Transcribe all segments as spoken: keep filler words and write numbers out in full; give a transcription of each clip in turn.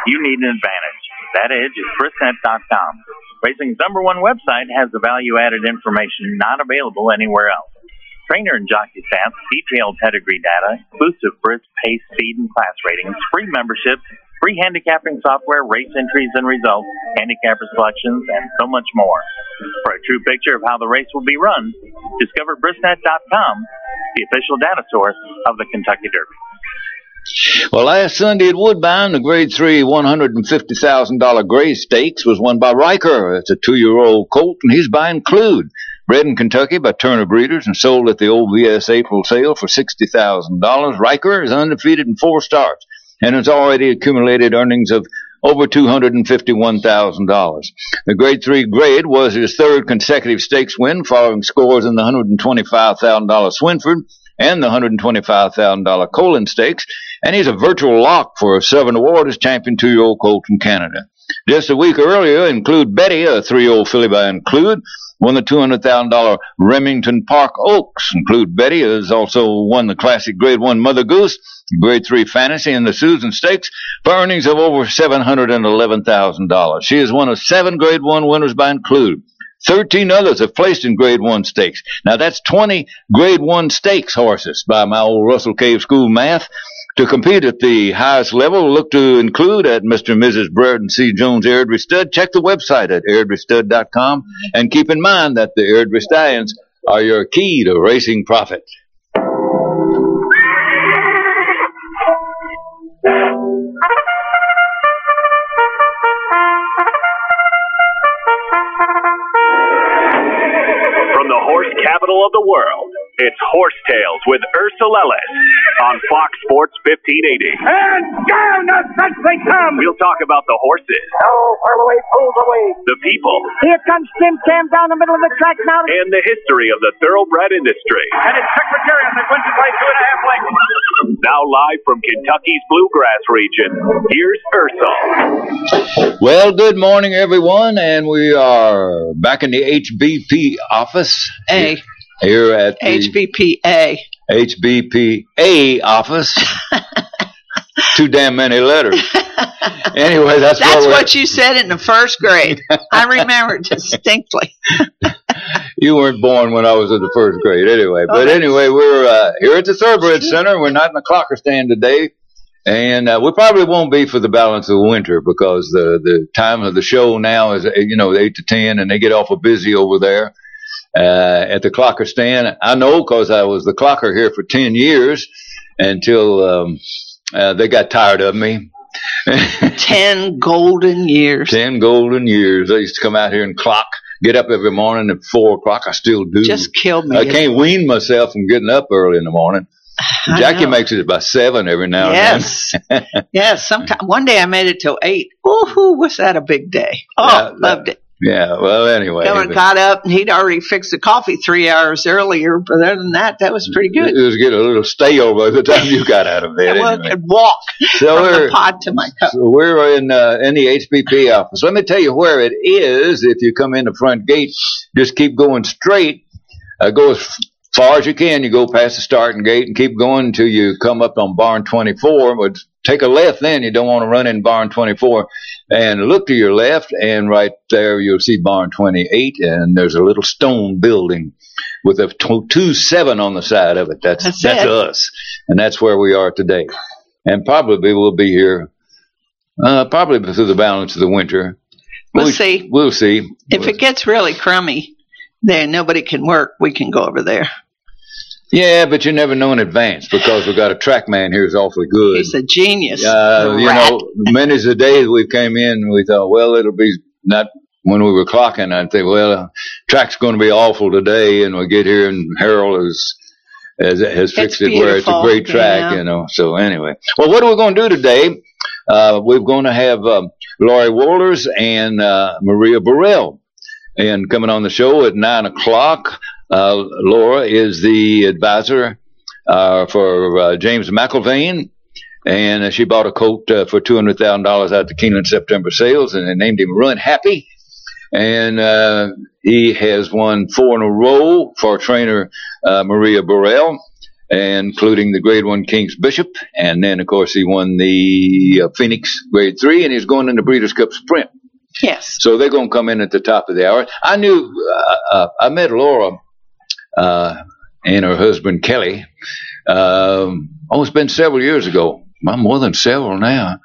you need an advantage. That edge is Brisnet dot com. Racing's number one website has the value-added information not available anywhere else. Trainer and jockey stats, detailed pedigree data, exclusive Bris pace, speed, and class ratings, free membership, free handicapping software, race entries and results, handicapper selections, and so much more. For a true picture of how the race will be run, discover Brisnet dot com, the official data source of the Kentucky Derby. Well, last Sunday at Woodbine, the Grade three one hundred fifty thousand dollars Gray Stakes was won by Riker. It's a two-year-old colt, and he's by Include. Bred in Kentucky by Turner Breeders and sold at the O V S April sale for sixty thousand dollars. Riker is undefeated in four starts and has already accumulated earnings of over two hundred fifty-one thousand dollars. The Grade three grade was his third consecutive stakes win, following scores in the one hundred twenty-five thousand dollars Swinford and the one hundred twenty-five thousand dollars Colin Stakes, and he's a virtual lock for a Southern Award as champion two-year-old colt from Canada. Just a week earlier, Include Betty, a three-year-old filly by Include, won the two hundred thousand dollars Remington Park Oaks. Include Betty has also won the Classic Grade one Mother Goose, Grade three Fantasy, and the Susan Stakes for earnings of over seven hundred eleven thousand dollars. She is one of seven Grade one winners by Include. Thirteen others have placed in Grade one stakes. Now, that's twenty Grade one stakes horses by my old Russell Cave School math. To compete at the highest level, look to Include at Mister and Missus Brereton C. Jones Airdrie Stud. Check the website at airdrie stud dot com. And keep in mind that the Airdrie Stallions are your key to racing profit. From the horse capital of the world, it's Horse Tales with Ursel Ellis on Fox Sports fifteen eighty. And down the fence they come! We'll talk about the horses. Oh, whirl away, pulls away. The people. Here comes Tim Cam down the middle of the track now. And the history of the thoroughbred industry. And it's Secretariat that wins it by two and a half lengths. Now live from Kentucky's Bluegrass region, here's Ursel. Well, good morning, everyone, and we are back in the H B P office. A. Here at the H B P A. H B P A office. Too damn many letters. Anyway, that's, that's what, what you said in the first grade. I remember it distinctly. You weren't born when I was in the first grade, anyway. But oh, anyway, we're uh, here at the Thoroughbred Center. We're not in the Clocker stand today, and uh, we probably won't be for the balance of the winter because the the time of the show now is you know eight to ten, and they get awful busy over there. Uh, at the Clocker stand. I know because I was the Clocker here for ten years until um, uh, they got tired of me. Ten golden years. Ten golden years. I used to come out here and clock, get up every morning at four o'clock. I still do. Just killed me. I can't wean myself from getting up early in the morning. I Jackie know. makes it by seven every now yes. and then. Yes. Sometime one day I made it till eight. Ooh, was that a big day? Oh, Yeah, that- loved it. Yeah, well, anyway. Ellen got up and he'd already fixed the coffee three hours earlier, but other than that, that was pretty good. It was getting a little stale by the time you got out of bed. Well, anyway. I could walk So from we're- the pod to my cup. So we're in uh, in the H B P office. Let me tell you where it is. If you come in the front gate, just keep going straight. Uh, go as far as you can. You go past the starting gate and keep going until you come up on barn twenty-four. But take a left then. You don't want to run in barn twenty-four. And look to your left, and right there you'll see barn twenty-eight, and there's a little stone building with a two seven on the side of it. That's That's that's it. us, and that's where we are today. And probably we'll be here uh, probably through the balance of the winter. We'll We- see. We'll see. If it gets really crummy, then nobody can work. We can go over there. Yeah, but you never know in advance because we've got a track man here who's awfully good. He's a genius. Uh, you rat. know, many's the days we came in and we thought, well, it'll be not when we were clocking. I'd think, well, uh, track's going to be awful today, and we get here and Harold has has, has fixed it where it's a beautiful, great track, yeah. you know. So anyway, well, what are we going to do today? Uh, we're going to have um, Laurie Wohlers and uh, Maria Burrell, and coming on the show at nine o'clock. Uh, Laura is the advisor uh, for uh, James McIlvain, and uh, she bought a colt uh, for two hundred thousand dollars out the Keeneland September sales, and they named him Run Happy. And uh, he has won four in a row for trainer uh, Maria Burrell. and including the Grade One King's Bishop, and then of course he won the uh, Phoenix Grade Three, and he's going in the Breeders' Cup Sprint. Yes. So they're going to come in at the top of the hour. I knew, uh, uh, I met Laura uh, and her husband Kelly. Um, oh, it's been several years ago. Well, more than several now.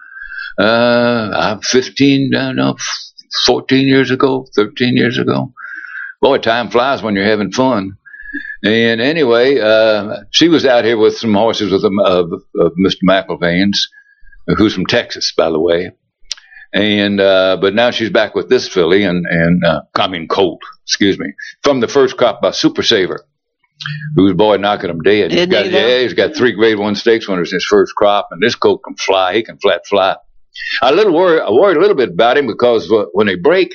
Uh, I'm fifteen, I don't know, fourteen years ago, thirteen years ago. Boy, time flies when you're having fun. And anyway, uh, she was out here with some horses with um, uh, uh, Mister McIlvain's, who's from Texas, by the way. And uh, but now she's back with this filly, and and uh, I mean colt, excuse me, from the first crop by Super Saver, who's boy knocking him dead. He's Didn't got, he, though? yeah, he's got three Grade One stakes winners in his first crop, and this colt can fly. He can flat fly. I little worry, I worry a little bit about him because when they break,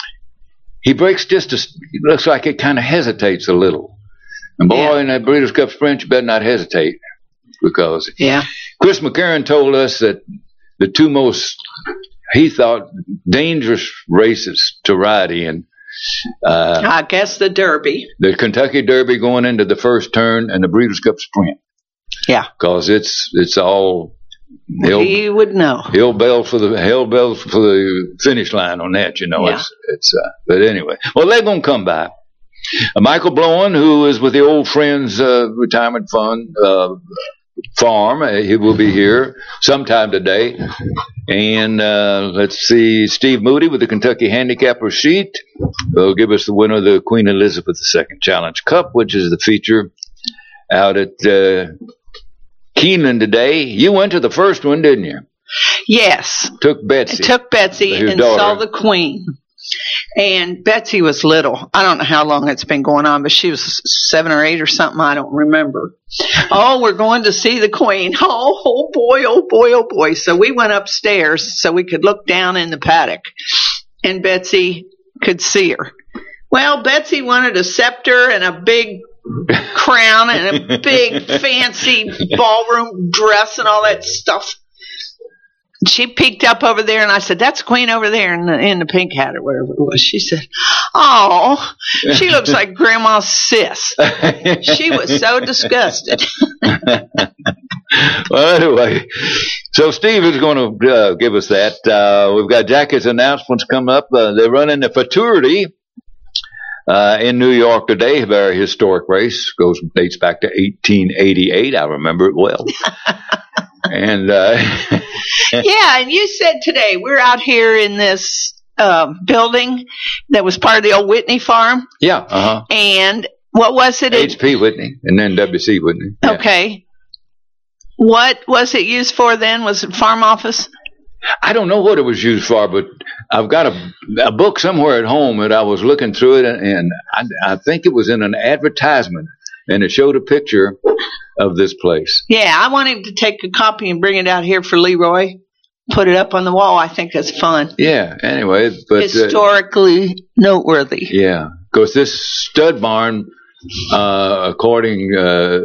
he breaks just a, it looks like it kind of hesitates a little. And boy, Yeah. in that Breeders' Cup Sprint, you better not hesitate, because Yeah. Chris McCarron told us that the two most, he thought, dangerous races to ride in, uh, I guess the Derby. the Kentucky Derby going into the first turn and the Breeders' Cup Sprint, Yeah. because it's it's all hell, He would know. hell bell for the hell bell for the finish line on that. You know, Yeah. it's it's. Uh, but anyway, well, they're gonna come by. Uh, Michael Blowen, who is with the Old Friends uh, Retirement Fund uh, farm, uh, he will be here sometime today. And uh, let's see, Steve Moody with the Kentucky Handicapper Sheet will give us the winner of the Queen Elizabeth the Second Challenge Cup, which is the feature out at uh, Keeneland today. You went to the first one, didn't you? Yes. Took Betsy. I took Betsy His and daughter. saw the Queen. And Betsy was little. I don't know how long it's been going on, but she was seven or eight or something. I don't remember. Oh, we're going to see the Queen. Oh, oh boy, oh boy, oh boy. So we went upstairs so we could look down in the paddock, and Betsy could see her. Well, Betsy wanted a scepter and a big crown and a big fancy ballroom dress and all that stuff. She peeked up over there, and I said, "That's Queen over there in the, in the pink hat or whatever it was." She said, "Oh, she looks like Grandma's sis." She was so disgusted. Well, anyway, so Steve is going to uh, give us that. Uh, we've got Jackie's announcements coming up. Uh, they're running the Futurity uh, in New York today. A very historic race. Goes dates back to eighteen eighty-eight. I remember it well. And uh, Yeah, and you said today we're out here in this um, building that was part of the old Whitney farm, yeah, uh huh. and what was it? H P Whitney, and then W C Whitney. Yeah. Okay. What was it used for then? Was it farm office? I don't know what it was used for, but I've got a, a book somewhere at home that I was looking through it, and, and I, I think it was in an advertisement, and it showed a picture of this place. Yeah, I want him to take a copy and bring it out here for Leroy. Put it up on the wall. I think that's fun. Yeah. Anyway, but uh, Historically noteworthy. yeah, because this stud barn, uh, according, uh,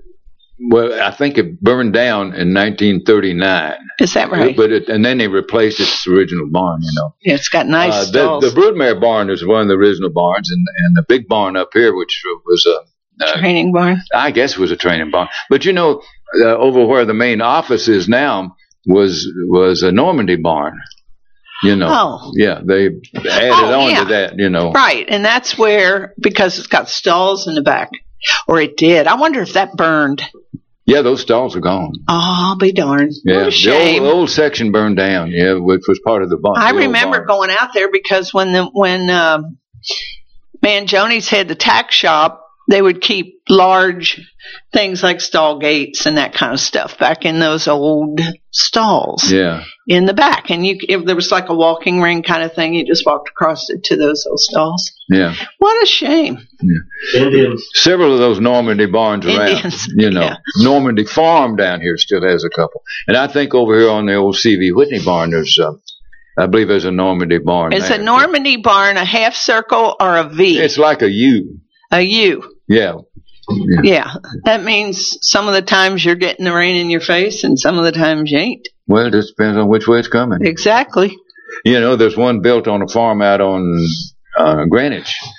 well, I think it burned down in nineteen thirty-nine. Is that right? But it, and then they replaced its original barn. You know. Yeah, it's got nice Uh, stalls. the, the Broodmare barn is one of the original barns, and and the big barn up here, which was a uh, Training barn. I guess it was a training barn. But you know, uh, over where the main office is now was was a Normandy barn. You know. Oh. Yeah, they added Oh, on yeah. to that. You know. Right, and that's where, because it's got stalls in the back. Or it did. I wonder if that burned. Yeah, those stalls are gone. Oh, I'll be darned. Yeah, What a the shame. old, old section burned down. Yeah, which was part of the barn. I the old remember barn. going out there because when the when um, Mangioni's had the tack shop, they would keep large things like stall gates and that kind of stuff back in those old stalls Yeah. in the back. And you, if there was like a walking ring kind of thing, you just walked across it to those old stalls. Yeah. What a shame. Indians. Several of those Normandy barns around. Indians, You know, yeah. Normandy Farm down here still has a couple. And I think over here on the old C V Whitney barn, there's, uh, I believe there's a Normandy barn. Is there. a Normandy barn a half circle or a V? It's like a U. A U. Yeah. Yeah. Yeah. That means some of the times you're getting the rain in your face and some of the times you ain't. Well, it just depends on which way it's coming. Exactly. You know, there's one built on a farm out on uh, Greenwich.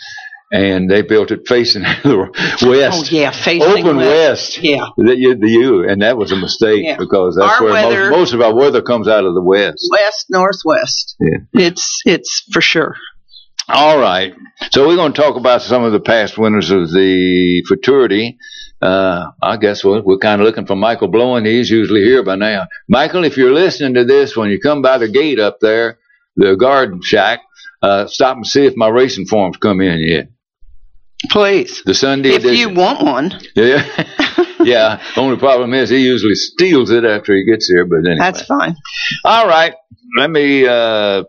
and they built it facing the west. Oh yeah, facing open west. west. Yeah, the, the U, and that was a mistake yeah. because that's our where weather, most, most of our weather comes out of the west, west northwest. Yeah, it's it's for sure. All right, so we're going to talk about some of the past winners of the fraternity. Uh, I guess we're, we're kind of looking for Michael Blowen. He's usually here by now. Michael, if you're listening to this, when you come by the gate up there, the guard shack, uh, stop and see if my racing forms come in yet. Please. The Sunday if edition. you want one. Yeah. Yeah. Only problem is he usually steals it after he gets here, but anyway. That's fine. All right. Let me, uh,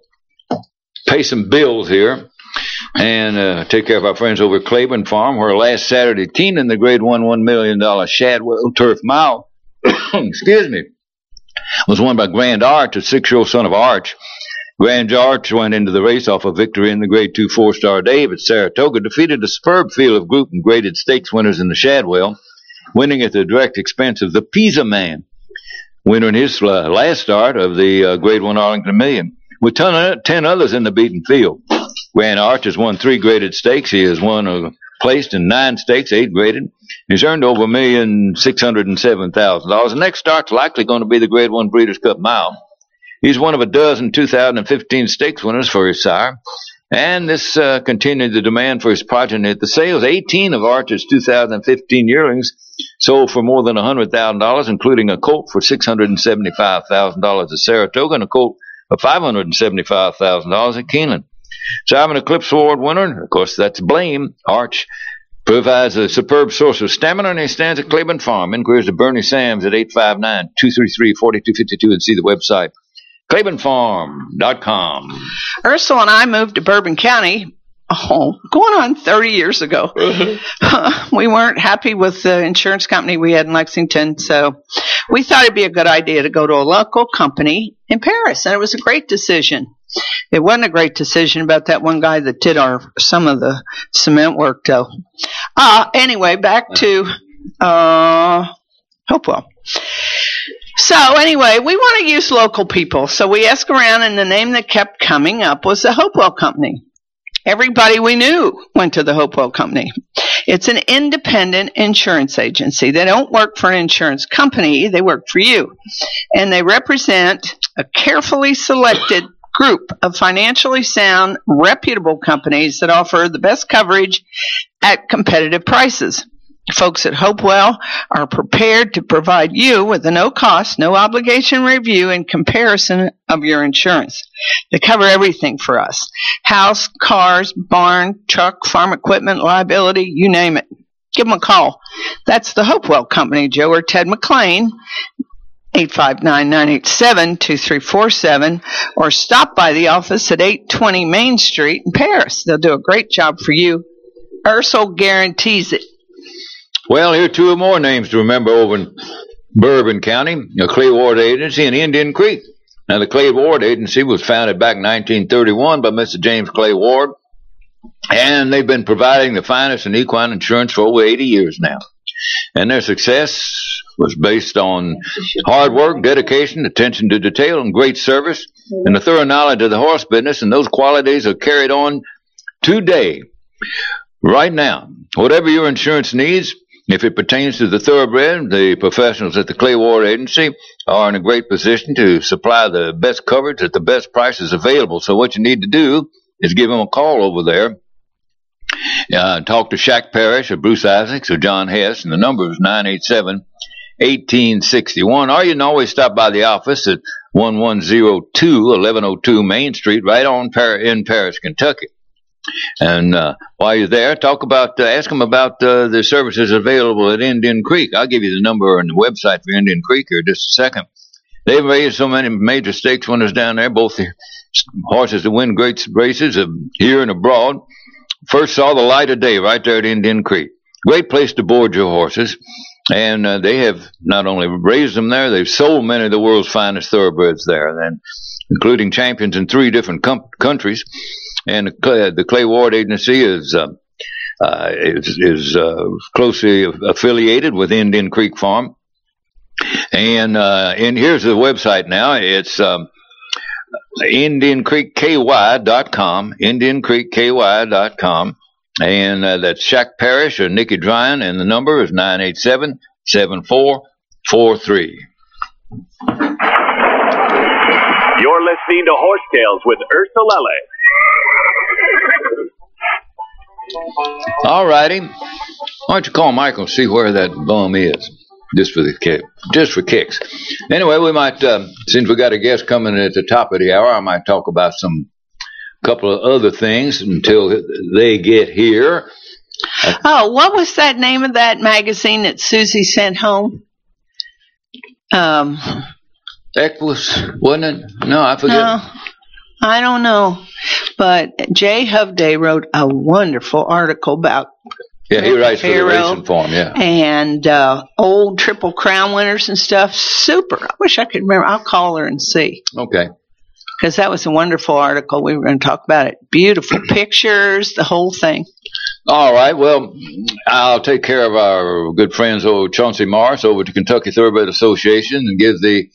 pay some bills here and uh, take care of our friends over at Claiborne Farm, where last Saturday, Keenan, the grade one, one million dollar Shadwell Turf Mile, excuse me, was won by Grand Arch, a six-year-old son of Arch. Grand Arch went into the race off a victory in the grade two, four-star Dave at Saratoga, defeated a superb field of group and graded stakes winners in the Shadwell, winning at the direct expense of the Pisa Man, winner in his uh, last start of the uh, grade one Arlington Million. With ton, ten others in the beaten field. Grand Arch has won three graded stakes. He has won a placed in nine stakes, eight graded. He's earned over a million six hundred and seven thousand dollars. The next start's likely going to be the Grade One Breeders' Cup Mile. He's one of a dozen two thousand fifteen stakes winners for his sire, and this uh, continued the demand for his progeny at the sales. eighteen of Arch's two thousand fifteen yearlings sold for more than one hundred thousand dollars, including a colt for six hundred and seventy-five thousand dollars at Saratoga and a colt of five hundred seventy-five thousand dollars at Keeneland. Simon Eclipse Award winner, of course, that's Blame. Arch provides a superb source of stamina, and he stands at Claiborne Farm. Inquiries to Bernie Sams at eight five nine, two three three, four two five two and see the website, claiborne farm dot com. Ursula and I moved to Bourbon County, oh, going on thirty years ago. We weren't happy with the insurance company we had in Lexington, so we thought it'd be a good idea to go to a local company in Paris, and it was a great decision. It wasn't a great decision about that one guy that did our some of the cement work, though. Uh, anyway, back to uh, Hopewell. So anyway, we want to use local people, so we asked around, and the name that kept coming up was the Hopewell Company. Everybody we knew went to the Hopewell Company. It's an independent insurance agency. They don't work for an insurance company. They work for you. And they represent a carefully selected group of financially sound, reputable companies that offer the best coverage at competitive prices. Folks at Hopewell are prepared to provide you with a no-cost, no-obligation review and comparison of your insurance. They cover everything for us. House, cars, barn, truck, farm equipment, liability, you name it. Give them a call. That's the Hopewell Company, Joe or Ted McLean, eight five nine, nine eight seven, two three four seven, or stop by the office at eight twenty Main Street in Paris. They'll do a great job for you. Ursel guarantees it. Well, here are two more names to remember over in Bourbon County, the Clay Ward Agency and Indian Creek. Now, the Clay Ward Agency was founded back in nineteen thirty-one by Mister James Clay Ward, and they've been providing the finest in equine insurance for over eighty years now. And their success was based on hard work, dedication, attention to detail, and great service, and a thorough knowledge of the horse business, and those qualities are carried on today, right now. Whatever your insurance needs, if it pertains to the thoroughbred, the professionals at the Clay Ward Agency are in a great position to supply the best coverage at the best prices available. So what you need to do is give them a call over there. Uh, talk to Shaq Parrish or Bruce Isaacs or John Hess, and the number is nine eight seven, one eight six one. Or you can always stop by the office at one one zero two, eleven oh two Main Street, right on Par- in Paris, Kentucky. And uh, while you're there, talk about, uh, ask them about uh, the services available at Indian Creek. I'll give you the number and the website for Indian Creek here in just a second. They've raised so many major stakes winners down there, both the horses that win great races uh, here and abroad. First saw the light of day right there at Indian Creek. Great place to board your horses. And uh, they have not only raised them there, they've sold many of the world's finest thoroughbreds there, and including champions in three different com- countries. And the Clay, the Clay Ward Agency is uh, uh, is, is uh, closely affiliated with Indian Creek Farm. And uh, and here's the website now. It's um, indian creek k y dot com, indian creek k y dot com. And uh, that's Shaq Parrish or Nicky Dryan, and the number is nine eight seven, seven four four three. You're listening to Horsetails with Ursa Lele. All righty. Why don't you call Michael and see where that bum is? Just for the kick, just for kicks. Anyway, we might, uh, since we got a guest coming at the top of the hour, I might talk about some couple of other things until they get here. Oh, what was that name of that magazine that Susie sent home? Um, Equus, wasn't it? No, I forget. No, I don't know. But Jay Hovday wrote a wonderful article about Yeah, he writes for the Pharaoh Racing Form, yeah. and uh, old Triple Crown winners and stuff. Super. I wish I could remember. I'll call her and see. Okay. Because that was a wonderful article. We were going to talk about it. Beautiful pictures, the whole thing. All right. Well, I'll take care of our good friends, old Chauncey Morris, over to Kentucky Thoroughbred Association, and give the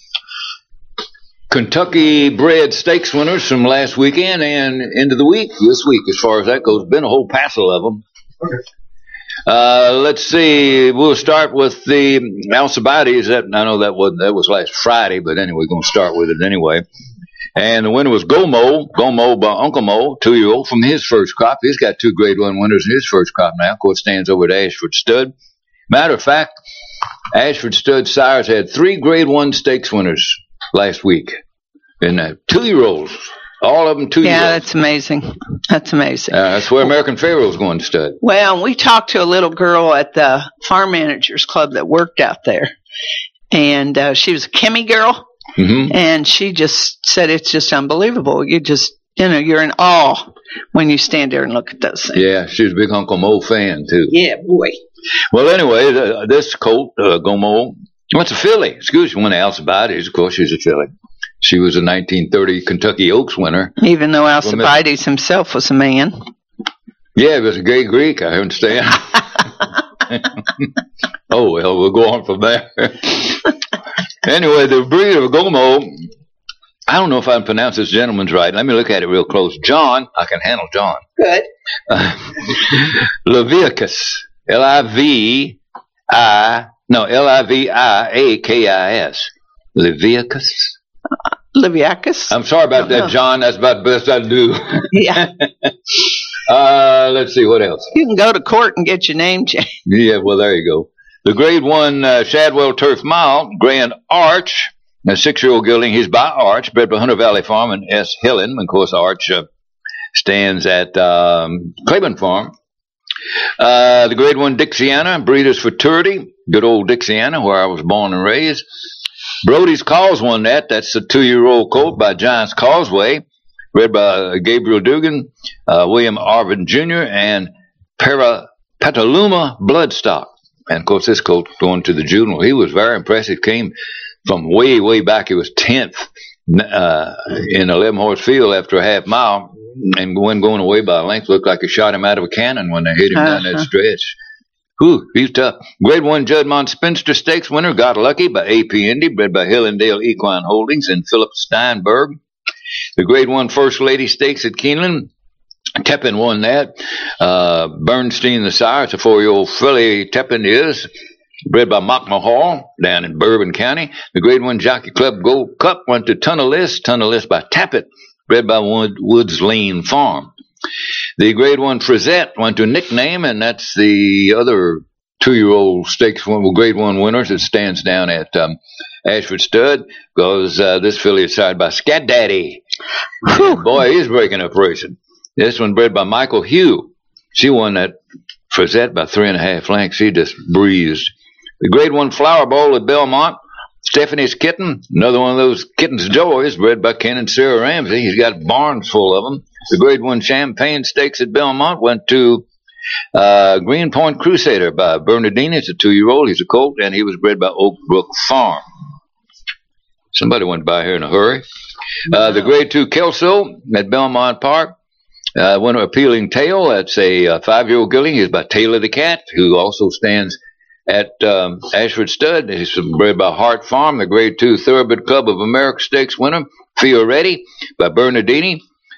Kentucky bred stakes winners from last weekend and into the week, this week, as far as that goes. Been a whole passel of them. Okay. Uh, let's see. We'll start with the Alcibiades. That I know that was that was last Friday, but anyway, we're going to start with it anyway. And the winner was Gomo, Gomo by Uncle Mo, two-year-old from his first crop. He's got two Grade One winners in his first crop now. Of course, stands over at Ashford Stud. Matter of fact, Ashford Stud sires had three Grade One stakes winners last week, and uh, two-year-olds. All of them two-year-olds. Yeah, that's amazing. That's amazing. Uh, that's where American Pharaoh's going to stud. Well, we talked to a little girl at the Farm Managers Club that worked out there, and uh, she was a Chemi girl, mm-hmm. and she just said it's just unbelievable. You just, you know, you're in awe when you stand there and look at those things. Yeah, she was a big Uncle Mo fan, too. Yeah, boy. Well, anyway, the, this colt, uh, Gomo, what's a filly? Excuse me, one of Alcibiades, of course, she's a filly. She was a nineteen thirty Kentucky Oaks winner. Even though Alcibiades himself was a man. Yeah, he was a gay Greek, I understand. Oh, well, we'll go on from there. Anyway, the breed of Gomo, I don't know if I can pronounce this gentleman's right. Let me look at it real close. John, I can handle John. Good. Uh, Leviacus, L I V I, no, L I V I A K I S. Leviacus? Leviacus? I'm sorry about that, John. That's about the best I do. Yeah. uh, let's see, what else? You can go to court and get your name changed. Yeah, well, there you go. The Grade One uh, Shadwell Turf Mile, Grand Arch, a six-year-old gelding. He's by Arch, bred by Hunter Valley Farm and S. Hillen. Of course, Arch uh, stands at um, Claiborne Farm. Uh, the Grade One Dixiana, Breeders' Futurity, good old Dixiana, where I was born and raised. Brody's Cause won that. That's a two-year-old colt by Giants Causeway, bred by Gabriel Dugan, uh, William Arvin Junior, and Para, Petaluma Bloodstock. And, of course, this colt going to the juvenile. He was very impressive. Came from way, way back. He was tenth uh, in eleven-horse field after a half mile, and when going away by a length, looked like he shot him out of a cannon when they hit him uh-huh. down that stretch. Whew, he's tough. Grade One Juddmonte Spinster Stakes winner, Got Lucky by A P Indy, bred by Hillendale Equine Holdings and Philip Steinberg. The Grade One First Lady Stakes at Keeneland, Tepin won that. Uh, Bernstein the sire, it's a four-year-old filly. Tepin is bred by Mock Mahal down in Bourbon County. The Grade One Jockey Club Gold Cup went to Tunnelis, Tunnelis by Tappet, bred by Wood, Woods Lane Farm. The Grade One Frizette went to Nickname, and that's the other two-year-old stakes one, well, Grade One winners. It stands down at um, Ashford Stud, because uh, this filly is sired by Scat Daddy. Boy, he's breaking up racing. This one bred by Michael Hugh. She won that Frizette by three and a half lengths. She just breezed. The Grade One Flower Bowl at Belmont, Stephanie's Kitten, another one of those Kitten's Joys, bred by Ken and Sarah Ramsey. He's got barns full of them. The Grade One Champagne Stakes at Belmont went to uh, Greenpoint Crusader by Bernardini. It's a two-year-old. He's a colt, and he was bred by Oak Brook Farm. Somebody went by here in a hurry. Uh, the Grade Two Kelso at Belmont Park. Uh, winner Appealing Tale. That's a uh, five-year-old gelding. He's by Taylor the Cat, who also stands at um, Ashford Stud. He's bred by Hart Farm. The Grade Two Thoroughbred Club of America Stakes winner, Fioretti by Bernardini.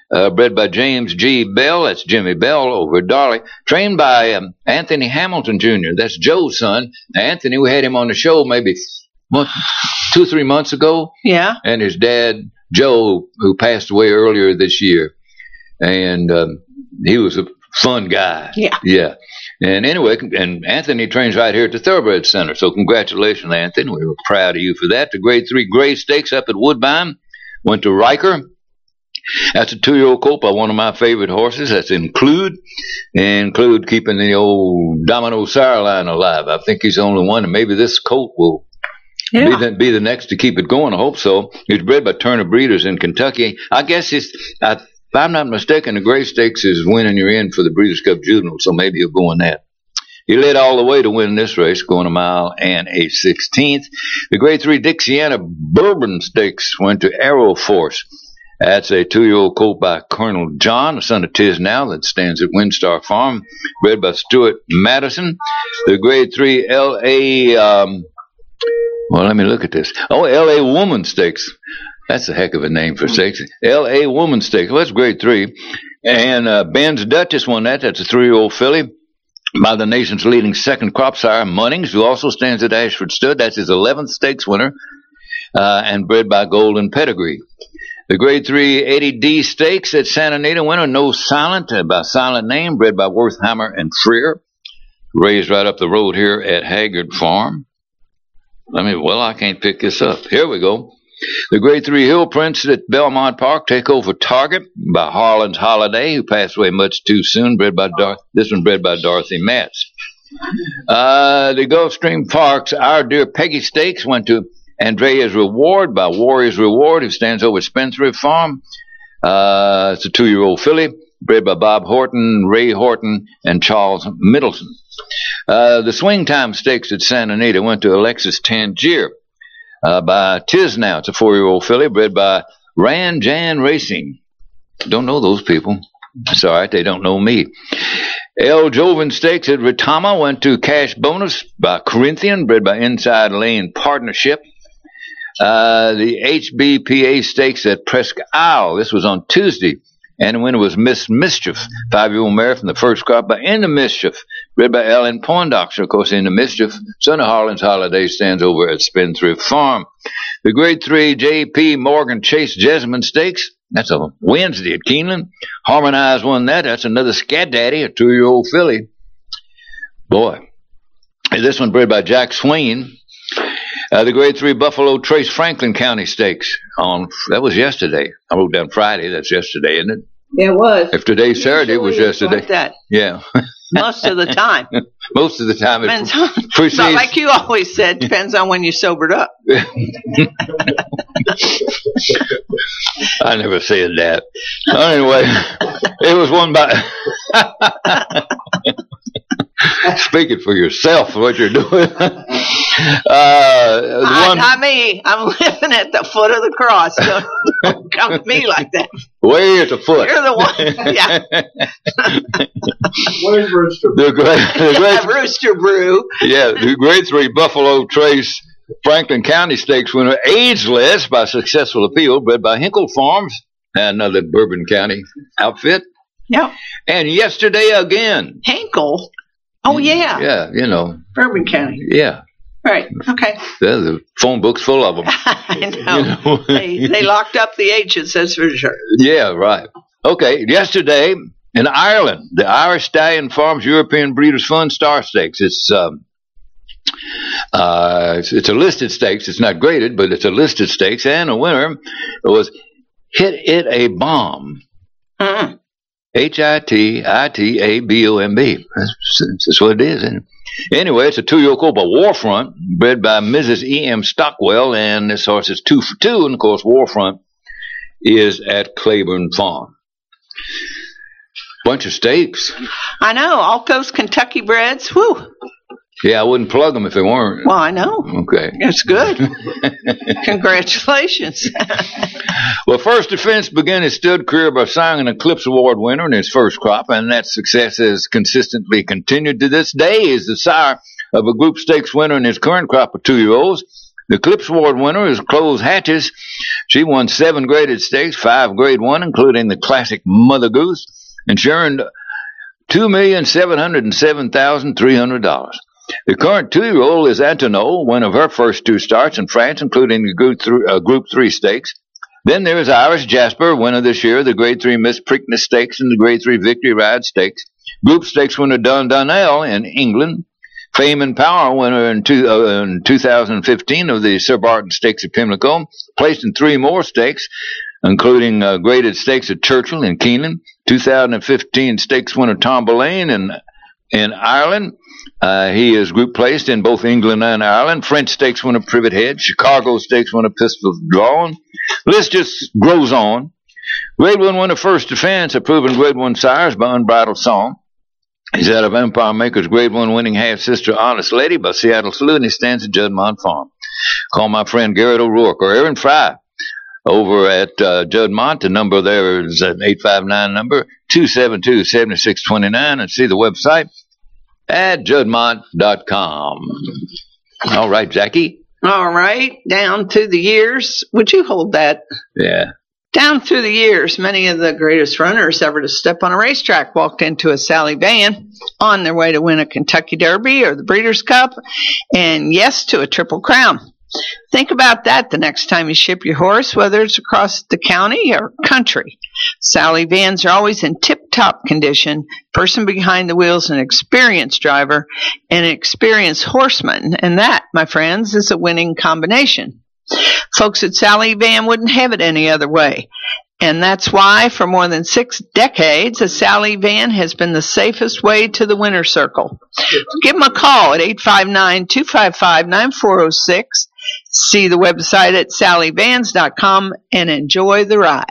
Uh, bred by James G. Bell, that's Jimmy Bell over at Darley. Trained by um, Anthony Hamilton Junior That's Joe's son. Now, Anthony, we had him on the show maybe what, two, three months ago. Yeah. And his dad, Joe, who passed away earlier this year. And um, he was a fun guy. Yeah. Yeah. And anyway, and Anthony trains right here at the Thoroughbred Center. So congratulations, Anthony. We were proud of you for that. The grade three Gray Stakes up at Woodbine went to Riker. That's a two-year-old colt by one of my favorite horses. That's Include. Include keeping the old Domino Sire line alive. I think he's the only one, and maybe this colt will yeah. be, the, be the next to keep it going. I hope so. He was bred by Turner Breeders in Kentucky. I guess it's, I, if I'm not mistaken, the Gray Stakes is winning you're in for the Breeders' Cup Juvenile, so maybe he'll go in that. He led all the way to win this race, going a mile and a sixteenth. The grade three Dixiana Bourbon Stakes went to Arrow Force. That's a two-year-old colt by Colonel John, the son of Tiz Now, that stands at Windstar Farm, bred by Stuart Madison. The grade three L A, um, well, let me look at this. Oh, L A Woman Stakes. That's a heck of a name for stakes. L A Woman Stakes. Well, that's grade three. And uh, Ben's Duchess won that. That's a three-year-old filly by the nation's leading second crop sire, Munnings, who also stands at Ashford Stud. That's his eleventh stakes winner, uh, and bred by Golden Pedigree. The grade three eighty D Stakes at Santa Anita winner, No Silent, uh, by Silent Name, bred by Wertheimer and Freer, raised right up the road here at Haggard Farm. I mean, well, I can't pick this up. Here we go. The grade three Hill Prince at Belmont Park, take over Target by Harlan's Holiday, who passed away much too soon, bred by Dar- this one bred by Dorothy Matz. Uh, the Gulfstream Parks Our Dear Peggy Stakes went to Andrea's Reward by Warrior's Reward, who stands over at Spendthrift Farm. Uh, it's a two-year-old filly, bred by Bob Horton, Ray Horton, and Charles Middleton. Uh, the Swing Time Stakes at Santa Anita went to Alexis Tangier uh, by Tiz Now. It's a four-year-old filly, bred by Ran Jan Racing. Don't know those people. It's all right, they don't know me. El Joven Stakes at Retama went to Cash Bonus by Corinthian, bred by Inside Lane Partnership. Uh, the H B P A Stakes at Presque Isle. This was on Tuesday. And the winner was Miss Mischief, five-year-old mare from the first crop by In the Mischief, bred by Ellen Poindexter. Of course, In the Mischief, son of Harlan's Holiday, stands over at Spendthrift Farm. The grade three J P Morgan Chase Jessamine Stakes. That's a Wednesday at Keeneland. Harmonize won that. That's another Scat Daddy, a two-year-old filly. Boy. This one bred by Jack Swain. Uh, the grade three Buffalo Trace Franklin County Stakes. On that was yesterday. I wrote down Friday. That's yesterday, isn't it? It was. If today's Saturday, it was yesterday. Like that. Yeah. Most of the time. Most of the time. It Depends on, precedes. but like you always said, depends on when you sobered up. I never said that. Anyway, it was won by. Speaking for yourself, what you're doing. uh, I, one, not me. I'm living at the foot of the cross. Don't, don't come to me like that. Way at the foot. You're the one. Yeah. Where's Rooster? The great, the great, Yeah, Rooster Brew. yeah, the grade three Buffalo Trace Franklin County Stakes winner, Ageless by Successful Appeal, bred by Hinkle Farms, another Bourbon County outfit. Yep. And yesterday again. Hinkle. Oh, yeah. Yeah, you know. Bourbon County. Yeah. Right. Okay. The, the phone book's full of them. I know. You know. they, they locked up the H's, that's for sure. Yeah, right. Okay, yesterday in Ireland, the Irish Stallion Farms European Breeders' Fund Star Stakes. It's um, uh, it's, it's a listed stakes. It's not graded, but it's a listed stakes. And the winner was Hit It a Bomb. Mm-hmm. H I T I T A B O M B. That's, that's what it is. And anyway, it's a two-year-old colt by Warfront, bred by Missus E M Stockwell, and this horse is two for two. And of course, Warfront is at Claiborne Farm. Bunch of stakes. I know. All those Kentucky breds. Whew. Yeah, I wouldn't plug them if they weren't. Well, I know. Okay. It's good. Congratulations. Well, First Defense began his stud career by signing an Eclipse Award winner in his first crop, and that success has consistently continued to this day. He is the sire of a Group Stakes winner in his current crop of two-year-olds. The Clips Award winner is Close Hatches. She won seven graded stakes, five grade one, including the classic Mother Goose, and she earned two million seven hundred seven thousand three hundred dollars. The current two-year-old is Antonio, one of her first two starts in France, including the Group three, uh, Group three Stakes. Then there is Irish Jasper, winner this year, the Grade three Miss Preakness Stakes and the Grade three Victory Ride Stakes. Group Stakes winner Dun Donnell in England. Fame and Power winner in, two, uh, in two thousand fifteen of the Sir Barton Stakes at Pimlico. Placed in three more stakes, including uh, graded stakes at Churchill and Keeneland. two thousand fifteen Stakes winner Tom Boulain in, in Ireland. Uh, he is group placed in both England and Ireland. French Stakes winner Privet Head. Chicago Stakes winner Pistols Drawn. List just grows on. Grade one winner First Defense, a proven Grade one sires by Unbridled Song. He's out of Empire Maker's Grade one winning half-sister Honest Lady by Seattle Salute, and he stands at Juddmont Farm. Call my friend Garrett O'Rourke or Aaron Fry over at uh, Juddmont. The number there is an eight five nine number, two seven two, seven six two nine, and see the website at juddmont dot com. All right, Jackie. All right, down through the years. Would you hold that? Yeah. Down through the years, many of the greatest runners ever to step on a racetrack walked into a Sally van on their way to win a Kentucky Derby or the Breeders' Cup, and yes, to a Triple Crown. Think about that the next time you ship your horse, whether it's across the county or country. Sally vans are always in tip-top condition. Person behind the wheel is an experienced driver and an experienced horseman, and that, my friends, is a winning combination. Folks at Sally Van wouldn't have it any other way. And that's why, for more than six decades, a Sally Van has been the safest way to the winner's circle. Give them a call at eight five nine, two five five, nine four zero six. See the website at sally vans dot com and enjoy the ride.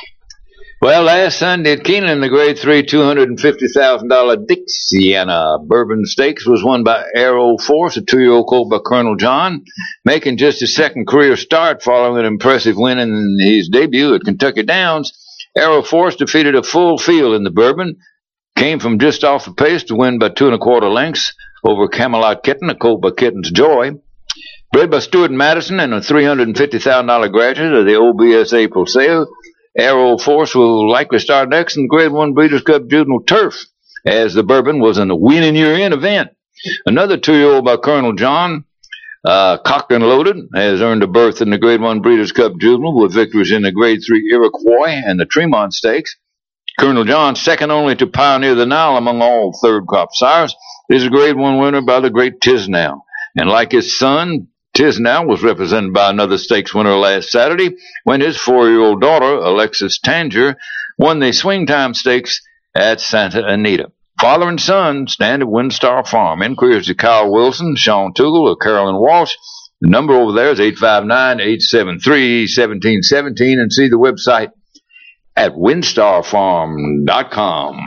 Well, last Sunday at Keeneland, the Grade three two hundred fifty thousand dollars Dixiana Bourbon Stakes was won by Arrow Force, a two-year-old colt by Colonel John, making just his second career start following an impressive win in his debut at Kentucky Downs. Arrow Force defeated a full field in the Bourbon, came from just off the pace to win by two and a quarter lengths over Camelot Kitten, a colt by Kitten's Joy. Bred by Stuart Madison and a three hundred fifty thousand dollars graduate of the O B S April sale, Arrow Force will likely start next in the Grade one Breeders' Cup Juvenile Turf, as the Bourbon was a win-in-year-in event. Another two-year-old by Colonel John, uh, cocked and loaded, has earned a berth in the Grade one Breeders' Cup Juvenile with victories in the Grade three Iroquois and the Tremont Stakes. Colonel John, second only to Pioneer the Nile among all third-crop sires, is a Grade one winner by the great Tisnell. And like his son, Tisnell was represented by another stakes winner last Saturday when his four-year-old daughter, Alexis Tanger, won the Swing Time Stakes at Santa Anita. Father and son stand at Windstar Farm. Inquiries to Kyle Wilson, Sean Tuggle, or Carolyn Walsh. The number over there is eight five nine, eight seven three, one seven one seven, and see the website at winstar farm dot com.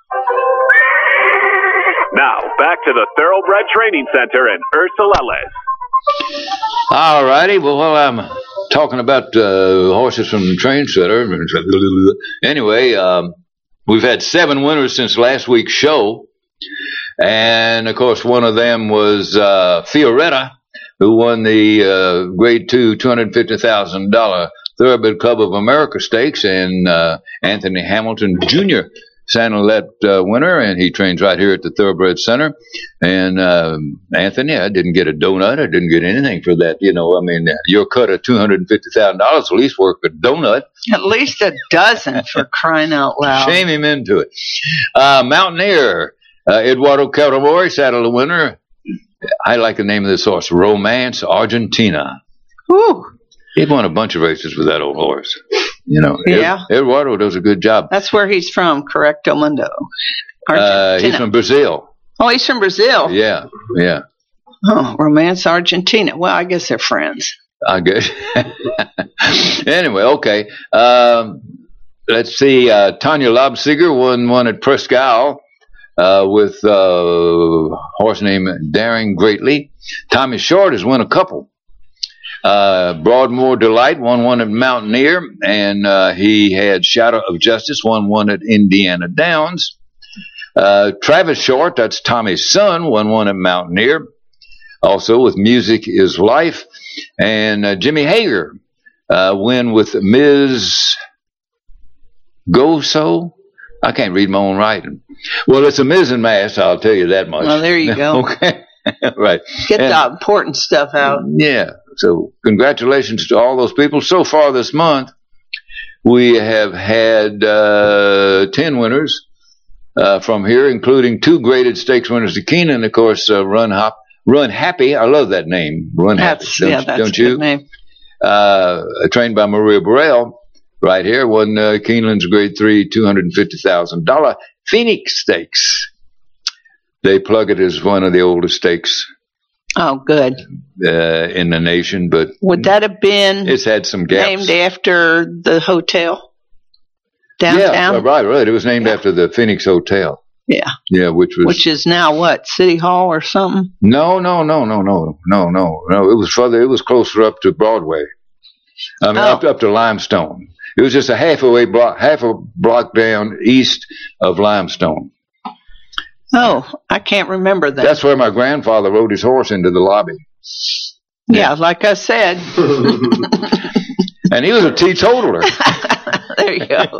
Now, back to the Thoroughbred Training Center in Ursa Ellis. All righty. Well, while I'm talking about uh, horses from the train center, anyway, um, we've had seven winners since last week's show. And, of course, one of them was uh, Fioretta, who won the uh, Grade two two hundred fifty thousand dollars Thoroughbred Club of America Stakes, and uh, Anthony Hamilton Junior Saddled that uh, winner, and he trains right here at the Thoroughbred Center. And uh, Anthony, I didn't get a donut. I didn't get anything for that. You know, I mean, your cut of two hundred fifty thousand dollars at least worth a donut. At least a dozen, for crying out loud. Shame him into it. Uh, Mountaineer, uh, Eduardo Calderwoy saddled the winner. I like the name of this horse, Romance Argentina. Whew. He won a bunch of races with that old horse. You know, yeah. Ed, Eduardo does a good job. That's where he's from, correcto mundo. Uh, he's from Brazil. Oh, he's from Brazil. Yeah, yeah. Oh, Romance Argentina. Well, I guess they're friends. I guess. Anyway, okay. Um, let's see. Uh, Tanya Lobsiger won one at Presque uh, with uh, a horse named Daring Greatly. Tommy Short has won a couple. Uh, Broadmoor Delight won one at Mountaineer, and uh, he had Shadow of Justice won one at Indiana Downs. Uh, Travis Short, that's Tommy's son, won one at Mountaineer. Also with Music is Life. And uh, Jimmy Hager uh, win with Miz Goso. I can't read my own writing. Well, it's a mizzen-mast, I'll tell you that much. Well, there you go. Okay. Right. Get and, the important stuff out. Yeah. So congratulations to all those people. So far this month, we have had uh, ten winners uh, from here, including two graded stakes winners to Keenan. Of course, uh, Run Hop, Run Happy. I love that name, Run That's, Happy. Don't, yeah, that's don't a you? good name. Uh, trained by Maria Burrell, right here, won uh, Keeneland's Grade Three, two hundred and fifty thousand dollar Phoenix Stakes. They plug it as one of the oldest stakes Oh, good. uh, in the nation, but Would that have been it's had some gaps. named after the hotel Yeah, downtown? right, right. It was named after the Phoenix Hotel. Yeah. Yeah, which was Which is now what? City Hall or something? no, no, no, no, no, no, no, no. It was further. It was closer up to Broadway. I mean, Oh. up up to Limestone. It was just a half a way block, half a block down east of Limestone. Oh, I can't remember that. That's where my grandfather rode his horse into the lobby, yeah, like I said. and he was a teetotaler, There you go.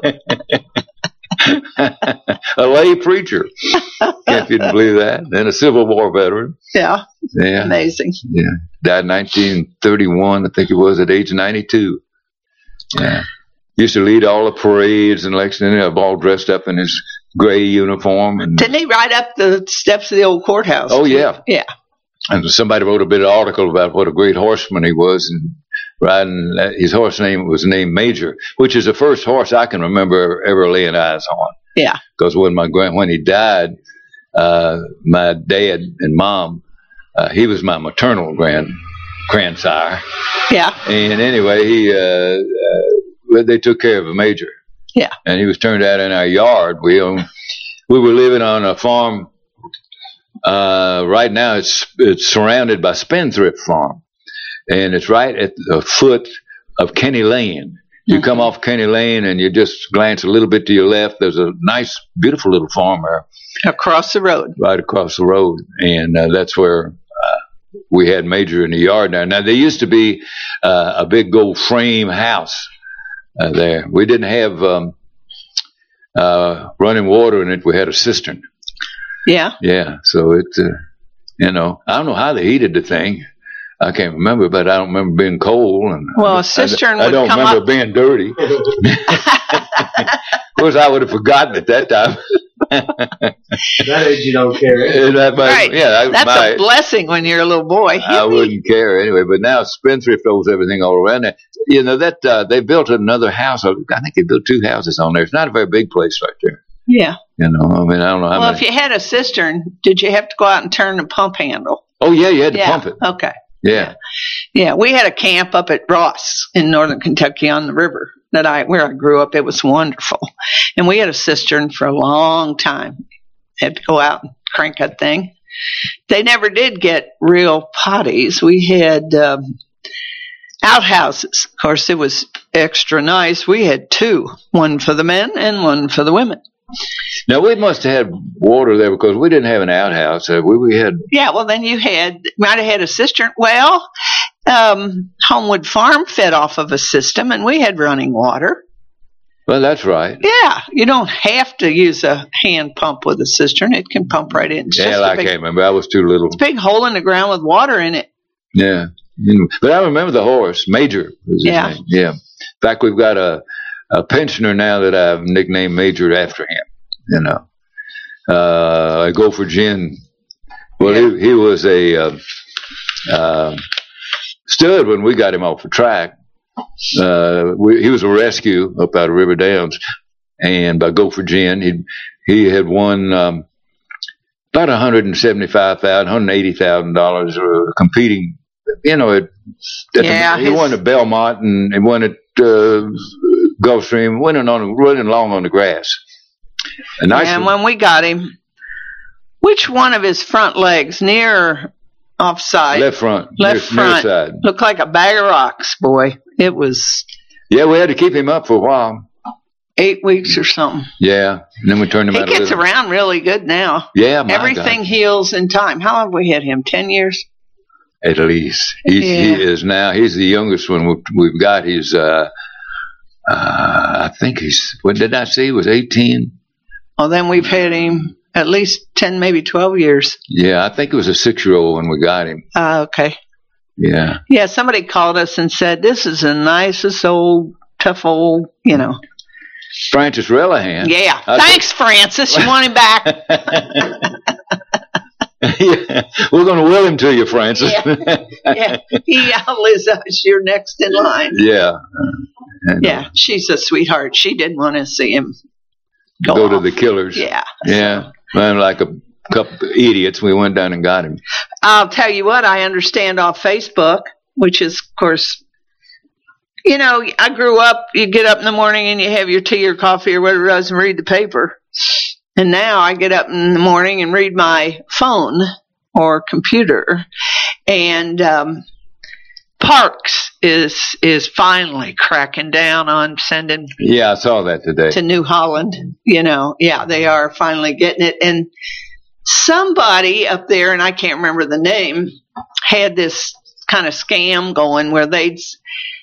a lay preacher. If you didn't believe that, and a Civil War veteran. Yeah, Yeah, amazing. yeah. Died in nineteen thirty-one, I think it was, at age ninety-two. Yeah. Used to lead all the parades in Lexington, all dressed up in his gray uniform. And, Didn't he ride up the steps of the old courthouse? oh, yeah. Yeah. And somebody wrote a bit of article about what a great horseman he was, and riding uh, his horse name was named Major, which is the first horse I can remember ever laying eyes on. Yeah. Because when my grand when he died, uh, my dad and mom, uh, he was my maternal grand grandsire, Yeah. and anyway, he uh, uh, they took care of a Major. Yeah. And he was turned out in our yard. We own, we were living on a farm. Uh, right now, it's it's surrounded by Spendthrift Farm, and it's right at the foot of Kenny Lane. You come off Kenny Lane and you just glance a little bit to your left. There's a nice, beautiful little farm there Across the road. right across the road, and uh, that's where uh, we had Major in the yard now. Now, there used to be uh, a big gold frame house uh, there. We didn't have um, uh, running water in it. We had a cistern. Yeah. Yeah, so it, uh, you know, I don't know how they heated the thing. I can't remember, but I don't remember being cold. And Well, I, a cistern I, I would don't come remember up- being dirty. Of course, I would have forgotten at that time. That age you don't care. And that might- Right. Yeah, I, That's my, a blessing when you're a little boy. I wouldn't care anyway. But now Spendthrift owns everything all around there. You know that uh, they built another house. I think they built two houses on there. It's not a very big place right there. Yeah. You know, I mean, I don't know how Well, many. if you had a cistern, did you have to go out and turn the pump handle? Oh yeah, you had to Yeah. pump it. Okay. Yeah. Yeah, we had a camp up at Ross in northern Kentucky on the river that I where I grew up. It was wonderful, and we had a cistern for a long time. Had to go out and crank that thing. They never did get real potties. We had um, outhouses. Of course, it was extra nice. We had two, one for the men and one for the women. Now we must have had water there because we didn't have an outhouse. Uh, we we had. Yeah, well, then you had might have had a cistern. Well, um, Homewood Farm fed off of a system, and we had running water. Well, that's right. Yeah, you don't have to use a hand pump with a cistern. It can pump right in. It's Yeah, just I a big, can't remember. I was too little. big hole in the ground with water in it. Yeah, Mm, but I remember the horse, Major. Was his Yeah. name. Yeah. In fact, we've got a a pensioner now that I've nicknamed Major after him. You know, uh, I go for Gin. Well, Yeah. he he was a uh, uh, stud when we got him off the track. Uh, we, he was a rescue up out of River Downs, and by Go for Gin, he he had won um, about one hundred seventy-five thousand, one hundred eighty thousand dollars uh, competing. You know, at, at Yeah, the, he his- won at Belmont and he won at uh, Gulfstream, winning on running along on the grass. A nice And one. when we got him, which one of his front legs, near or offside, left front, left near, near front, side. looked like a bag of rocks, boy. It was Yeah, we had to keep him up for a while. eight weeks or something. Yeah, and then we turned him He out. gets a little. around really good now. Yeah, my Everything God. heals in time. How long have we had him? Ten years? at least. He's, Yeah. He is now. He's the youngest one we've, we've got. He's, uh, uh, I think he's, what did I say? He was eighteen? Well, then we've had him at least ten, maybe twelve years. Yeah, I think it was a six-year-old when we got him. Uh, okay. Yeah. Yeah, somebody called us and said, this is the nicest old, tough old, you know. Francis Relihan. Yeah. I Thanks, Francis. You want him back? Yeah, we're going to will him to you, Francis. Yeah. Yeah. He outlives us. You're next in line. Yeah. And, Yeah. She's a sweetheart. She didn't want to see him uh, go Go to off. the Killers. Yeah. Yeah. Man, like a couple of idiots, we went down and got him. I'll tell you what, I understand off Facebook, which is, of course, you know, I grew up, you get up in the morning and you have your tea or coffee or whatever it is and read the paper. And now I get up in the morning and read my phone or computer. And um, Parks is is finally cracking down on sending Yeah, I saw that today. to New Holland. You know, yeah, they are finally getting it. And somebody up there, and I can't remember the name, had this kind of scam going where they'd s-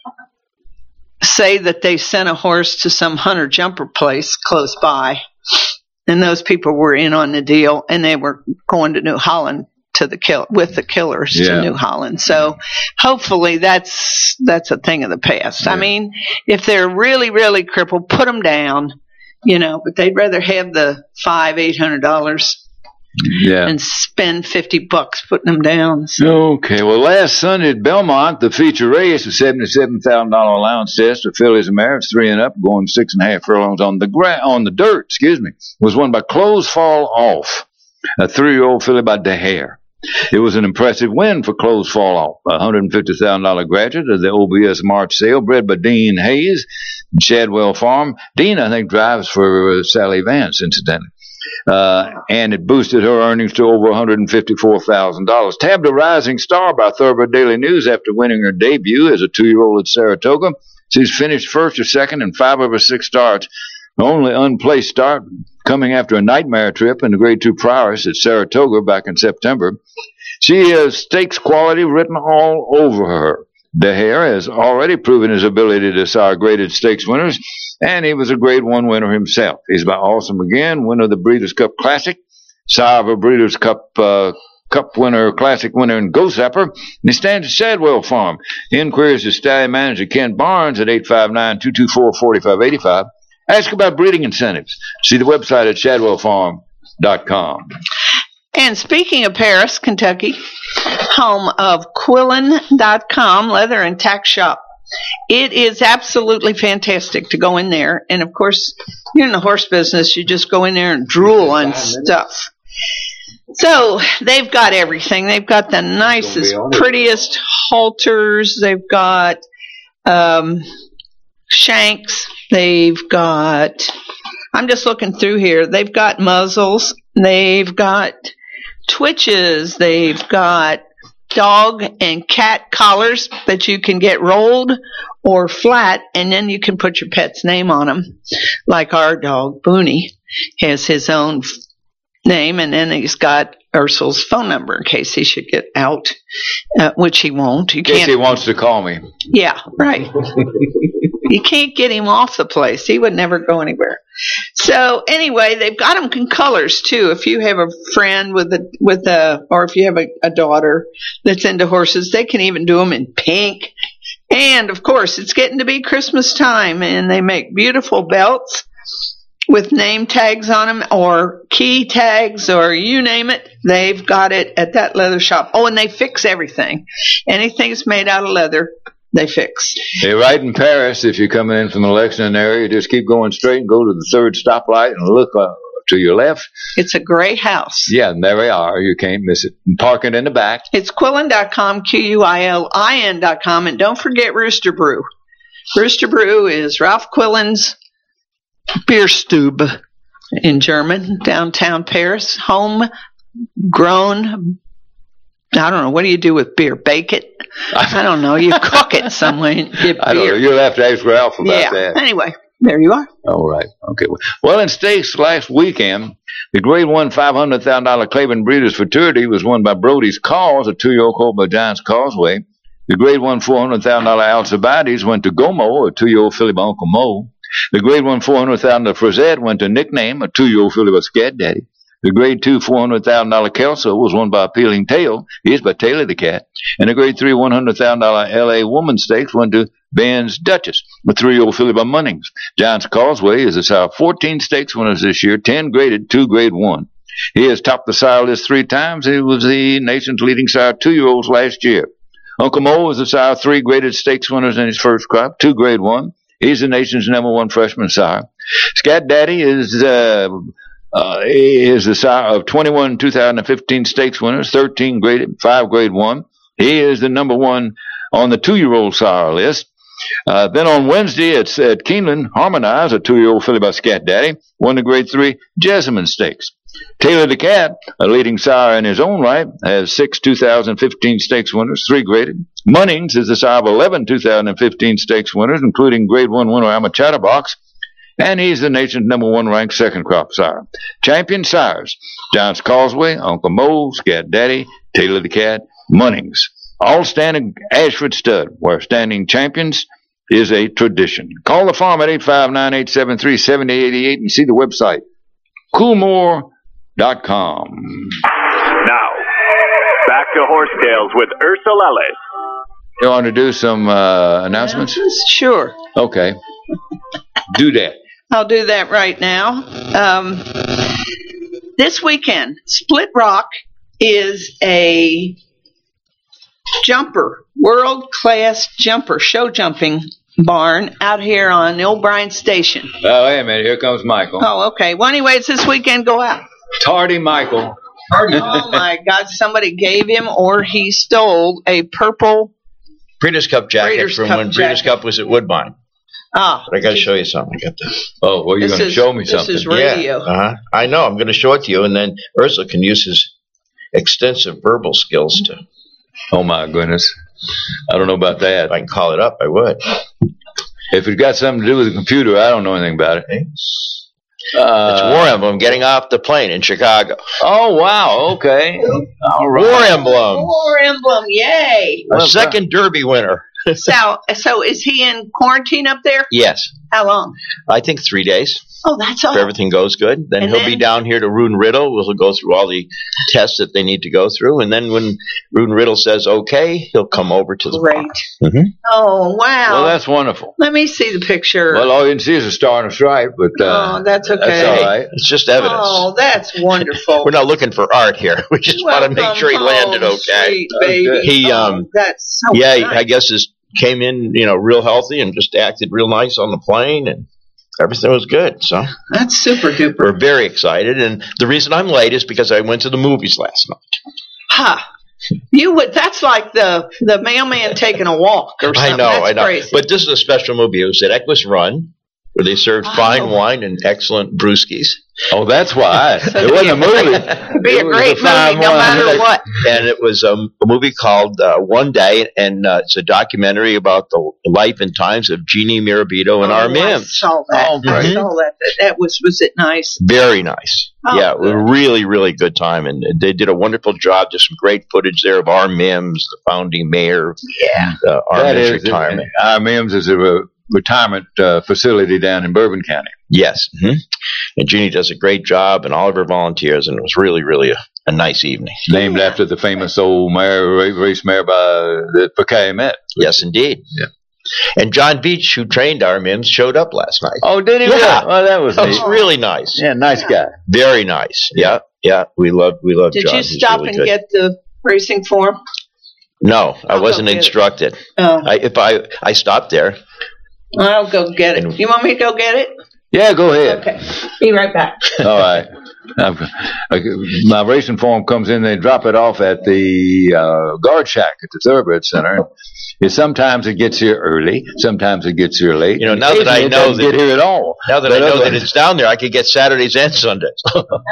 say that they sent a horse to some hunter jumper place close by. And those people were in on the deal, and they were going to New Holland to the kill with the Killers Yeah. to New Holland. So hopefully that's that's a thing of the past. I Yeah. mean, if they're really really crippled, put them down, you know. But they'd rather have the five eight hundred dollars Yeah. and spend fifty bucks putting them down. So, Okay, well, last Sunday at Belmont, the feature race, a seventy-seven thousand dollars allowance test for fillies and mares, three and up, going six and a half furlongs on the gra- on the dirt, excuse me, was won by Close Fall Off, a three-year-old filly by DeHare. It was an impressive win for Close Fall Off, a one hundred fifty thousand dollars graduate of the O B S March sale, bred by Dean Hayes and Shadwell Farm. Dean, I think, drives for uh, Sally Vance, incidentally. Uh, and it boosted her earnings to over one hundred fifty-four thousand dollars. Tabbed a rising star by Thoroughbred Daily News after winning her debut as a two-year-old at Saratoga. She's finished first or second in five of her six starts. The only unplaced start coming after a nightmare trip in the Grade two Prowess at Saratoga back in September. She has stakes quality written all over her. DeHare has already proven his ability to sire graded stakes winners, and he was a Grade one winner himself. He's by Awesome again, winner of the Breeders' Cup Classic, sire of a Breeders' Cup uh, Cup winner, Classic winner in Ghost Zapper, and he stands at Shadwell Farm. Inquiries to stallion manager Ken Barnes at eight five nine, two two four, four five eight five. Ask about breeding incentives. See the website at shadwell farm dot com. and speaking of Paris, Kentucky, home of Quillen dot com, leather and tack shop. It is absolutely fantastic to go in there. And of course, you're in the horse business, you just go in there and drool on stuff. So they've got everything. They've got the nicest, prettiest halters. They've got um, shanks. They've got, I'm just looking through here. They've got muzzles. They've got twitches. They've got dog and cat collars that you can get rolled or flat, and then you can put your pet's name on them. Like our dog, Booney, has his own f- name, and then he's got Ursul's phone number in case he should get out, uh, which he won't. You In case can't. he wants to call me. Yeah, right. You can't get him off the place. He would never go anywhere. So anyway, they've got them in colors too. If you have a friend with a with a, or if you have a, a daughter that's into horses, they can even do them in pink. And of course, it's getting to be Christmas time, and they make beautiful belts with name tags on them or key tags or you name it. They've got it at that leather shop. Oh, and they fix everything. Anything that's made out of leather, they fix. They're right in Paris. If you're coming in from the Lexington area, just keep going straight and go to the third stoplight and look uh, to your left. It's a great house. Yeah, and there we are. You can't miss it. And park it in the back. It's Quillen dot com, Q U I L I N dot com, and don't forget Rooster Brew. Rooster Brew is Ralph Quillen's Bierstube in German, downtown Paris. Home grown, I don't know, what do you do with beer? Bake it? I don't know. You cook it some way and get I don't know. beer. You'll have to ask Ralph about Yeah. that. Anyway, There you are. All right. Okay. Well, in stakes last weekend, the Grade One five hundred thousand dollar Claiborne Breeders' Futurity was won by Brody's Cause, a two-year-old colt by Giants Causeway. The Grade One four hundred thousand dollar Alcibiades went to Gomo, a two-year-old filly by Uncle Mo. The Grade One four hundred thousand dollar Frazette went to Nickname, a two-year-old filly by Scat Daddy. The Grade Two four hundred thousand dollar Kelso was won by Appealing Tail. He is by Taylor the Cat. And the Grade Three one hundred thousand dollar L A Woman Stakes went to Ben's Duchess, a three-year-old filly by Munnings. Giants Causeway is the sire of fourteen stakes winners this year, ten graded, two Grade One. He has topped the sire list three times. He was the nation's leading sire of two-year-olds last year. Uncle Mo is the sire of three graded stakes winners in his first crop, two Grade One. He's the nation's number one freshman sire. Scat Daddy is uh, uh, is the sire of twenty-one two thousand fifteen stakes winners, thirteen graded, five Grade One. He is the number one on the two-year-old sire list. Uh, then on Wednesday at, at Keeneland, Harmonize, a two-year-old filly by Scat Daddy, won the Grade Three Jessamine Stakes. Taylor the Cat, a leading sire in his own right, has six two thousand fifteen stakes winners, three graded. Munnings is the sire of eleven two thousand fifteen stakes winners, including Grade One winner Amma Chatterbox, and he's the nation's number one ranked second crop sire. Champion sires: Giants Causeway, Uncle Mo, Scat Daddy, Taylor the Cat, Munnings. All standing Ashford stud, where standing champions is a tradition. Call the farm at eight five nine, eight seven three, seven eight eight eight and see the website, coolmore dot com. Now, back to Horsetails with Ursula Ellis. You want to do some uh, announcements? Sure. Okay. Do that. I'll do that right now. Um, this weekend, Split Rock is a jumper, world-class jumper, show jumping barn out here on O'Brien Station. Oh, wait a minute. Here comes Michael. Oh, okay. Well, anyway, it's this weekend. Go out. Tardy Michael. Oh, my God. Somebody gave him or he stole a purple Breeders' Cup jacket Breeders' from Cup when Breeders' jacket. Cup was at Woodbine. Ah. But I got to show you something. I got this. Oh, well, you're This going to is- show me this something. is radio. Yeah, uh-huh. I know. I'm going to show it to you, and then Ursula can use his extensive verbal skills to. Oh, my goodness. I don't know about that. If I can call it up, I would. If it's got something to do with the computer, I don't know anything about it. It's Uh, War Emblem getting off the plane in Chicago. oh, wow. Okay. All right. War Emblem, War Emblem. Yay. a second Derby winner. So, so is he in quarantine up there? Yes, How long? I think three days. Oh, that's all. If everything goes good, then And he'll then- be down here to Rune Riddle. We'll go through all the tests that they need to go through, and then when Rune Riddle says okay, he'll come over to the Great. farm. Mhm. Oh, wow. Well, that's wonderful. Let me see the picture. Well, all you can see is a star and a stripe, but uh, oh, that's okay. that's all right. It's just evidence. Oh, that's wonderful. We're not looking for art here. We just want to make Welcome sure he landed home, okay. sweet baby. He, Oh, um, that's so yeah, nice. I guess his came in, you know, real healthy and just acted real nice on the plane, and everything was good. So That's super duper. we're very excited. And the reason I'm late is because I went to the movies last night. Ha. You would. That's like the the mailman taking a walk or something. I know, That's I know. Crazy. But this is a special movie. It was at Equus Run, where they served Oh. fine wine and excellent brewskis. Oh, that's why. It wasn't a movie. It'd be It a was great fine movie, no wine. matter what. And it was um, a movie called uh, One Day, and uh, it's a documentary about the life and times of Jeannie Mirabito and Oh, our I Mims. saw that. Oh, I great. saw that. that. That was. Was it nice? Very nice. Oh, yeah, it was a really, really good time. And they did a wonderful job. There's some great footage there of our Mims, the founding mayor, Yeah. uh, our That Mims is, retirement. our Mims is a re- retirement uh, facility down in Bourbon County. Yes. hmm And Jeannie does a great job, and all of her volunteers, and it was really, really a, a nice evening. Named after the famous old mayor, ra- race mayor by that Buckeye met. Yes, indeed. Yeah. And John Beach, who trained our Mims, showed up last night. Oh, did he? Yeah. really? Well, that was That was neat. really nice. Yeah, nice guy. Very nice. Yeah, yeah. We love, we love Did John. you He's stop really and good. get the racing form? No, I I'll go wasn't get it. instructed. Oh, I, if I, I stopped there. I'll go get it. You want me to go get it? Yeah, go ahead. Okay. Be right back. All right. I've- I- my racing form comes in, they drop it off at the uh, guard shack at the Thoroughbred Center. It, sometimes it gets here early, sometimes it gets here late. You know, now that I Occasionally it know doesn't that- get here at all. Now that But I know other- that it's down there, I could get Saturdays and Sundays.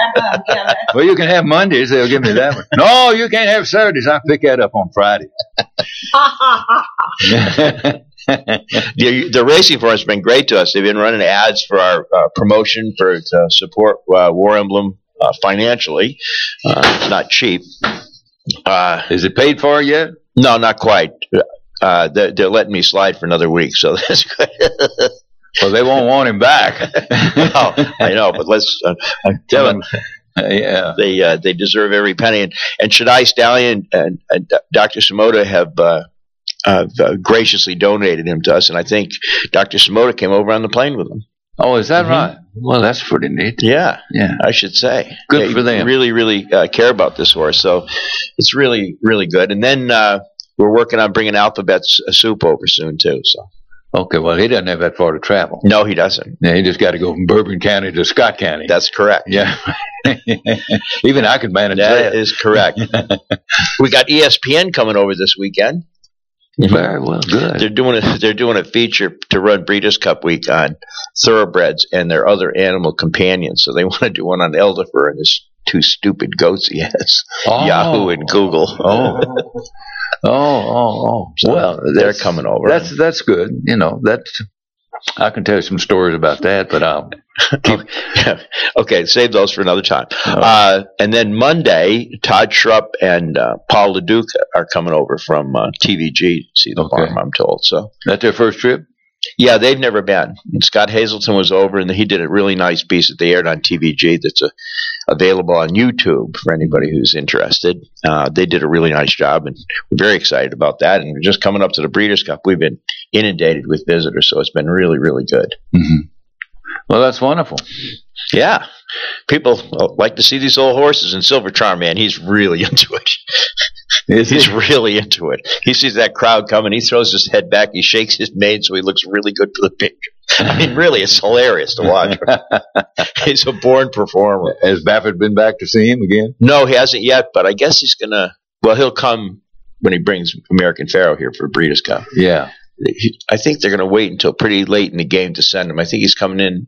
Well, you can have Mondays. They'll give me that one. No, you can't have Saturdays. I pick that up on Friday. the, the Racing Force has been great to us. They've been running ads for our uh, promotion for to support uh, War Emblem uh, financially. Uh, it's not cheap. Uh, Is it paid for yet? no, not quite. Uh, they're, they're letting me slide for another week, so that's good. Well, they won't want him back. No, I know, but let's uh, tell them. Yeah. They uh, they deserve every penny. And, and Shaddai Stallion and, and Doctor Samoda have uh, uh, uh, graciously donated him to us, and I think Doctor Samoda came over on the plane with him. Oh, is that Mhm. right? Well, that's pretty neat. Yeah, Yeah. I should say. Good They for them. Really, really uh, care about this horse, so it's really, really good. And then uh, we're working on bringing Alphabet's uh, Soup over soon too. So Okay, well, he doesn't have that far to travel. no, he doesn't. Yeah, he just got to go from Bourbon County to Scott County. That's correct. yeah. Even I could manage That that. is correct. We got E S P N coming over this weekend. Very well, good. They're doing a they're doing a feature to run Breeders' Cup Week on thoroughbreds and their other animal companions. So they want to do one on Eldifer and his two stupid goats he has, Oh. Yahoo and Google. Oh. Oh, oh, oh. So well, they're that's- coming over. That's that's good. You know, that's I can tell you some stories about that, but I'll keep. Okay, save those for another time. Uh, and then Monday, Todd Schrupp and uh, Paul LeDuc are coming over from uh, T V G to see the Okay. farm, I'm told. So That's their first trip. yeah, they've never been. And Scott Hazelton was over, and he did a really nice piece that they aired on T V G that's uh available on YouTube for anybody who's interested. Uh, they did a really nice job, and we're very excited about that. And we're just coming up to the Breeders' Cup. We've been inundated with visitors, so it's been really, really good. Mm-hmm. Well, that's wonderful. Yeah. People uh, like to see these old horses, and Silver Charm, man, he's really into it. He's really into it. He sees that crowd coming. He throws his head back. He shakes his mane so he looks really good for the picture. I mean, really, it's hilarious to watch. He's a born performer. Has Baffert been back to see him again? No, he hasn't yet, but I guess he's going to, well, he'll come when he brings American Pharaoh here for Breeders' Cup. Yeah. He, I think they're going to wait until pretty late in the game to send him. I think he's coming in.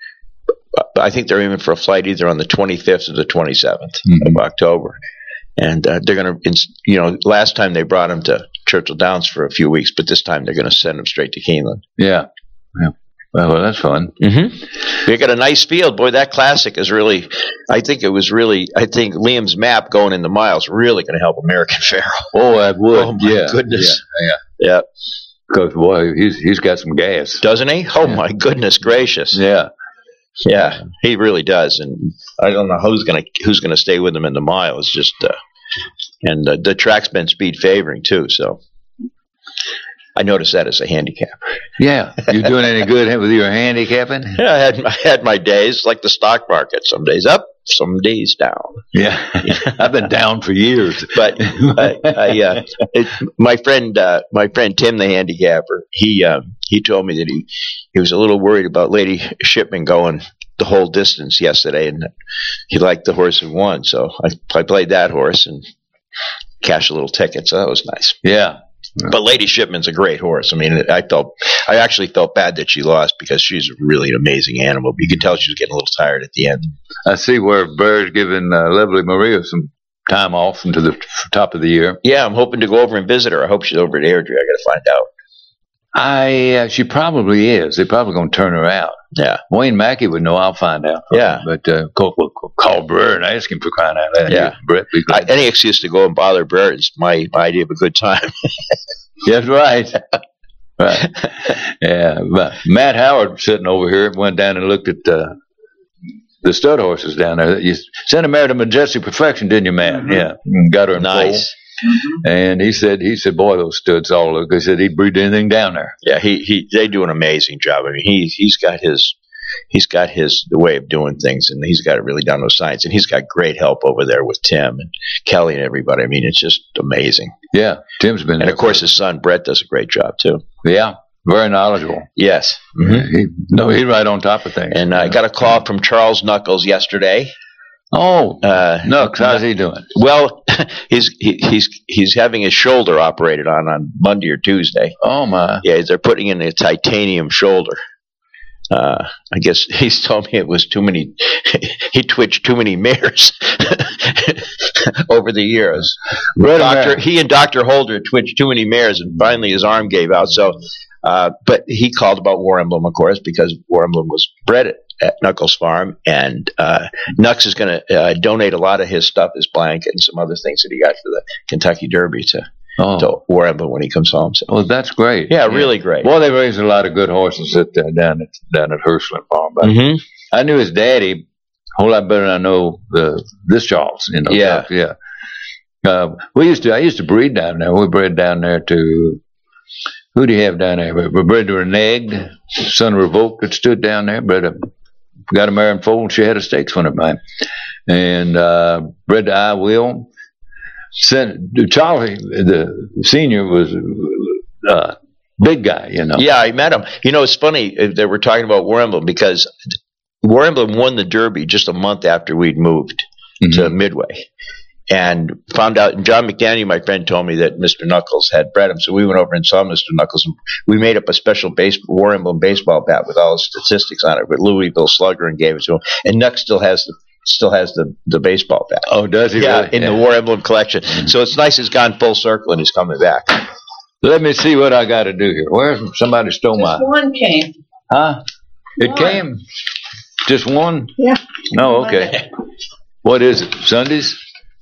I think they're aiming for a flight either on the twenty-fifth or the twenty-seventh Mhm. of October. And uh, they're going to, you know, last time they brought him to Churchill Downs for a few weeks, but this time they're going to send him straight to Keeneland. Yeah. Yeah. Well, well, that's fun. Mm-hmm. They got a nice field. Boy, that Classic is really, I think it was really, I think Liam's map going in the miles really going to help American Pharaoh. Oh, that would. Oh, my yeah. goodness. Yeah. Yeah. Because, boy, he's he's got some gas. Doesn't he? Oh, Yeah. my goodness gracious. Yeah. Yeah, he really does, and I don't know who's gonna who's gonna stay with him in the mile. It's just, uh, and uh, the track's been speed favoring too, so I noticed that as a handicap. Yeah. You doing any good with your handicapping? Yeah, I had I had my days like the stock market. Some days up, some days down. Yeah. I've been down for years. But I, I, uh, it, my friend, uh, my friend Tim, the handicapper, he um, he told me that he he was a little worried about Lady Shipman going the whole distance yesterday, and he liked the horse who won. So I I played that horse and cashed a little ticket. So that was nice. Yeah. But Lady Shipman's a great horse. I mean, I felt, I actually felt bad that she lost because she's really an amazing animal. But you can tell she was getting a little tired at the end. I see where Bird's giving uh, Lovely Maria some time off into the top of the year. Yeah, I'm hoping to go over and visit her. I hope she's over at Airdrie. I got to find out. I uh, she probably is. They're probably going to turn her out. Yeah. Wayne Mackey would know. I'll find out. Yeah. But uh, call, call Brett and ask him for crying out loud. Yeah. Brett, be I, glad. any excuse to go and bother Brett is my, my idea of a good time. That's right. Right. Yeah. But Matt Howard sitting over here went down and looked at uh, the stud horses down there. You sent him there to Majestic Perfection, didn't you, Matt? Mm-hmm. Yeah. And got her in Nice. full. And he said, he said, boy, those studs all look. He said he'd breed anything down there. Yeah, he, he they do an amazing job. I mean, he he's got his he's got his the way of doing things, and he's got it really down to science. And he's got great help over there with Tim and Kelly and everybody. I mean, it's just amazing. Yeah. Tim's been And there. of course, his son Brett does a great job too. Yeah. Very knowledgeable. Yes. Mm-hmm. He, no, he's right on top of things. And I got a call from Charles Knuckles yesterday. Oh, Uh, no, how's he doing? Well, he's he, he's he's having his shoulder operated on on Monday or Tuesday. Oh, my. Yeah, they're putting in a titanium shoulder. Uh, I guess he's told me it was too many. He twitched too many mares over the years. Right Doctor, around. he and Doctor Holder twitched too many mares, and finally his arm gave out. So Uh, but he called about War Emblem, of course, because War Emblem was bred at, at Knuckles Farm, and uh, Nux is going to uh, donate a lot of his stuff, his blanket and some other things that he got for the Kentucky Derby to, oh. to War Emblem when he comes home. So. Well, that's great. Yeah, yeah, really great. Boy, they raised a lot of good horses at, uh, down at down at Hirschland Farm. But mm-hmm. I knew his daddy a whole lot better than I know the this Charles. You know, yeah, stuff. yeah. Uh, we used to. I used to breed down there. We bred down there to. Who do you have down there? We bred to Reneged, son of Revolt that stood down there. Bred a, got a mare and foal, and she had a stakes winner mine. And uh, bred to I Will. Sent, Charlie, the senior, was a uh, big guy, you know. Yeah, I met him. You know, it's funny that we're talking about War Emblem because War Emblem won the Derby just a month after we'd moved mm-hmm. to Midway. And found out, and John McDaniel, my friend, told me that Mister Knuckles had bred him. So we went over and saw Mister Knuckles, and we made up a special base, War Emblem baseball bat with all the statistics on it with Louisville Slugger and gave it to him. And Nux still has the still has the, the baseball bat. Oh, does he? Yeah, really? in yeah. the War Emblem collection. Mm-hmm. So it's nice it's gone full circle and he's coming back. Let me see what I got to do here. Where's somebody stole Just my? one came. Huh? It One. came. Just one? Yeah. No, okay. What is it? Sundays?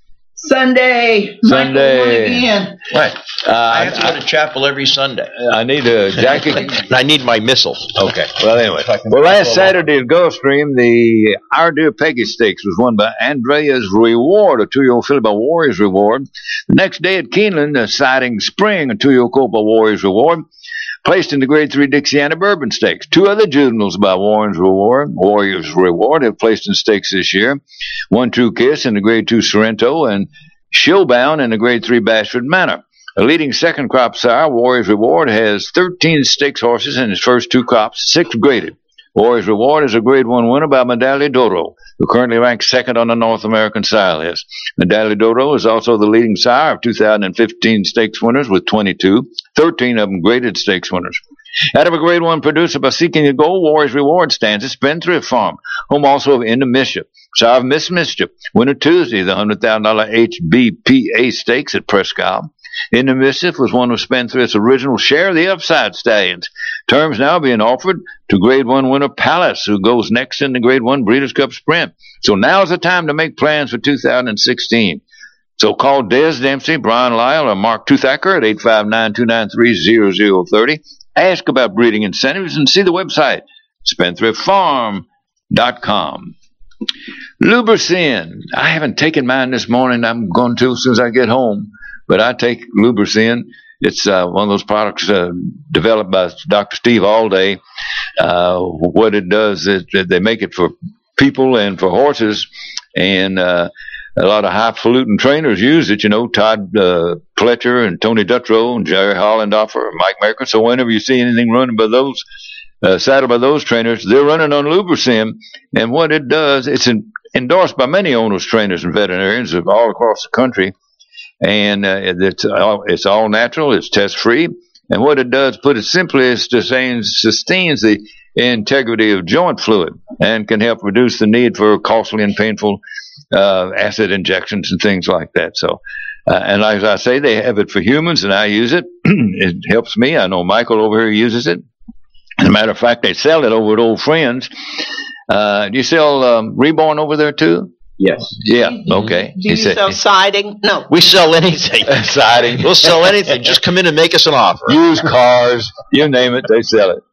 Sunday. Sunday. Michael won again. Right. Uh, I have to I, go to chapel every Sunday. I need a jacket. And I need my missile. Okay. Well, anyway. Well, last Saturday at Gulfstream, the Our Dear Peggy Stakes was won by Andrea's Reward, a two-year-old filly by Warriors Reward. The next day at Keeneland, the Siding Spring, a two-year-old colt by Warriors Reward. Placed in the Grade three Dixiana Bourbon Stakes. Two other juveniles by Warren's Reward, Warriors Reward have placed in stakes this year. One True Kiss in the Grade two Sorrento and Shillbound in the Grade three Bashford Manor. A leading second crop sire, Warriors Reward, has thirteen stakes horses in his first two crops, six graded. Warriors Reward is a Grade one winner by Medaglia d'Oro, who currently ranks second on the North American sire list. Medaglia d'Oro is also the leading sire of two thousand fifteen stakes winners with twenty-two, thirteen of them graded stakes winners. Out of a Grade one producer by Seeking the Goal, Warriors Reward stands at Spendthrift Farm, home also of Into Mischief. Sire of Miss Mischief, winner Tuesday, the one hundred thousand dollars H B P A Stakes at Presque Isle. Into Mischief was one of Spendthrift's original Share the Upside stallions. Terms now being offered to Grade one winner Palace, who goes next in the Grade one Breeders' Cup Sprint. So now's the time to make plans for two thousand sixteen. So call Des Dempsey, Brian Lyle, or Mark Toothacker at eight five nine, two nine three, zero zero three zero. Ask about breeding incentives and see the website, spendthrift farm dot com. Lubricin. I haven't taken mine this morning. I'm going to as soon as I get home. But I take Lubricin. It's uh, one of those products uh, developed by Doctor Steve Alday. Uh, what it does is they make it for people and for horses, and uh, a lot of highfalutin trainers use it. You know, Todd uh, Pletcher and Tony Dutrow and Jerry Hollendorfer and Mike Merker. So whenever you see anything running by those, uh, saddled by those trainers, they're running on Lubricin. And what it does, it's in, endorsed by many owners, trainers, and veterinarians all across the country. And uh, it's all, it's all natural, it's test free, and what it does, put it simply, is to say, sustains the integrity of joint fluid and can help reduce the need for costly and painful uh, acid injections and things like that. So, uh, and as I say, they have it for humans, and I use it. It helps me. I know Michael over here uses it. As a matter of fact, they sell it over at Old Friends. Uh, do you sell um, Reborn over there too? Yes. Yeah. Okay. Do you He said- sell siding? No. We sell anything. Siding. We'll sell anything. Just come in and make us an offer. Used cars, you name it, they sell it.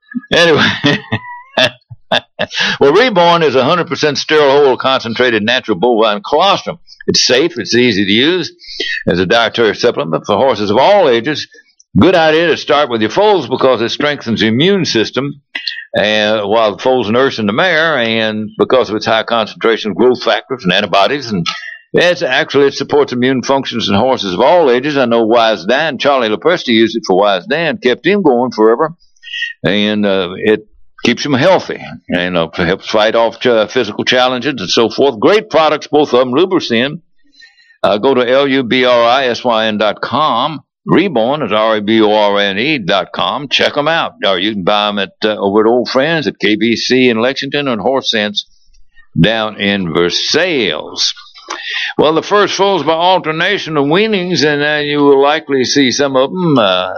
Anyway, well, Reborn is one hundred percent sterile whole concentrated natural bovine colostrum. It's safe, it's easy to use as a dietary supplement for horses of all ages. Good idea to start with your foals because it strengthens the immune system, and while the foals nurse in the mare, and because of its high concentration of growth factors and antibodies, and it's actually it supports immune functions in horses of all ages. I know Wise Dan, Charlie Lepresti used it for Wise Dan, kept him going forever, and uh, it keeps him healthy, and uh, helps fight off uh, physical challenges and so forth. Great products, both of them. Lubricin. Uh, go to L U B R I S Y N dot com. Reborn is R E B O R N E dot com. Check them out. Or you can buy them at, uh, over at Old Friends at K B C in Lexington and Horse Sense down in Versailles. Well, the first foals by alternation of weanings, and uh, you will likely see some of them uh,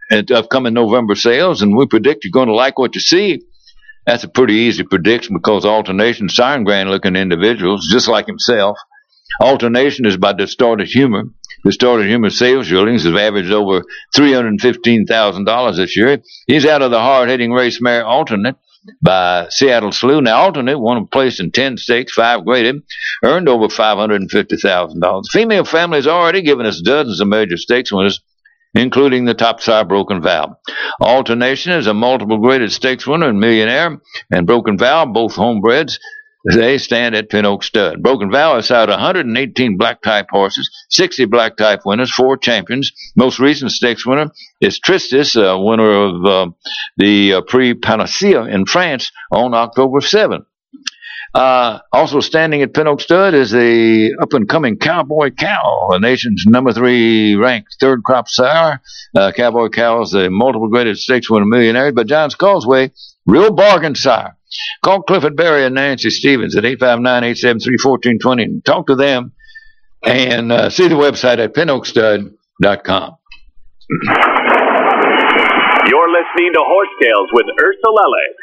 at upcoming November sales, and we predict you're going to like what you see. That's a pretty easy prediction because Alternation is iron grand-looking individuals, just like himself. Alternation is by Distorted Humor. Distorted Humor sales yearlings have averaged over three hundred fifteen thousand dollars this year. He's out of the hard-hitting race mare Alternate by Seattle Slew. Now, Alternate won a place in ten stakes, five graded, earned over five hundred fifty thousand dollars. The female family has already given us dozens of major stakes winners, including the top sire Broken Vow. Alternation is a multiple graded stakes winner and millionaire, and Broken Vow, both homebreds, they stand at Pin Oak Stud. Broken Vow has out one hundred eighteen black type horses, sixty black type winners, four champions. Most recent stakes winner is Tristis, uh, winner of uh, the uh, Prix Panacea in France on October seventh. Uh, also standing at Pin Oak Stud is the up-and-coming Cowboy Cow, the nation's number three ranked third crop sire. Uh, Cowboy Cow is the multiple graded stakes winner millionaire, but John's Causeway, real bargain sire. Call Clifford Berry and Nancy Stevens at eight five nine, eight seven three, one four two zero and talk to them, and uh, see the website at pin oak stud dot com. You're listening to Horse Tales with Ursa Ellis.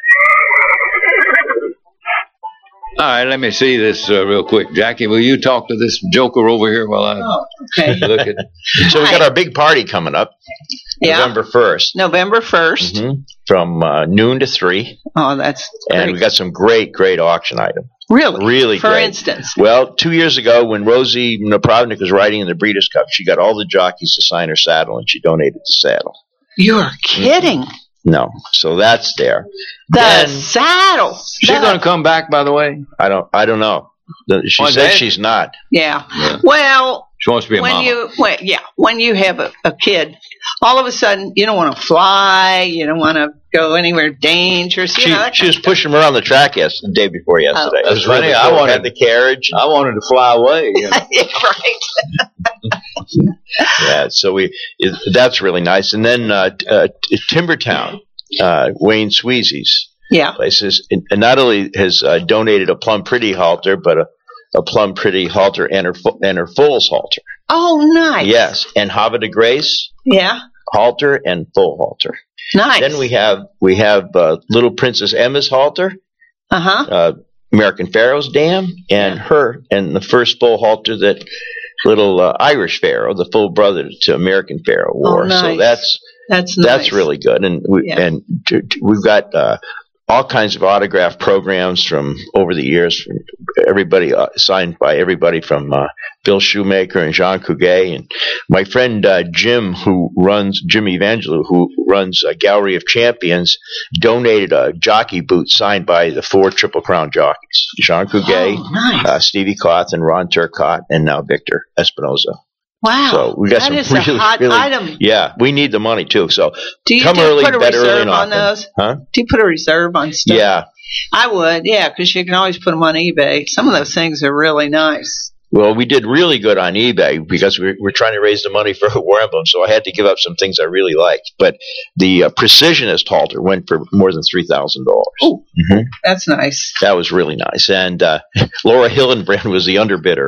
All right, let me see this uh, real quick. Jackie, will you talk to this joker over here while I Oh, okay. look at it? So we got our big party coming up, Yeah. November first, November first. mm-hmm. from uh, noon to three, Oh, that's and great. we got some great, great auction items. Really? Really For great. instance. Well, two years ago, when Rosie Napravnik was riding in the Breeders' Cup, she got all the jockeys to sign her saddle, and she donated the saddle. You're kidding. No, so that's there. The Then- saddle. She's The- going to come back, by the way. I don't, I don't know. The- She Oh, said that- she's not. Yeah. Yeah. Well, She wants to be a when mama. you, when, yeah, when you have a, a kid, all of a sudden you don't want to fly, you don't want to go anywhere dangerous. You She, know, that she kind was of stuff. pushing him around the track yes, the day before yesterday. Oh. It was That's really funny. cool. I wanted- Had the carriage. I wanted to fly away. You know. Yeah, right. Yeah, so we it, that's really nice. And then uh, uh, Timbertown, uh, Wayne Sweezy's Yeah. places, and, and not only has uh, donated a Plum Pretty halter, but a, a Plum Pretty halter and her fu- and her Foals halter. Oh, nice. Yes, and Hava de Grace Yeah. halter and full halter. Nice. Then we have we have uh, Little Princess Emma's halter, Uh huh. uh, American Pharaoh's dam, and her and the first full halter that little uh, Irish Pharaoh, the full brother to American Pharaoh, wore. Oh, nice. So that's That's nice. that's really good, and we Yeah. and t- t- we've got uh, all kinds of autograph programs from over the years, from everybody uh, signed by everybody from uh, Bill Shoemaker and Jean Couget, and my friend uh, Jim, who runs Jim Evangelou, who runs uh, Gallery of Champions, donated a jockey boot signed by the four Triple Crown jockeys: Jean Couget, Oh, nice. uh, Stevie Koth, and Ron Turcotte, and now Victor Espinoza. Wow. So we got that some is really, a hot really, item. yeah. We need the money too. So Do you come just early, put a bet early reserve and on often. those? Huh? Do you put a reserve on stuff? Yeah. I would, yeah, because you can always put them on eBay. Some of those things are really nice. Well, we did really good on eBay because we we're trying to raise the money for War Emblem, so I had to give up some things I really liked. But the uh, Precisionist halter went for more than three thousand dollars. Oh, Mhm. that's nice. That was really nice. And uh, Laura Hillenbrand was the underbidder.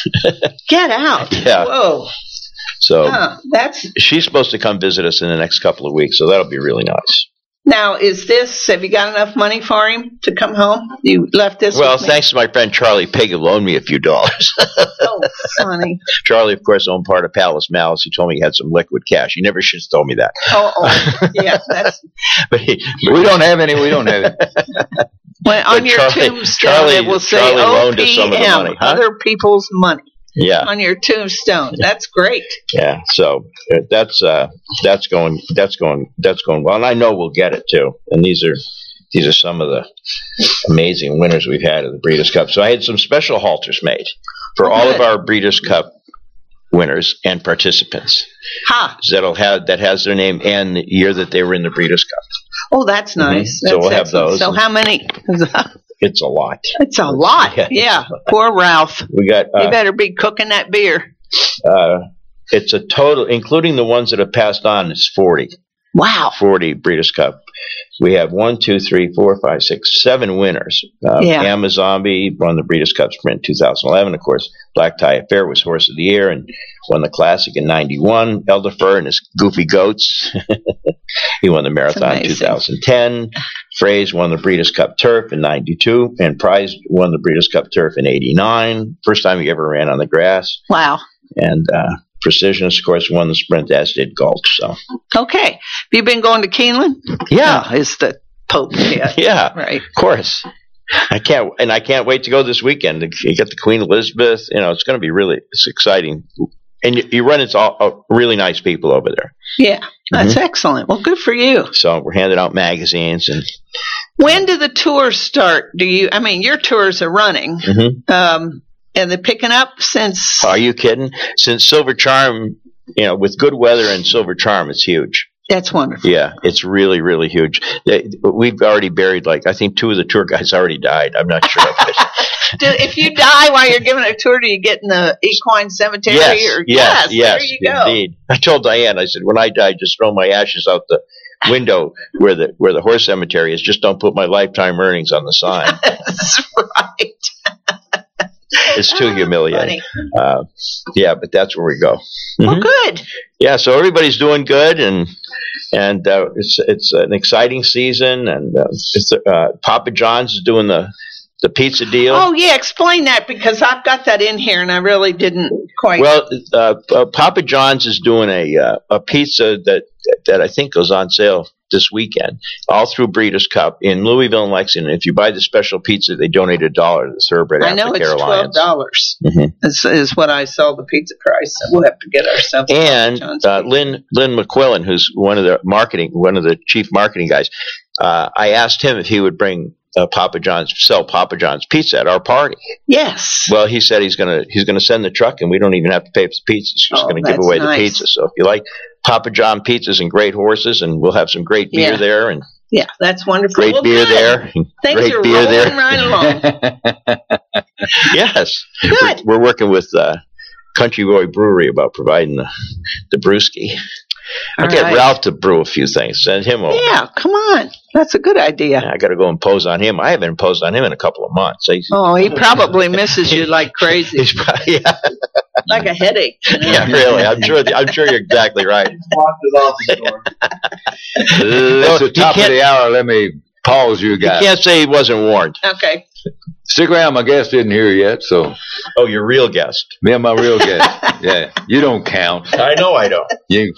Get out. Yeah. Whoa. So Huh, that's she's supposed to come visit us in the next couple of weeks, so that'll be really nice. now. Is this? Have you got enough money for him to come home? You left this. Well, with me? thanks to my friend Charlie Pig, who loaned me a few dollars. Oh, funny. Charlie, of course, owned part of Palace Malice. He told me he had some liquid cash. He never should have told me that. Oh, oh, yeah. That's But he, We don't have any. We don't have it. when on But your Charlie- tombstone Charlie- it will say Charlie loaned us some of the O P M, money, huh? other people's money yeah, on your tombstone. That's great. yeah. So uh, that's uh, that's going that's going that's going well, and I know we'll get it too. And these are these are some of the amazing winners we've had at the Breeders' Cup. So I had some special halters made for Oh, all good. of our Breeders' Cup winners and participants. Ha. That'll have that has their name and the year that they were in the Breeders' Cup. Oh, that's nice. Mhm. So That's we'll have excellent. those. So how many? It's a lot. It's a lot. Yeah, it's Yeah. a lot. Poor Ralph. We got You uh, better be cooking that beer. uh, it's a total, including the ones that have passed on, it's forty. Wow. forty Breeders' Cup. We have one, two, three, four, five, six, seven winners. Uh, Yeah. Amazombie won the Breeders' Cup Sprint in two thousand eleven. Of course, Black Tie Affair was Horse of the Year and won the Classic in ninety-one. Elderfur and his Goofy Goats. He won the Marathon in two thousand ten. Phrase won the Breeders' Cup Turf in ninety-two. And Prize won the Breeders' Cup Turf in eighty-nine. First time he ever ran on the grass. Wow. And uh, Precisionist, of course, won the Sprint, as did Gulch. So. Okay. Have you been going to Keeneland? Yeah. Oh, it's the Pope. Yeah. Yeah. Right. Of course. I can't, and I can't wait to go this weekend. You get the Queen Elizabeth. You know, it's going to be really, it's exciting. And you, you run into all, all really nice people over there. Yeah. That's Mm-hmm. excellent. Well, good for you. So we're handing out magazines and. When do the tours start? Do you, I mean, your tours are running. Mm-hmm. Um, and they're picking up since. Are you kidding? Since Silver Charm, you know, with good weather and Silver Charm, it's huge. That's wonderful. Yeah, it's really, really huge. They, we've already buried, like, I think two of the tour guys already died. I'm not sure. Do, if you die while you're giving a tour, do you get in the equine cemetery? Yes, or, yes, yes, there you go. indeed. I told Diane, I said, when I die, just throw my ashes out the window where the where the horse cemetery is. Just don't put my lifetime earnings on the sign. That's right. It's too Oh, humiliating. Uh, yeah, but that's where we go. Well, Mhm. good. Yeah, so everybody's doing good, and and uh, it's it's an exciting season, and uh, it's uh, Papa John's is doing the the pizza deal. Oh, yeah. Explain that because I've got that in here and I really didn't quite. Well, uh, uh, Papa John's is doing a uh, a pizza that that I think goes on sale this weekend, all through Breeders' Cup in Louisville and Lexington. If you buy the special pizza, they donate a dollar to the Thoroughbred I know After it's Care twelve Alliance. dollars. Mm-hmm. Is, is what I saw the pizza price. So we'll have to get ourselves. And John's uh, pizza. Lynn Lynn McQuillan, who's one of the marketing, one of the chief marketing guys, uh, I asked him if he would bring uh, Papa John's, sell Papa John's pizza at our party. Yes. Well, he said he's gonna he's gonna send the truck, and we don't even have to pay for the pizza. He's just Oh, gonna give that's away nice. the pizza. So if you like Papa John pizzas and great horses, and we'll have some great beer Yeah. there, and Yeah, that's wonderful. great Well, beer good. there, Things great are beer rolling there. right along. Yes, Good. We're, we're working with uh, Country Boy Brewery about providing the the brewski. I'll All get right. Ralph to brew a few things. Send him over. Yeah, come on. That's a good idea. I got to go impose on him. I haven't imposed on him in a couple of months. He's, Oh, he probably misses you like crazy, he's probably, yeah, like a headache. you know? yeah, really. I'm sure. I'm sure you're exactly right. Locked his office door. It's the He top of can't- the hour. Let me pause you You guys. can't say he wasn't warned. Okay. Stick around. My guest isn't here yet, so Oh, your real guest. me and my real guest. Yeah, you don't count. I know I don't, You.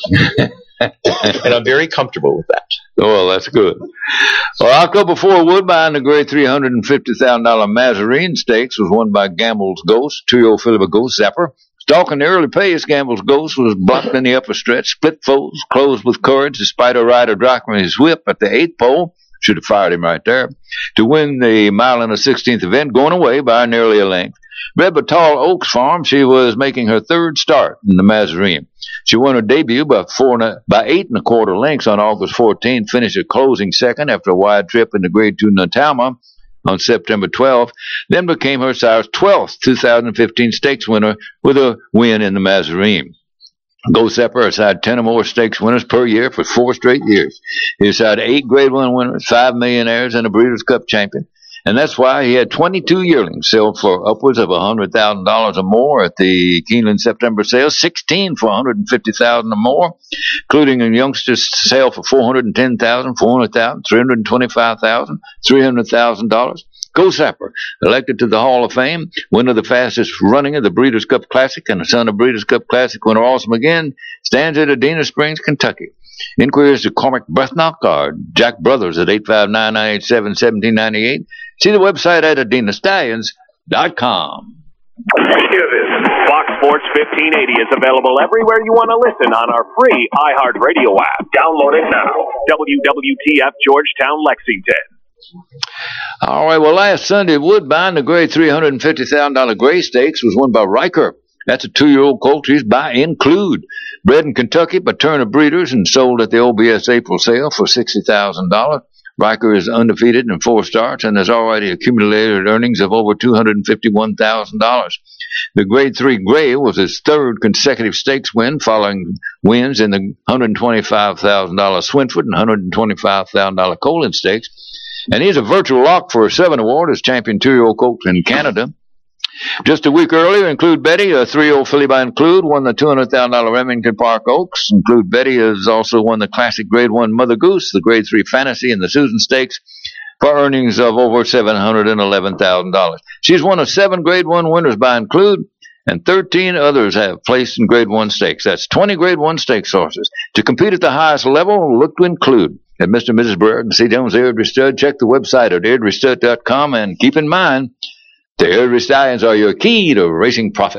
and I'm very comfortable with that. Oh, well, that's good. Well, October fourth, Woodbine, the great three hundred fifty thousand dollars Mazarine Stakes was won by Gamble's Ghost, two-year-old Philippa Ghost Zapper. Stalking the early pace, Gamble's Ghost was blocked in the upper stretch, split foes, closed with courage despite her rider dropping his whip at the eighth pole. Should have fired him right there. To win the mile and a sixteenth event, going away by nearly a length. Bred by Tall Oaks Farm, she was making her third start in the Mazarine. She won her debut by four and a, by eight and a quarter lengths on August fourteenth, finished a closing second after a wide trip in the Grade Two Natama on September twelfth, then became her sire's twelfth two thousand fifteen stakes winner with a win in the Mazarine. Ghost Zapper has had ten or more stakes winners per year for four straight years. He's had eight Grade One winners, five millionaires, and a Breeders' Cup champion. And that's why he had twenty-two yearlings sold for upwards of one hundred thousand dollars or more at the Keeneland September sales, sixteen for one hundred fifty thousand dollars or more, including a youngster's sale for four hundred ten thousand dollars, four hundred thousand dollars, three hundred twenty-five thousand dollars, three hundred thousand dollars. Ghost Zapper, elected to the Hall of Fame, winner of the fastest running of the Breeders' Cup Classic and the son of Breeders' Cup Classic winner Awesome Again, stands at Adena Springs, Kentucky. Inquiries to Cormac Breathnock or Jack Brothers at eight five nine, nine eight seven, one seven nine eight. See the website at adena stallions dot com. Hear this. Fox Sports fifteen eighty is available everywhere you want to listen on our free iHeartRadio app. Download it now. W W T F Georgetown, Lexington. All right, well, last Sunday at Woodbine, the grade three hundred fifty thousand dollars Gray Stakes was won by Riker. That's a two-year-old colt he's by Include. Bred in Kentucky by Turner Breeders and sold at the O B S April sale for sixty thousand dollars. Riker is undefeated in four starts and has already accumulated earnings of over two hundred fifty-one thousand dollars. The Grade three Gray was his third consecutive stakes win, following wins in the one hundred twenty-five thousand dollars Swinford and one hundred twenty-five thousand dollars Colin Stakes. And he's a virtual lock for a seven award as champion two-year-old colt in Canada. Just a week earlier, Include Betty, a three-year-old filly by Include, won the two hundred thousand dollars Remington Park Oaks. Include Betty has also won the classic Grade one Mother Goose, the Grade three Fantasy, and the Susan Stakes for earnings of over seven hundred eleven thousand dollars. She's one of seven Grade one winners by Include, and thirteen others have placed in Grade one stakes. That's twenty Grade one stakes horses. To compete at the highest level, look to Include. At Mister and Missus Bird and C. Jones Airdrie Stud, check the website at airdrie stud dot com, and keep in mind, the Airdrie Stallions are your key to racing profit.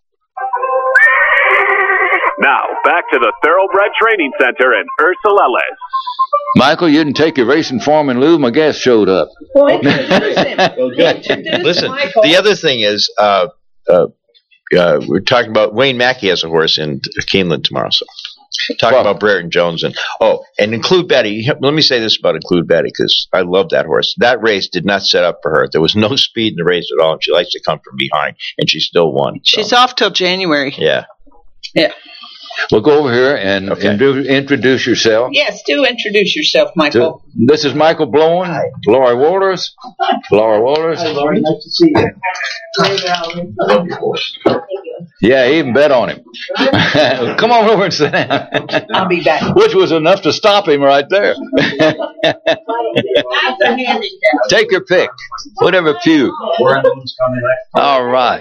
Now, back to the Thoroughbred Training Center and Ursula Ellis. Michael, you didn't take your racing form and Lou. My guest showed up. Well, introduce him. Introduce Listen, Michael. the other thing is, uh, uh, uh, we're talking about Wayne Mackey has a horse in Keeneland tomorrow, so talking Well, about Brereton Jones and oh, and Include Betty. Let me say this about Include Betty because I love that horse. That race did not set up for her. There was no speed in the race at all, and she likes to come from behind, and she still won. So. She's off till January. Yeah. Yeah. We'll go over here and Okay. indu- introduce yourself. Yes, do introduce yourself, Michael. To- this is Michael Blowen, Laura Walters. Laura Walters. Laurie, nice to see you. Yeah, he even bet on him. Come on over and sit down. I'll be back. Which was enough to stop him right there. Take your pick. Whatever pew. All right.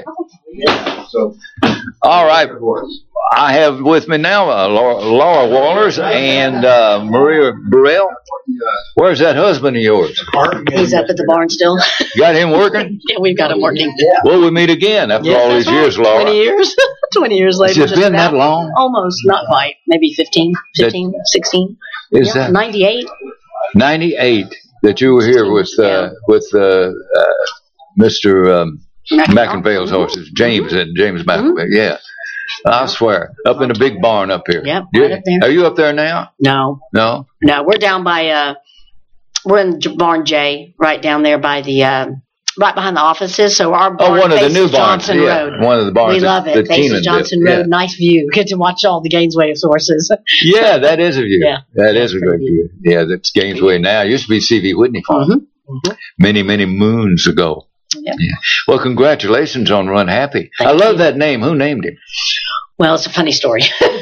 So, All right. I have with me now uh, Laura, Laura Walters and uh, Maria Burrell. Where's that husband of yours? He's up at the barn still. Got him working? Yeah, we've got him working. Will we meet again after Yes, all that's these right. years, Laura? twenty years. twenty years later. It's just been that about. long? Almost, not quite. Maybe fifteen, fifteen, sixteen. Is Yeah, that ninety-eight. ninety-eight that you were here with uh, with uh, uh, Mister Um, McInvale's horses, James and James McInvale? Yeah, I swear, up in the big barn up here. Yep, You- right up there. Are you up there now? No, No. no, we're down by, uh, we're in J- Barn J, right down there by the, uh, right behind the offices. So our Oh, barn one of the faces new barns. Johnson Yeah, Road. one of the barns. We that- love that it. Faces Keenan Johnson did. Road. Nice view. Get to watch all the Gainesway horses. Yeah. yeah, that is a view. Yeah. That is a good view. Yeah, that's Gainesway now. It used to be C V Whitney Farm Mm-hmm. many, many moons ago. Yep. Yeah. Well, congratulations on Run Happy. Thank I love you. that name. Who named him? Well, it's a funny story.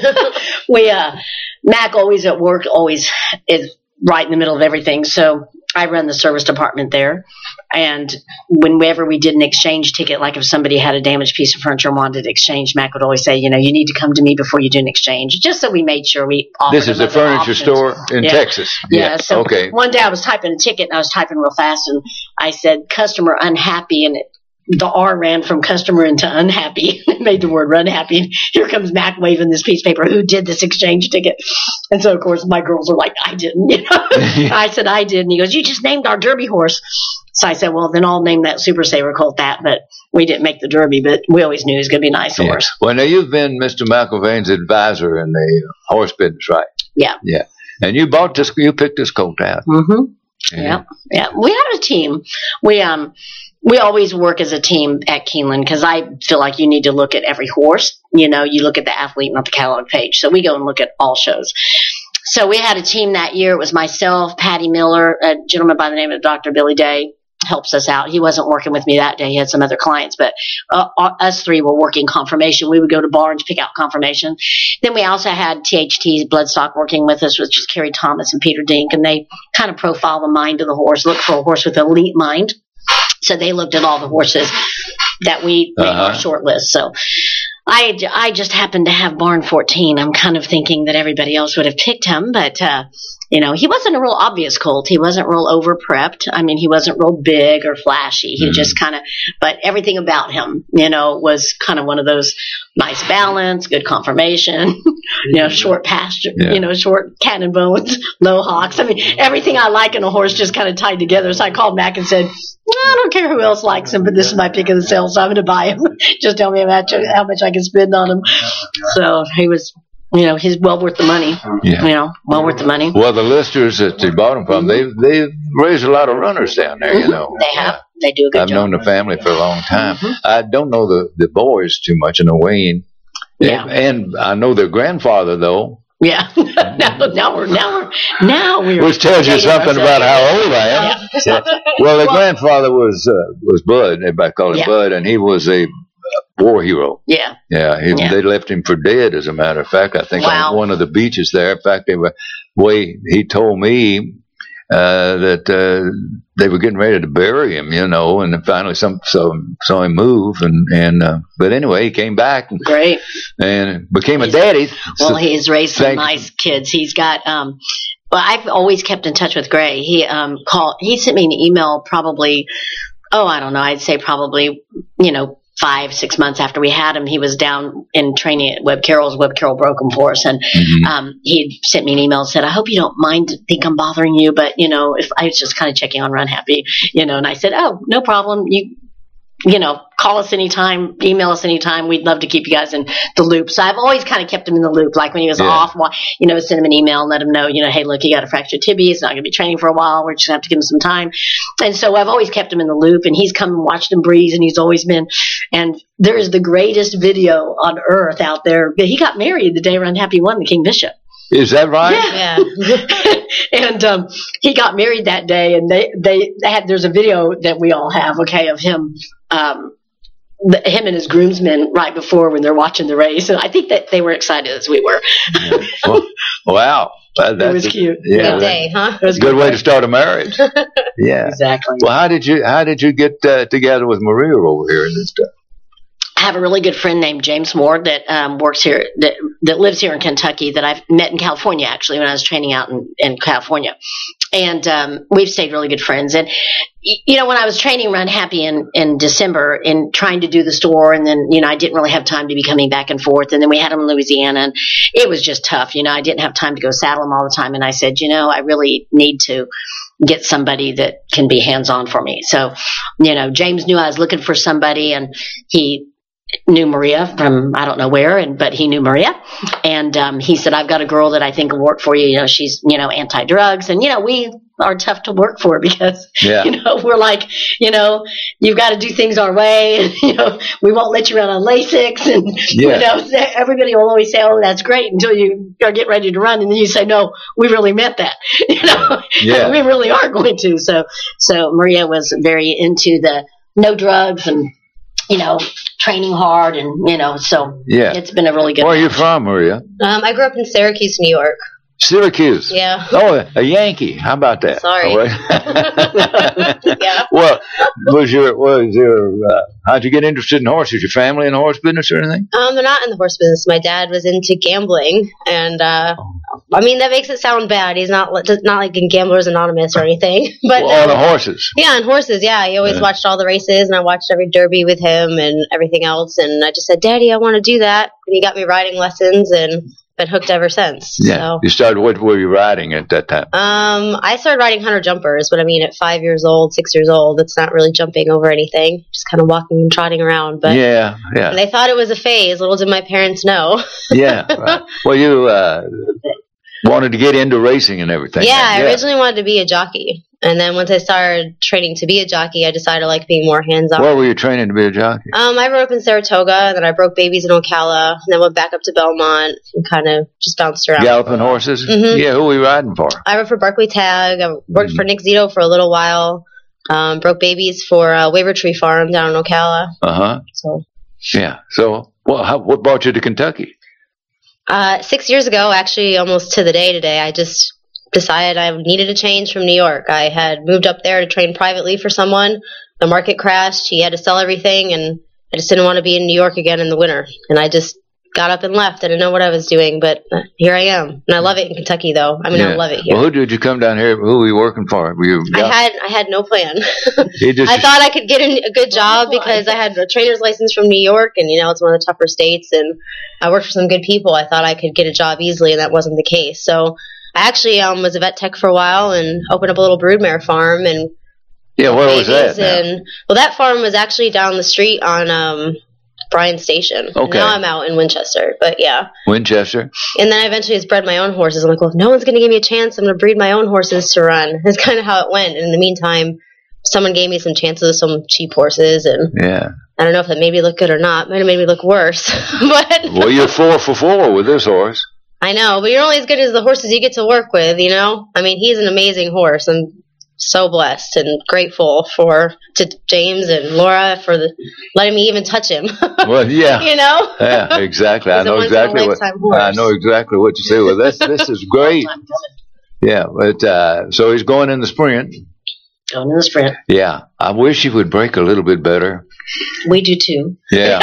we, uh, Mac always at work, always is right in the middle of everything. So I run the service department there. And whenever we did an exchange ticket, like if somebody had a damaged piece of furniture and wanted to exchange, Mac would always say, you know, you need to come to me before you do an exchange, just so we made sure we offered This is them a other furniture options. store in Yeah. Texas. Yeah. So okay. one day I was typing a ticket and I was typing real fast and I said customer unhappy and it, the R ran from customer into unhappy. It made the word unhappy. And here comes Mac waving this piece of paper. Who did this exchange ticket? And so of course my girls are like, I didn't. You know? I said I did, and he goes, you just named our Derby horse. So I said, well, then I'll name that Super Saver colt that. But we didn't make the Derby, but we always knew it was going to be a nice Yeah. horse. Well, now you've been Mister McIlvaine's advisor in the horse business, right? Yeah. Yeah. And you bought this, you picked this colt out. Mm-hmm. Yeah, yeah. We had a team. We um, we always work as a team at Keeneland because I feel like you need to look at every horse. You know, you look at the athlete, not the catalog page. So we go and look at all shows. So we had a team that year. It was myself, Patty Miller, a gentleman by the name of Doctor Billy Day helps us out. He wasn't working with me that day. He had some other clients, but uh, us three were working confirmation. We would go to barns, pick out confirmation. Then we also had T H T's Bloodstock working with us, which is Kerry Thomas and Peter Dink, and they kind of profile the mind of the horse, look for a horse with elite mind. So they looked at all the horses that we made Uh-huh. our short list. So I, I just happened to have Barn fourteen. I'm kind of thinking that everybody else would have picked him, but, uh, you know, he wasn't a real obvious colt. He wasn't real over prepped. I mean, he wasn't real big or flashy. He Mhm. just kind of, but everything about him, you know, was kind of one of those nice balance, good conformation, you know, short pasture, Yeah. you know, short cannon bones, low hocks. I mean, everything I like in a horse just kind of tied together. So I called Mac and said, I don't care who else likes him, but this is my pick of the sale, so I'm going to buy him. Just tell me how much, how much I can spend on him. So he was you know, he's well worth the money. Yeah. You know, well worth the money. Well, the listers that they bought them from, they they raised a lot of runners down there. You know, They have. They do a good I've job. known the family for a long time. I don't know the, the boys too much. I know Wayne. Yeah. And I know their grandfather, though. Yeah. now, now we're now we're now we're. Which tells you dating something ourselves. about how old I am. Yeah. Yeah. Well, their grandfather was uh, was Bud. Everybody called him Yeah. Bud, and he was a war hero. Yeah. Yeah, he, Yeah. they left him for dead, as a matter of fact. I think Wow. on one of the beaches there. In fact, they were way. He told me uh, that uh, they were getting ready to bury him, you know, and then finally some saw, saw him move, and and uh, but anyway, he came back and, Great. and became a He's- daddy. Well, So- he's raised some thank- nice kids. He's got. um Well, I've always kept in touch with Gray. He um called. He sent me an email probably. Oh, I don't know. I'd say probably you know. Five, six months after we had him, he was down in training at Webb Carroll's. Webb Carroll broke him for us, and Mhm. um, he had sent me an email and said, "I hope you don't mind, think I'm bothering you, but you know, if I was just kind of checking on Run Happy, you know." And I said, "Oh, no problem. You, you know, call us anytime, email us anytime. We'd love to keep you guys in the loop." So I've always kind of kept him in the loop. Like when he was Yeah. off, why- you know, send him an email and let him know, you know, hey, look, he got a fractured tibia. He's not going to be training for a while. We're just going to have to give him some time. And so I've always kept him in the loop, and he's come and watched him breeze, and he's always been. And there is the greatest video on earth out there. He got married the day Run Happy won the King Bishop. Is that right? Yeah. and um, he got married that day, and they, they they had. There's a video that we all have, okay, of him, um, the, him and his groomsmen right before when they're watching the race, and I think that they were excited as we were. Yeah. Well, wow. That, It was that's a- cute. Yeah, Good day, huh? It was Good way to start a marriage. Yeah. Exactly. Well, how did you how did you get uh, together with Maria over here and this stuff? I have a really good friend named James Moore that um, works here, that that lives here in Kentucky, that I've met in California actually when I was training out in, in California, and um, we've stayed really good friends. And y- you know, when I was training Run Happy in in December and trying to do the store, and then you know I didn't really have time to be coming back and forth, and then we had him in Louisiana, and it was just tough. You know, I didn't have time to go saddle him all the time, and I said, you know, I really need to get somebody that can be hands on for me. So, you know, James knew I was looking for somebody, and he knew Maria from I don't know where, and but he knew Maria, and um, he said, I've got a girl that I think will work for you. You know, she's you know anti-drugs, and you know we are tough to work for because Yeah. you know we're like you know you've got to do things our way, and you know we won't let you run on Lasix, and Yeah. you know everybody will always say, oh, that's great until you are get ready to run, and then you say, no, we really meant that, you know, Yeah. we really are going to. So so Maria was very into the no drugs and you know training hard, and you know so Yeah. it's been a really good Where are you match. from, Maria? Um, I grew up in Syracuse, New York. Syracuse. Yeah. Oh, a Yankee. How about that? Sorry. Oh, wait. Yeah. Well, was your was your uh, how'd you get interested in horses? Your family in the horse business or anything? Um, they're not in the horse business. My dad was into gambling, and uh, I mean that makes it sound bad. He's not li- not like in Gamblers Anonymous or anything, but Well, on no. the horses. Yeah, and horses. Yeah, he always Yeah. watched all the races, and I watched every derby with him and everything else. And I just said, "Daddy, I want to do that." And he got me riding lessons, and been hooked ever since. Yeah. So. You started. What were you riding at that time? Um, I started riding hunter jumpers, but I mean, at five years old, six years old, it's not really jumping over anything, just kind of walking and trotting around. But yeah. and Yeah. they thought it was a phase. Little did my parents know. Yeah. Right. Well, you uh, wanted to get into racing and everything. Yeah, I then. originally wanted to be a jockey, and then once I started training to be a jockey, I decided I like being more hands-on. Where were you training to be a jockey? Um, I grew up in Saratoga, and then I broke babies in Ocala, and then went back up to Belmont, and kind of just bounced around. Galloping horses. Mhm. Yeah. Who were you riding for? I rode for Barclay Tag. I worked Mhm. for Nick Zito for a little while. Um, broke babies for uh, Waver Tree Farm down in Ocala. Uh huh. So Yeah. So, well, how, what brought you to Kentucky? uh, six years ago, actually, almost to the day today, I just decided I needed a change from New York. I had moved up there to train privately for someone. The market crashed. He had to sell everything, and I just didn't want to be in New York again in the winter. And I just got up and left. I didn't know what I was doing, but uh, here I am. And I love it in Kentucky, though. I mean, I love it here. Well, who did you come down here? Who were you working for? Were you? I had I had no plan. You just, I thought I could get in a good job because I had a trainer's license from New York, and you know it's one of the tougher states, and I worked for some good people. I thought I could get a job easily, and that wasn't the case. So I actually um, was a vet tech for a while and opened up a little broodmare farm and yeah. Where was babies that? now? and well, that farm was actually down the street on um, Bryan Station. Okay. Now I'm out in Winchester, but yeah. Winchester. And then I eventually just bred my own horses. I'm like, well, if no one's going to give me a chance, I'm going to breed my own horses to run. That's kind of how it went. And in the meantime, someone gave me some chances of some cheap horses, and Yeah. I don't know if that made me look good or not. Might have made me look worse. But Well, you're four for four with this horse. I know, but you're only as good as the horses you get to work with, you know? I mean, he's an amazing horse. I'm so blessed and grateful for to James and Laura for the, letting me even touch him. Well, yeah. You know? Yeah, exactly. I He's a know exactly what once-in-a-lifetime horse. I know exactly what you say. Well, this this is great. Yeah, but uh, so he's going in the sprint. Going in the sprint. Yeah, I wish he would break a little bit better. We do too. Yeah,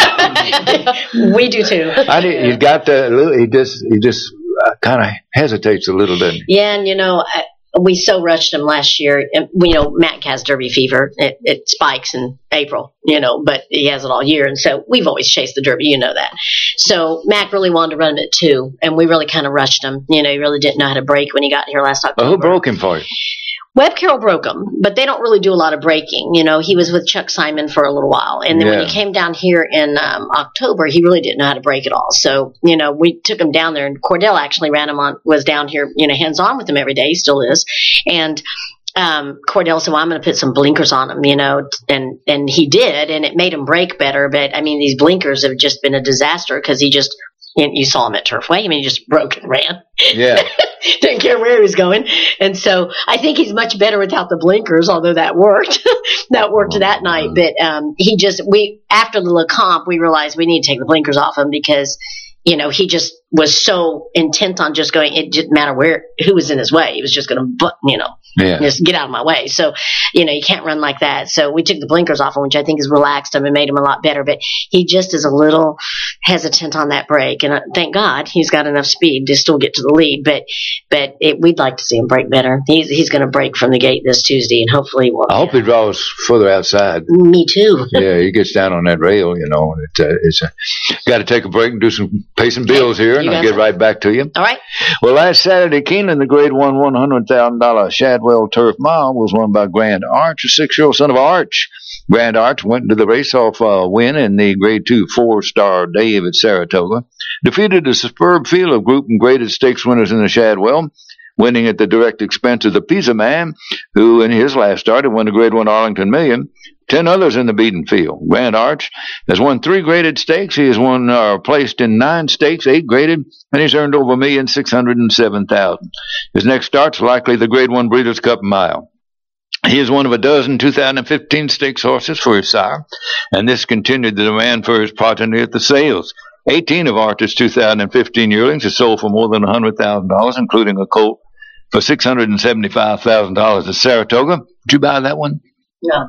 We do too. I did, he got the he just he just uh, kind of hesitates a little, doesn't he? Yeah, and you know, I, we so rushed him last year. And, you know, Mac has Derby fever. It, it spikes in April, you know, but he has it all year. And so we've always chased the Derby, you know that. So Mac really wanted to run it too, and we really kind of rushed him. You know, he really didn't know how to break when he got here last October. Well, who broke him for you? Webb Carroll broke him, but they don't really do a lot of breaking. You know, he was with Chuck Simon for a little while. And then Yeah. when he came down here in um, October, he really didn't know how to break at all. So, you know, we took him down there, and Cordell actually ran him on, was down here, you know, hands on with him every day. He still is. And um, Cordell said, well, I'm going to put some blinkers on him, you know, and, and he did, and it made him break better. But I mean, these blinkers have just been a disaster because he just, and you saw him at Turfway. I mean, he just broke and ran. Yeah. Didn't care where he was going. And so I think he's much better without the blinkers, although that worked. that worked that night. But um, he just, we, after the Lecomte, we realized we need to take the blinkers off him because, you know, he just was so intent on just going, it didn't matter where, who was in his way. He was just going to, you know, Yeah. just get out of my way. So, you know, you can't run like that. So we took the blinkers off him, which I think has relaxed him and made him a lot better. But he just is a little hesitant on that break. And uh, thank God he's got enough speed to still get to the lead. But but it, we'd like to see him break better. He's he's going to break from the gate this Tuesday, and hopefully we'll. I hope he draws further outside. Me too. Yeah, he gets down on that rail, you know. It, uh, it's a, got to take a break and do some pay some bills here, and You I'll got get it. right back to you. All right. Well, last Saturday, Keeneland, the Grade One, one hundred thousand dollar Shadwell Turf Mile was won by Grand Arch, a six-year-old son of Arch. Grand Arch went into the race-off uh, win in the Grade Two four-star Dave at Saratoga, defeated a superb field of group and graded stakes winners in the Shadwell, winning at the direct expense of the Pisa Man, who in his last start had won the Grade One Arlington Million. Ten others in the beaten field. Grand Arch has won three graded stakes. He has won uh, placed in nine stakes, eight graded, and he's earned over a million six hundred and seven thousand. His next start's likely the Grade One Breeders' Cup Mile. He is one of a dozen two thousand fifteen stakes horses for his sire, and this continued the demand for his progeny at the sales. eighteen of Archer's two thousand fifteen yearlings are sold for more than one hundred thousand dollars, including a colt for six hundred seventy-five thousand dollars at Saratoga. Did you buy that one? No.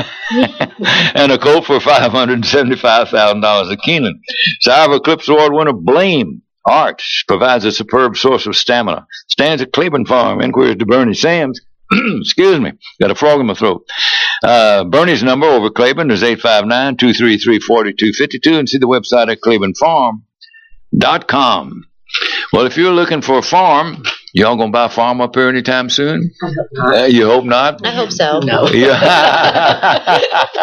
And a colt for five hundred seventy-five thousand dollars at Keeneland. Sire of Eclipse Award winner Blame Arch provides a superb source of stamina. Stands at Cleveland Farm. Inquiries to Bernie Sams. Excuse me. Got a frog in my throat. Uh, Bernie's number over Cleveland is eight five nine, two three three, four two five two, and see the website at cleveland farm dot com. Well, if you're looking for a farm, y'all gonna buy a farm up here anytime soon? I hope not. Uh, you hope not? I hope so. No. Yeah.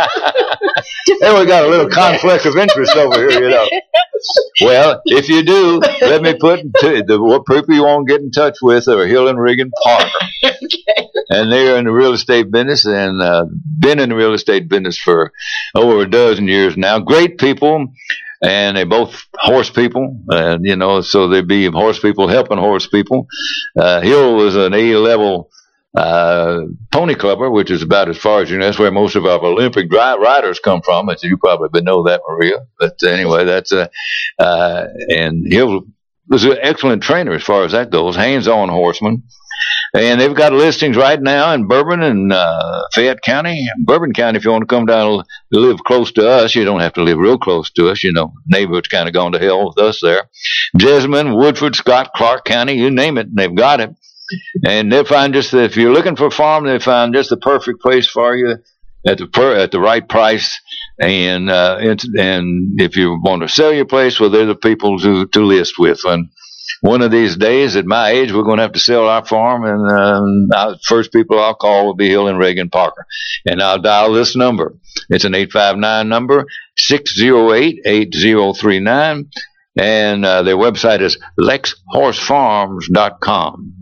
Hey, we got a little conflict of interest over here, you know. Well, if you do, let me put to the what people you want to get in touch with are Hill and Regan Parker. Okay. And they're in the real estate business and uh, been in the real estate business for over a dozen years now. Great people, and they both horse people, and you know, so they be horse people helping horse people. Uh, Hill was an A-level uh, pony clubber, which is about as far as you know. That's where most of our Olympic dri- riders come from. As you probably know that, Maria. But anyway, that's uh, uh, and Hill was an excellent trainer as far as that goes. Hands-on horseman. And they've got listings right now in Bourbon and uh, Fayette County. Bourbon County, if you want to come down and live close to us, you don't have to live real close to us. You know, neighborhood's kind of gone to hell with us there. Jessamine, Woodford, Scott, Clark County, you name it, they've got it. And they'll find just, the, if you're looking for a farm, they'll find just the perfect place for you at the per, at the right price. And uh, it's, and if you want to sell your place, well, they're the people to, to list with. And one of these days, at my age, we're going to have to sell our farm, and um, the first people I'll call will be Hill and Reagan Parker. And I'll dial this number. It's an eight five nine number, six oh eight, eight oh three nine, and uh, their website is lex horse farms dot com.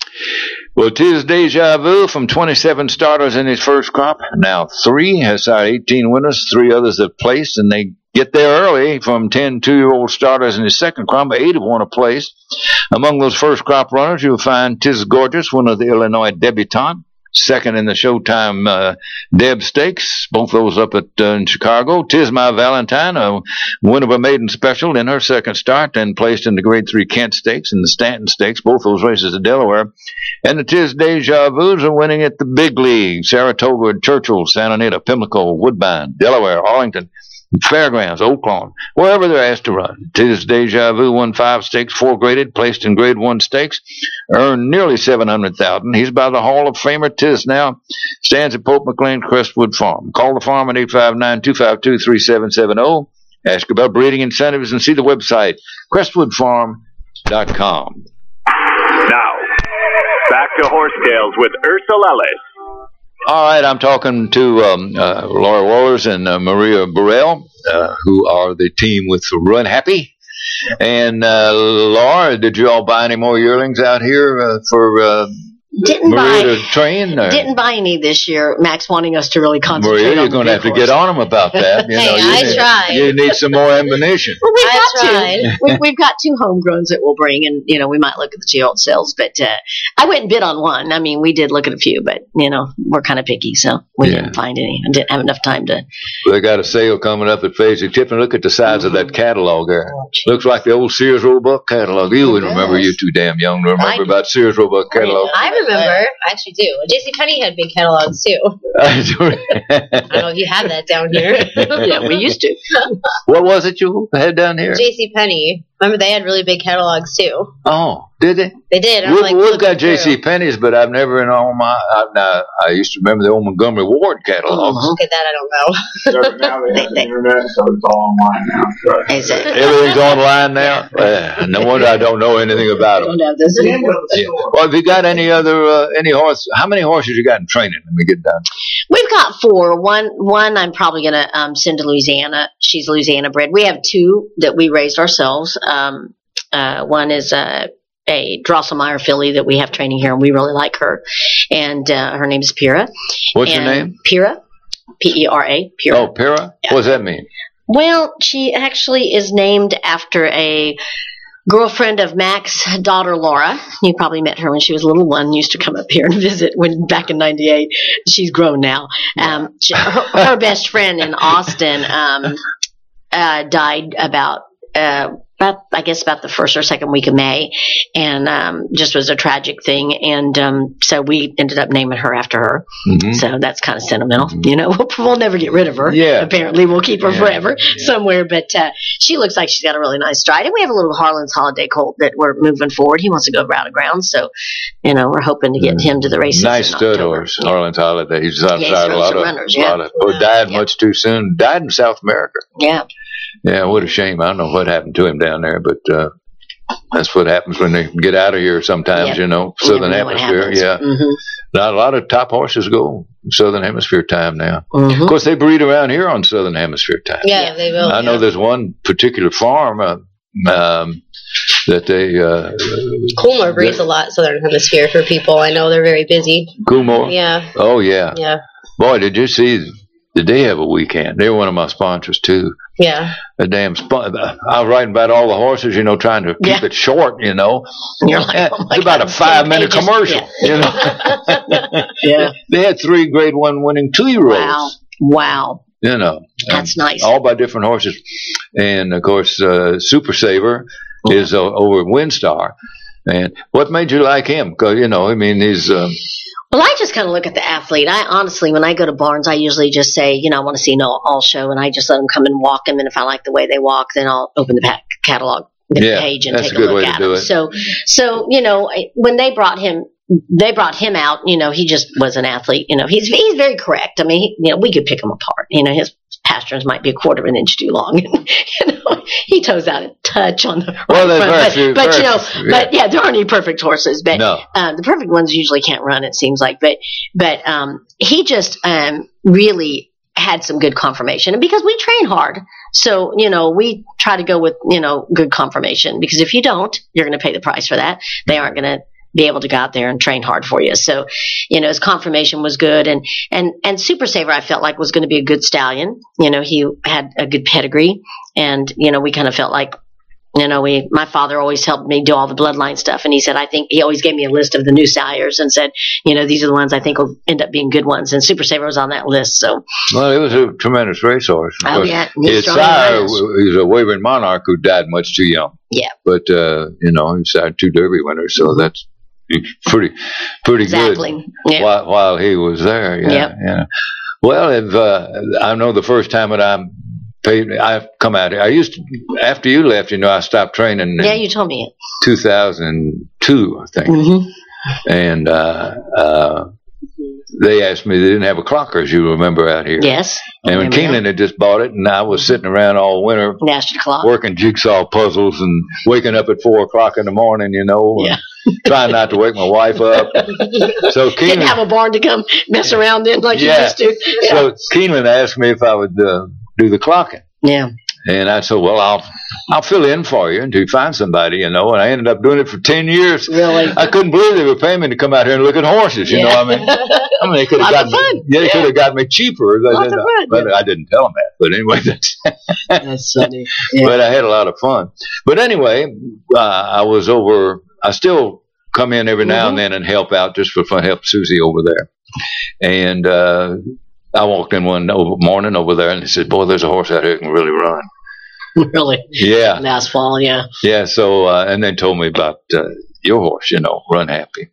Well, 'tis deja vu from twenty-seven starters in his first crop. Now three has our eighteen winners, three others have placed, and they get there early from ten two-year-old starters in his second crop. Eight have won a place. Among those first crop runners, you'll find Tis Gorgeous, winner of the Illinois Debutante, second in the Showtime uh, Deb Stakes, both those up at uh, in Chicago. Tis My Valentine, a winner of a maiden special in her second start, and placed in the Grade three Kent Stakes and the Stanton Stakes, both those races at Delaware. And the Tis Deja Vu's are winning at the big league: Saratoga, Churchill, Santa Anita, Pimlico, Woodbine, Delaware, Arlington, Fairgrounds, Oaklawn, wherever they're asked to run. Tis Deja Vu won five stakes, four graded, placed in Grade one stakes, earned nearly seven hundred thousand dollars. He's by the Hall of Famer Tis now, stands at Pope McLean Crestwood Farm. Call the farm at eight five nine, two five two, three seven seven zero. Ask about breeding incentives and see the website, crestwood farm dot com. Now, back to Horse Tales with Ursula Ellis. All right, I'm talking to um, uh, Laura Wallers and uh, Maria Burrell, uh, who are the team with Run Happy. And uh, Laura, did you all buy any more yearlings out here uh, for uh, Didn't Maria buy, to train? Or? Didn't buy any this year. Max wanting us to really concentrate Maria, on you're going to have to get on them about that. You Hey, know, you I need, tried. You need some more ammunition. Well, we've I got tried. two. We've, we've got two homegrowns that we'll bring, and you know we might look at the two-year-old sales. But uh, I went and bid on one. I mean, we did look at a few, but you know we're kind of picky, so we Yeah. didn't find any. I didn't have enough time to. They got a sale coming up at Faisy Tiffin. Look at the size of that catalog there. Looks like the old Sears Roebuck catalog. You wouldn't remember. You're too damn young to remember I- about Sears Roebuck catalog. I remember. I actually do. JCPenney had big catalogs too. I don't know if you have that down here. Yeah, we used to. What was it you had down here? JCPenney. Remember, they had really big catalogs too. Oh, did they? They did. I'm We've, like, we've looking got J C through. Penney's, but I've never in all my. I've not, I used to remember the old Montgomery Ward catalogs. Uh-huh. Look at that. I don't know. Now they have the internet, so it's all online now. So. Is it? Everything's online now. Uh, no wonder I don't know anything about them. Don't have this. The end of the Yeah. store. Well, have you got any other uh, any horse? How many horses you got in training? Let me get done. We've got four. One, one I'm probably going to um, send to Louisiana. She's Louisiana bred. We have two that we raised ourselves. Um, uh, one is a, a Drosselmeyer filly that we have training here, and we really like her. And uh, her name is Pyrrha. What's and your name? Pyrrha. P E R A. Pyrrha. Oh, Pyrrha. What does that mean? Well, she actually is named after a girlfriend of Mac's daughter, Laura. You probably met her when she was a little one. Used to come up here and visit when back in ninety-eight. She's grown now. Um, she, her, her best friend in Austin um, uh, died about, uh, about, I guess, about the first or second week of May, and um, just was a tragic thing. And um, so we ended up naming her after her. Mm-hmm. So that's kind of sentimental. You know, we'll, we'll never get rid of her. Yeah. Apparently, we'll keep her Yeah. forever somewhere. But uh, she looks like she's got a really nice stride. And we have a little Harlan's Holiday colt that we're moving forward. He wants to go round and ground. So, you know, we're hoping to get him to the races. Nice in stud October. horse, Yeah. Harlan's Holiday. He's outside he's a run lot some of, runners, lot yeah. of. Oh, died Yeah. much too soon. Died in South America. Yeah. Yeah, what a shame. I don't know what happened to him down there, but uh, that's what happens when they get out of here sometimes, Yeah. you know, You Southern never know what Hemisphere. happens. Yeah. Mhm. Now, a lot of top horses go Southern Hemisphere time now. Mhm. Of course, they breed around here on Southern Hemisphere time. Yeah, Yeah. they will. I know yeah. there's one particular farm uh, um, that they. Uh, Coolmore breeds a lot Southern Hemisphere for people. I know they're very busy. Coolmore. Yeah, Oh, yeah. yeah, Boy, did you see? Did they have a weekend? They're one of my sponsors, too. yeah. A damn spon- I was writing about all the horses, you know, trying to keep Yeah. it short, you know. You're like, Yeah, oh my it's about God, a five minute pages. commercial, you know. Yeah. They had three grade one winning two year olds, Wow. Wow. you know. That's and nice. All by different horses. And of course, uh, Super Saver is uh, over at Windstar. And what made you like him? Because, you know, I mean, he's. Um, Well, I just kind of look at the athlete. I honestly, when I go to barns, I usually just say, you know, I want to see an all, all show, and I just let them come and walk them. And if I like the way they walk, then I'll open the pack catalog the Yeah, page and that's take a good look way to at do them. it. So, so you know, I- when they brought him, they brought him out. You know, he just was an athlete. You know, he's he's very correct. I mean, he, you know, we could pick him apart. You know, his pasterns might be a quarter of an inch too long. you know, he toes out touch on the Well, right there's front. very But, few- but very you know, few, but yeah, there aren't any perfect horses. But No. uh, the perfect ones usually can't run. It seems like, but but um, he just um, really had some good conformation, and because we train hard, so you know we try to go with you know good conformation, because if you don't, you're going to pay the price for that. They aren't going to be able to go out there and train hard for you. So, you know, his conformation was good, and and and Super Saver I felt like was going to be a good stallion. You know, he had a good pedigree, and you know we kind of felt like. You know, we, my father always helped me do all the bloodline stuff. And he said, I think he always gave me a list of the new sires and said, you know, these are the ones I think will end up being good ones. And Super Saver was on that list. So, Well, it was a tremendous racehorse. Of Oh, course, yeah, and he's his strong sire, and fast. he was a Wavering Monarch who died much too young. yeah, But, uh, you know, he sired two Derby winners, so that's pretty, pretty exactly. good Yeah. while, while he was there. Yeah, Yep. yeah. Well, if, uh, I know the first time that I paid, I've come out here, I used to, after you left, you know, I stopped training Yeah, in you told me it. two thousand two, I think. Mm-hmm. And, uh, uh, they asked me, they didn't have a clocker, as you remember, out here. Yes. And when Remember Keeneland had just bought it, and I was sitting around all winter that? National clock. working jigsaw puzzles and waking up at four o'clock in the morning, you know, and Yeah. trying not to wake my wife up. So Didn't have Keeneland, a barn to come mess around in like Yeah. you used to. Yeah. so Keeneland asked me if I would uh, do the clocking. yeah. And I said, well, I'll I'll fill in for you until you find somebody, you know. And I ended up doing it for ten years. Really? I couldn't believe they were paying me to come out here and look at horses, you Yeah. know what I mean? I mean, they could have Lots got of me, fun. yeah, they Yeah. could have got me cheaper. Lots of fun, But I didn't tell them that. But anyway, that's, That's funny. Yeah. but I had a lot of fun. But anyway, uh, I was over, I still come in every now Mhm. and then and help out just for fun, help Susie over there. And uh, I walked in one over, morning over there and they said, boy, there's a horse out here that can really run. Really? Yeah. Last fall, yeah. Yeah. So, uh, and they told me about uh, your horse, you know, Run Happy.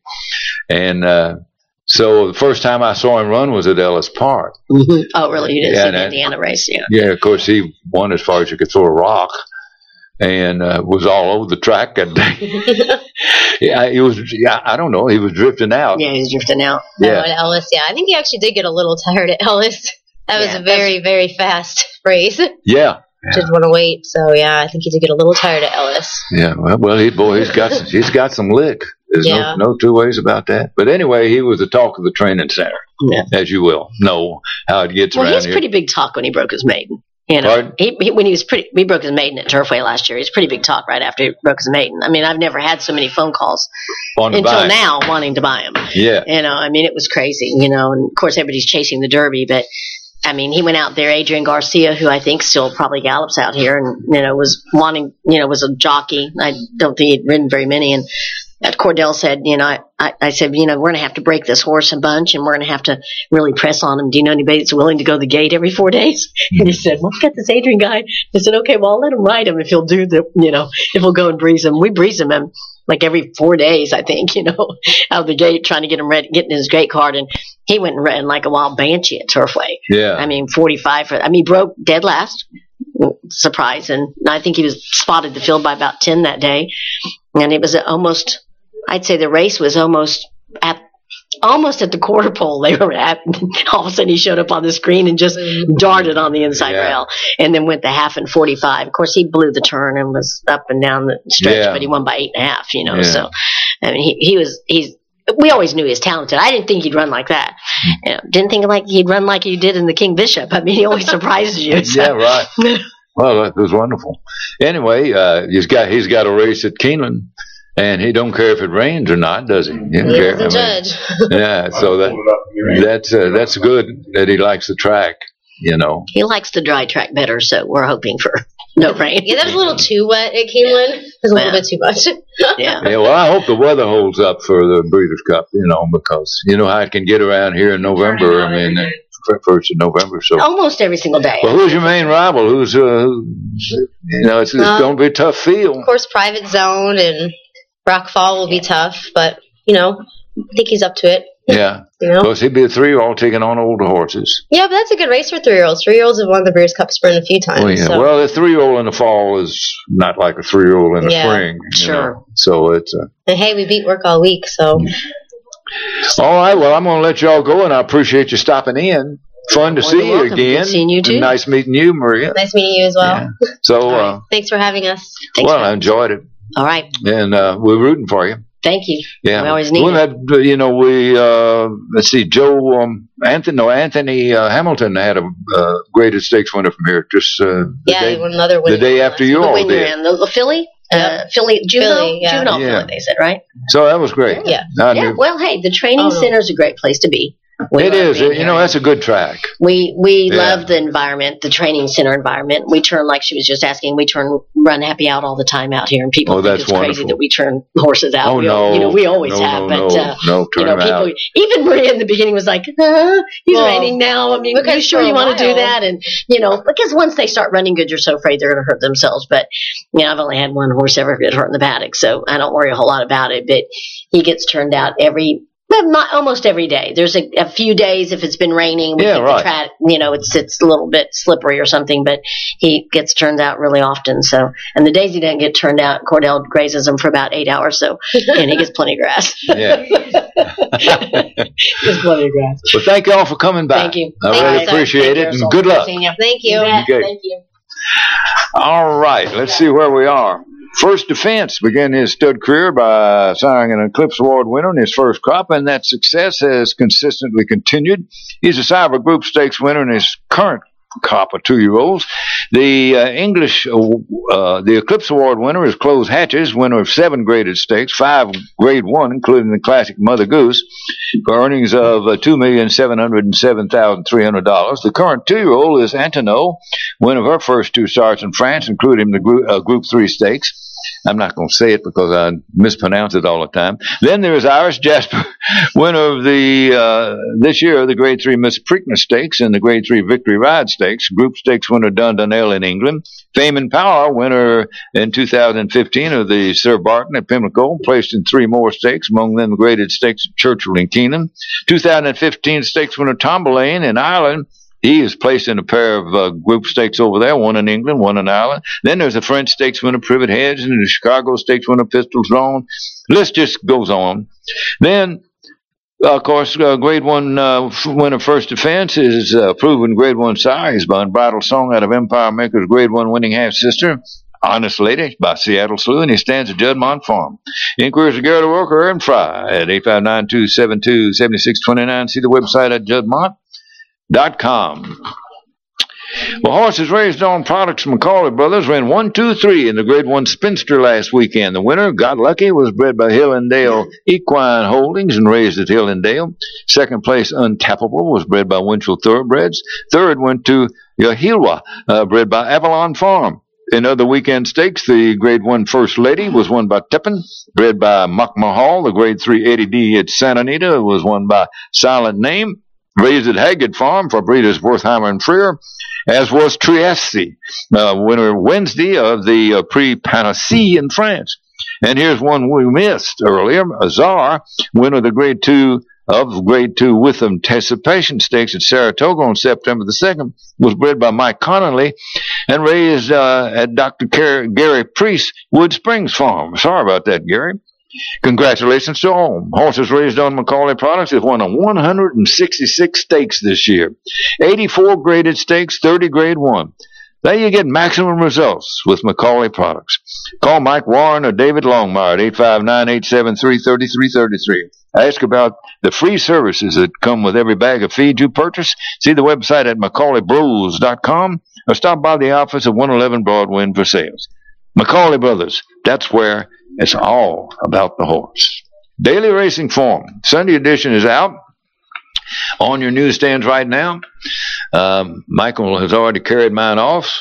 And uh, so the first time I saw him run was at Ellis Park. Mm-hmm. Oh, really? You didn't Yeah, see the that- Indiana race, yeah. Yeah, of course, he won as far as you could throw a rock. And uh, was all over the track that day. yeah, he was. Yeah, I don't know. He was drifting out. Yeah, he's drifting out. Yeah. Oh, at Ellis, yeah. I think he actually did get a little tired at Ellis. That was Yeah, a very, very fast race. Yeah. Didn't want to wait. So, yeah, I think he did get a little tired at Ellis. Yeah. Well, well, he boy, he's got some, he's got some lick. There's Yeah. no no two ways about that. But anyway, he was the talk of the training center, Yeah. as you will know how it gets Well, he around was here. pretty big talk when he broke his maiden. You know, Pardon? he, he, when he was pretty, he broke his maiden at Turfway last year. He was pretty big talk right after he broke his maiden. I mean, I've never had so many phone calls On the until bike. now wanting to buy him. Yeah. You know, I mean, it was crazy, you know, and of course everybody's chasing the Derby, but I mean, he went out there, Adrian Garcia, who I think still probably gallops out here and, you know, was wanting, you know, was a jockey. I don't think he'd ridden very many. And uh, Cordell said, you know, I, I, I said, you know, we're going to have to break this horse a bunch and we're going to have to really press on him. Do you know anybody that's willing to go the gate every four days? And he said, well, I've got this Adrian guy. I said, okay, well, I'll let him ride him if he'll do the, you know, if he'll go and breeze him. We breeze him um, like every four days, I think, you know, out of the gate, trying to get him ready, getting his gate card. And he went and ran like a wild banshee at Turfway. Yeah. I mean, forty-five for, I mean, he broke dead last. Surprise. And I think he was spotted the field by about ten that day. And it was almost, I'd say the race was almost at, almost at the quarter pole they were at. All of a sudden he showed up on the screen and just darted on the inside Yeah. rail and then went the half and forty-five. Of course, he blew the turn and was up and down the stretch, Yeah. but he won by eight and a half, you know. Yeah. So, I mean, he, he was, he's, we always knew he was talented. I didn't think he'd run like that. You know, didn't think like he'd run like he did in the King Bishop. I mean, he always surprises you. So. Yeah, right. Well, that was wonderful. Anyway, uh, he's got he's got a race at Keeneland, and he don't care if it rains or not, does he? He doesn't He care. doesn't I mean, judge. yeah, so that that's uh, that's good that he likes the track. You know. He likes the dry track better, so we're hoping for no rain. Yeah, that was a little too wet at Keeneland. It was a little Yeah. bit too much. Yeah. Yeah, well, I hope the weather holds up for the Breeders' Cup, you know, because you know how it can get around here in November. I mean, uh, first of November. So, Almost every single day. well, who's your main rival? Who's, uh, who, you know, it's, it's Um, going to be a tough field. Of course, Private Zone and Rockfall will be tough, but, you know, I think he's up to it. Yeah, You of know? course, he'd be a three-year-old taking on older horses. Yeah, but that's a good race for three-year-olds. Three-year-olds have won the Breeders' Cup Sprint a few times. Well, yeah. So. Well, a three-year-old in the fall is not like a three-year-old in the Yeah, spring. you sure. know. So it's. Uh, And hey, we beat work all week, so all right. Well, I'm going to let y'all go, and I appreciate you stopping in. Fun to More see than you welcome. again. Good seeing you too. Nice meeting you, Maria. Nice meeting you as well. Yeah. So, uh, Thanks for having us. Thanks, well, man. I enjoyed it, All right. and uh, we're rooting for you. Thank you. Yeah, We always need We've it. had, uh, you know, we uh, let's see, Joe um, Anthony, no, Anthony uh, Hamilton had a uh, graded stakes winner from here. Just uh, the Yeah, day, he won another the winning day last after week. you The all win you're did. in. The, the Philly? Uh, Yep. Philly, juvenile, Philly, yeah. juvenile Yeah. Philly, they said, right? So that was great. Yeah. I Yeah. knew- Well, hey, the training Oh, no. center is a great place to be. We it love is. being You know, here. that's a good track. We we Yeah. love the environment, the training center environment. We turn, like she was just asking, we turn run happy out all the time out here, and people Oh, think that's it's crazy wonderful. that we turn horses out. Oh, we al- no. you know we always No, have, no, but no. uh, No, you turn know, them people. out. Even Maria in the beginning was like, uh, "He's Well, raining now. I mean, are you because sure for you a want to do while- that?" And you know, because once they start running good, you're so afraid they're going to hurt themselves. But you know, I've only had one horse ever get hurt in the paddock, so I don't worry a whole lot about it. But he gets turned out every. Well, not almost every day. There's a, a few days if it's been raining, we Yeah, think right. the track, you know, it's it's a little bit slippery or something. But he gets turned out really often. So, and the days he doesn't get turned out, Cordell grazes him for about eight hours. So, and he gets plenty of grass. Yeah. Gets plenty of grass. Well, thank you all for coming back. Thank you. I Thank really you, sir. appreciate Take it, care, and so good luck. seeing you. Thank you. bet. Okay. Thank you. All right, let's see where we are. First Defense began his stud career by signing an Eclipse Award winner in his first crop, and that success has consistently continued. He's a Cyber Group Stakes winner in his current crop of two-year-olds. The uh, English, uh, uh, the Eclipse Award winner is Close Hatches, winner of seven graded stakes, five grade one, including the classic Mother Goose, for earnings of uh, two million seven hundred seven thousand three hundred dollars. The current two-year-old is Antonio, winner of her first two starts in France, including the group, uh, group three stakes. I'm not going to say it because I mispronounce it all the time. Then there is Iris Jasper, winner of the uh, this year the Grade Three Miss Preakness Stakes and the Grade Three Victory Ride Stakes. Group Stakes winner Dundonell in England. Fame and Power, winner in two thousand fifteen of the Sir Barton at Pimlico, placed in three more stakes, among them the graded stakes at Churchill and Keenan. two thousand fifteen stakes winner Tombalane in Ireland. He is placed in a pair of uh, group stakes over there, one in England, one in Ireland. Then there's a French stakes winner, Privet Hedge, and the Chicago stakes winner, Pistols Drawn. List just goes on. Then, uh, of course, uh, grade one uh, winner First Defense is uh, proven grade one sire. He's by Unbridled Song out of Empire Maker's grade one winning half sister. Honest Lady by Seattle Slew, and he stands at Juddmont Farm. Inquiries to Garrett Worker and Fry at eight five nine, two seven two, seven six two nine. See the website at Juddmont. Dot com. Well, horses raised on products from McCauley Brothers ran one, two, three in the Grade One Spinster last weekend. The winner, Got Lucky, was bred by Hillendale Equine Holdings and raised at Hillendale. Second place, Untappable, was bred by Winchell Thoroughbreds. Third went to Yahilwa, uh, bred by Avalon Farm. In other weekend stakes, the Grade One First Lady was won by Tippin, bred by Muck Mahal. The Grade Three eighty D at Santa Anita was won by Silent Name. Raised at Haggard Farm for breeders Wertheimer and Freer, as was Trieste, uh, winner Wednesday of the uh, Prix Panacée in France. And here's one we missed earlier, Azar, winner of the Grade Two of Grade Two with Anticipation Stakes at Saratoga on September the second, was bred by Mike Connolly and raised uh, at Doctor Car- Gary Priest Wood Springs Farm. Sorry about that, Gary. Congratulations to all. Horses raised on McCauley Products have won one hundred sixty-six stakes this year. eighty-four graded stakes, thirty grade one. There you get maximum results with McCauley Products. Call Mike Warren or David Longmire at eight five nine, eight seven three, three three three three. Ask about the free services that come with every bag of feed you purchase. See the website at McCauley Bros dot com or stop by the office of one eleven Broadwind for sales. McCauley Brothers, that's where it's all about the horse. Daily Racing Form. Sunday edition is out on your newsstands right now. Um, Michael has already carried mine off.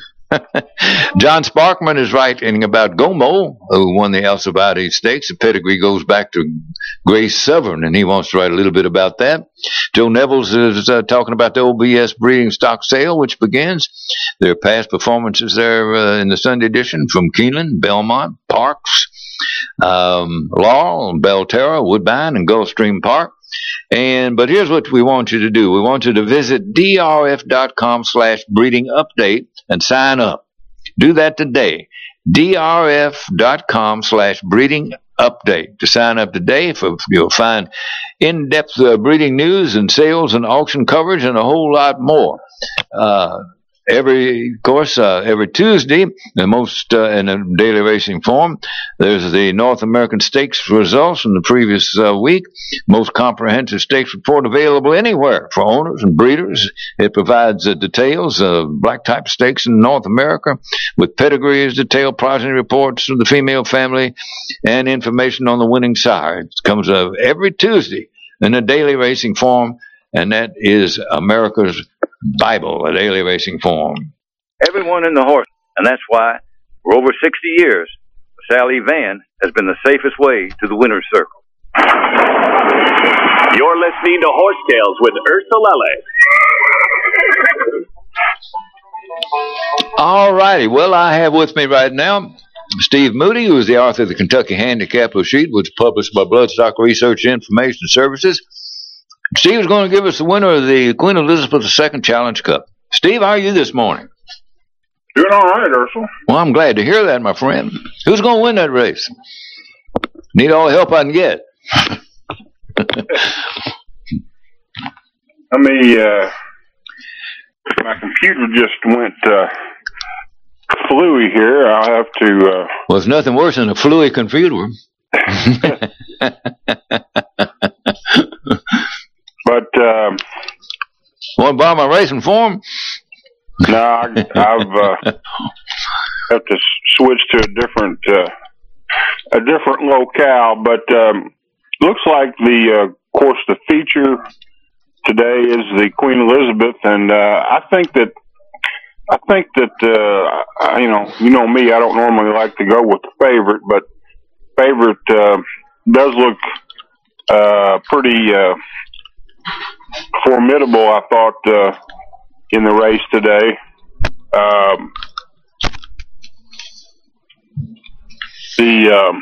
John Sparkman is writing about Gomo, who won the Alcibiades Stakes. The pedigree goes back to Grace Severn, and he wants to write a little bit about that. Joe Nevels is uh, talking about the O B S breeding stock sale, which begins. There are past performances there uh, in the Sunday edition from Keeneland, Belmont, Parks, um, Laurel, Belterra, Woodbine, and Gulfstream Park. And but here's what we want you to do. We want you to visit drf.com slash breeding update and sign up. Do that today. drf.com slash breeding update to sign up today. For, you'll find in-depth uh, breeding news and sales and auction coverage and a whole lot more. Uh, Every, of course, uh, every Tuesday, the most uh, in a daily racing form, there's the North American Stakes results from the previous uh, week. Most comprehensive stakes report available anywhere for owners and breeders. It provides uh, details of black type stakes in North America with pedigrees, detailed progeny reports from the female family, and information on the winning sire. It comes uh, every Tuesday in a daily racing form, and that is America's Bible, a daily racing form. Everyone in the horse, and that's why for over sixty years, Sally Van has been the safest way to the winner's circle. You're listening to Horse Tales with Ursa Lele. All righty. Well, I have with me right now Steve Moody, who is the author of the Kentucky Handicap Sheet, which is published by Bloodstock Research Information Services. Steve is going to give us the winner of the Queen Elizabeth the Second Challenge Cup. Steve, how are you this morning? Doing all right, Ursula. Well, I'm glad to hear that, my friend. Who's going to win that race? Need all the help I can get. Let me, uh, my computer just went, uh, fluey here. I'll have to, uh... Well, it's nothing worse than a fluey computer. But, um... want to borrow my racing form? No, I, I've, uh... have to switch to a different, uh... a different locale, but, um... looks like the, uh, of course, the feature today is the Queen Elizabeth, and, uh, I think that, I think that, uh, you know, you know me, I don't normally like to go with the favorite, but favorite, uh, does look, uh, pretty, uh, formidable, I thought, uh, in the race today. Um, the, um,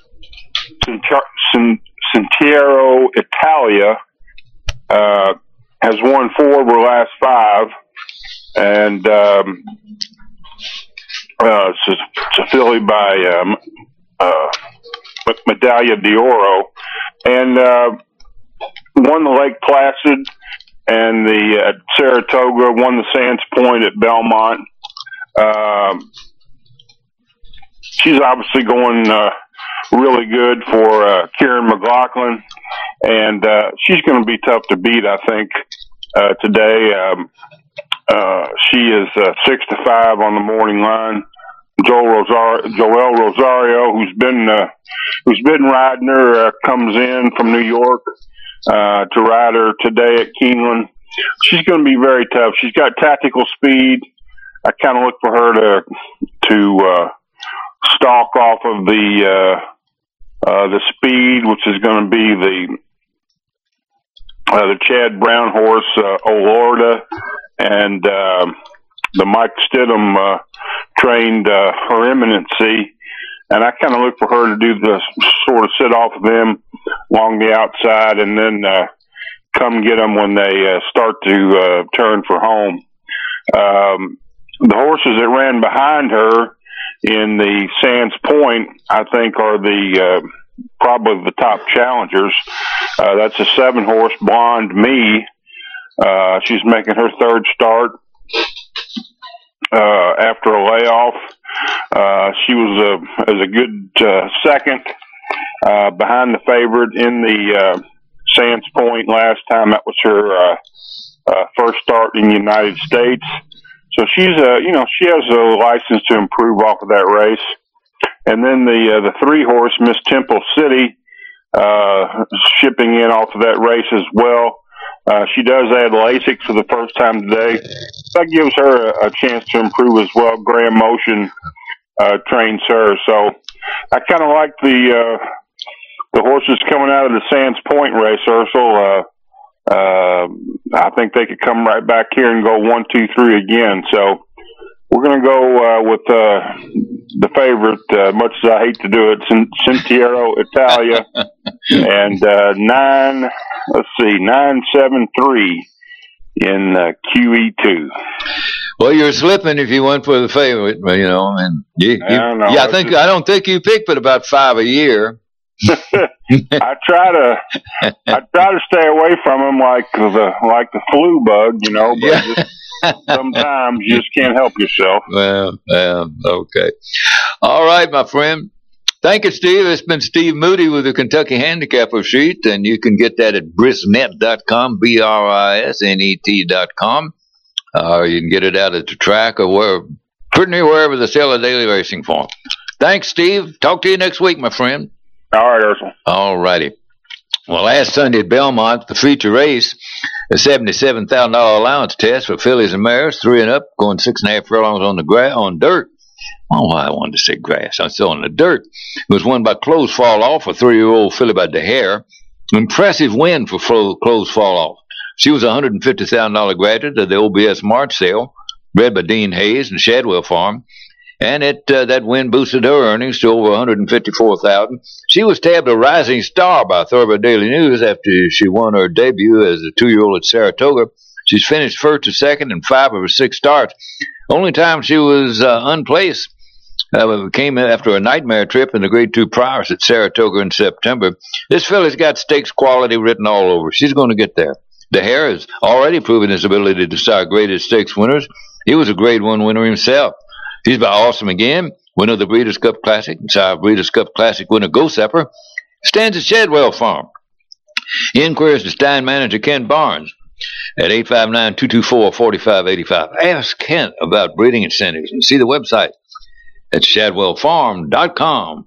Sentiero Italia, uh, has won four of her last five, and, um, uh, it's, it's a filly by, um, uh, Medaglia d'Oro, and, uh, won the Lake Placid, and the uh, Saratoga, won the Sands Point at Belmont. Um, she's obviously going, uh, really good for, uh, Kieran McLaughlin, and, uh, she's going to be tough to beat, I think, uh, today. Um, uh, she is, uh, six to five on the morning line. Joel Rosario, Joel Rosario, who's been, uh, who's been riding her, uh, comes in from New York, uh, to ride her today at Keeneland. She's going to be very tough. She's got tactical speed. I kind of look for her to, to, uh, stalk off of the, uh, uh, the speed, which is going to be the, uh, the Chad Brown horse, uh, Olorda, and, um, uh, the Mike Stidham, uh, trained, uh, Her Eminency. And I kind of look for her to do the sort of sit off of them along the outside and then, uh, come get them when they, uh, start to, uh, turn for home. Um, the horses that ran behind her in the Sands Point, I think, are the, uh, probably the top challengers. Uh, that's a seven horse Blonde Me. Uh, she's making her third start, uh, after a layoff. Uh, she was a, as a good, uh, second, uh, behind the favorite in the, uh, Sands Point last time. That was her, uh, uh, first start in the United States. So she's a, you know, she has a license to improve off of that race. And then the, uh, the three horse Miss Temple City, uh, shipping in off of that race as well. Uh, she does add Lasix for the first time today. That gives her a, a chance to improve as well. Graham Motion, uh, trains her. So I kind of like the, uh, the horses coming out of the Sands Point race, Ursel. Uh, uh, I think they could come right back here and go one, two, three again. So we're going to go, uh, with, uh, the favorite, uh, much as I hate to do it, Sentiero Italia, and, uh, nine, let's see, nine, seven, three in, uh, Q E two. Well, you're slipping if you went for the favorite, you know. And you, you, I don't know. yeah, I think just, I don't think you pick but about five a year. I try to I try to stay away from them like the like the flu bug, you know. But Yeah. just, sometimes you just can't help yourself. Well, well, okay. All right, my friend. Thank you, Steve. It's been Steve Moody with the Kentucky Handicapper Sheet, and you can get that at brisnet dot com, B R I S N E T dot com. Or you can get it out at the track or where, pretty near wherever they sell a daily racing form. Thanks, Steve. Talk to you next week, my friend. All right, Ursula. All righty. Well, last Sunday at Belmont, the feature race, a seventy-seven thousand dollars allowance test for fillies and mares, three and up, going six and a half furlongs on the gra- on dirt. Oh, I wanted to say grass. I said on the dirt. It was won by Close Fall Off, a three-year-old filly by DeHare. Impressive win for Flo- Close Fall Off. She was a one hundred fifty thousand dollars graduate of the O B S March sale, bred by Dean Hayes and Shadwell Farm. And it uh, that win boosted her earnings to over one hundred fifty-four thousand dollars. She was tabbed a rising star by Thoroughbred Daily News after she won her debut as a two-year-old at Saratoga. She's finished first or second in five of her six starts. Only time she was uh, unplaced uh, came after a nightmare trip in the Grade Two Priors at Saratoga in September. This filly's got stakes quality written all over. She's going to get there. DeHare has already proven his ability to start graded stakes winners. He was a Grade One winner himself. He's by Awesome Again, winner of the Breeders' Cup Classic, and sire Breeders' Cup Classic winner Gosepper, stands at Shadwell Farm. Inquiries to Stein manager Ken Barnes at eight five nine, two two four, four five eight five. Ask Kent about breeding incentives and see the website at shadwell farm dot com.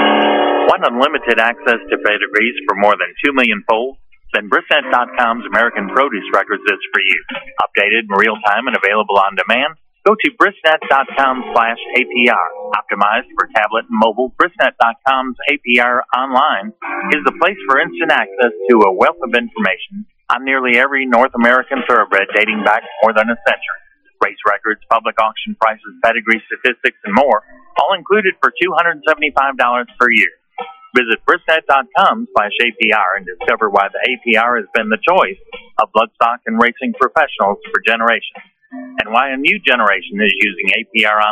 Want unlimited access to pedigrees for more than two million foals? Then Brisnet dot com's American Produce Records is for you. Updated in real time and available on demand. Go to brisnet dot com slash A P R. Optimized for tablet and mobile, brisnet dot com's A P R Online is the place for instant access to a wealth of information on nearly every North American thoroughbred dating back more than a century. Race records, public auction prices, pedigree statistics, and more, all included for two hundred seventy-five dollars per year. Visit brisnet dot com slash A P R and discover why the A P R has been the choice of bloodstock and racing professionals for generations, and why a new generation is using A P R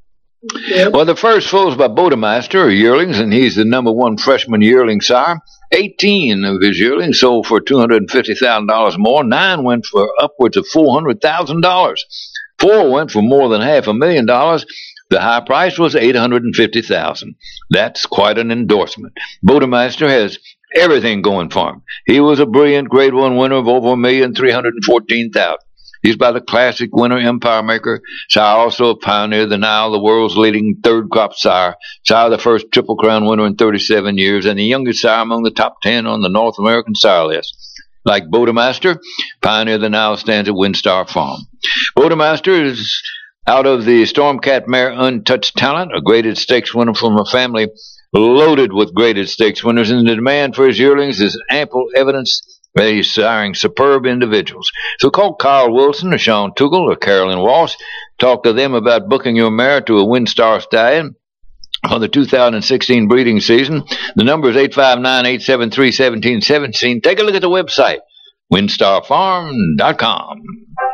online. Well, the first foal's by Bodemeister, are yearlings, and he's the number one freshman yearling sire. eighteen of his yearlings sold for two hundred fifty thousand dollars more. Nine went for upwards of four hundred thousand dollars. Four went for more than half a million dollars. The high price was eight hundred fifty thousand dollars. That's quite an endorsement. Bodemeister has everything going for him. He was a brilliant Grade One winner of over a million three hundred fourteen thousand. He's by the classic winner Empire Maker, sire also a Pioneer of the Nile, the world's leading third crop sire, sire the first Triple Crown winner in thirty-seven years, and the youngest sire among the top ten on the North American sire list. Like Bodemeister, Pioneer of the Nile stands at Windstar Farm. Bodemeister is out of the Stormcat mare Untouched Talent, a graded stakes winner from a family loaded with graded stakes winners, and the demand for his yearlings is ample evidence that he's siring superb individuals. So call Kyle Wilson or Sean Tuggle or Carolyn Walsh. Talk to them about booking your mare to a Windstar stallion for the two thousand sixteen breeding season. The number is eight five nine, eight seven three, one seven one seven. Take a look at the website, windstar farm dot com.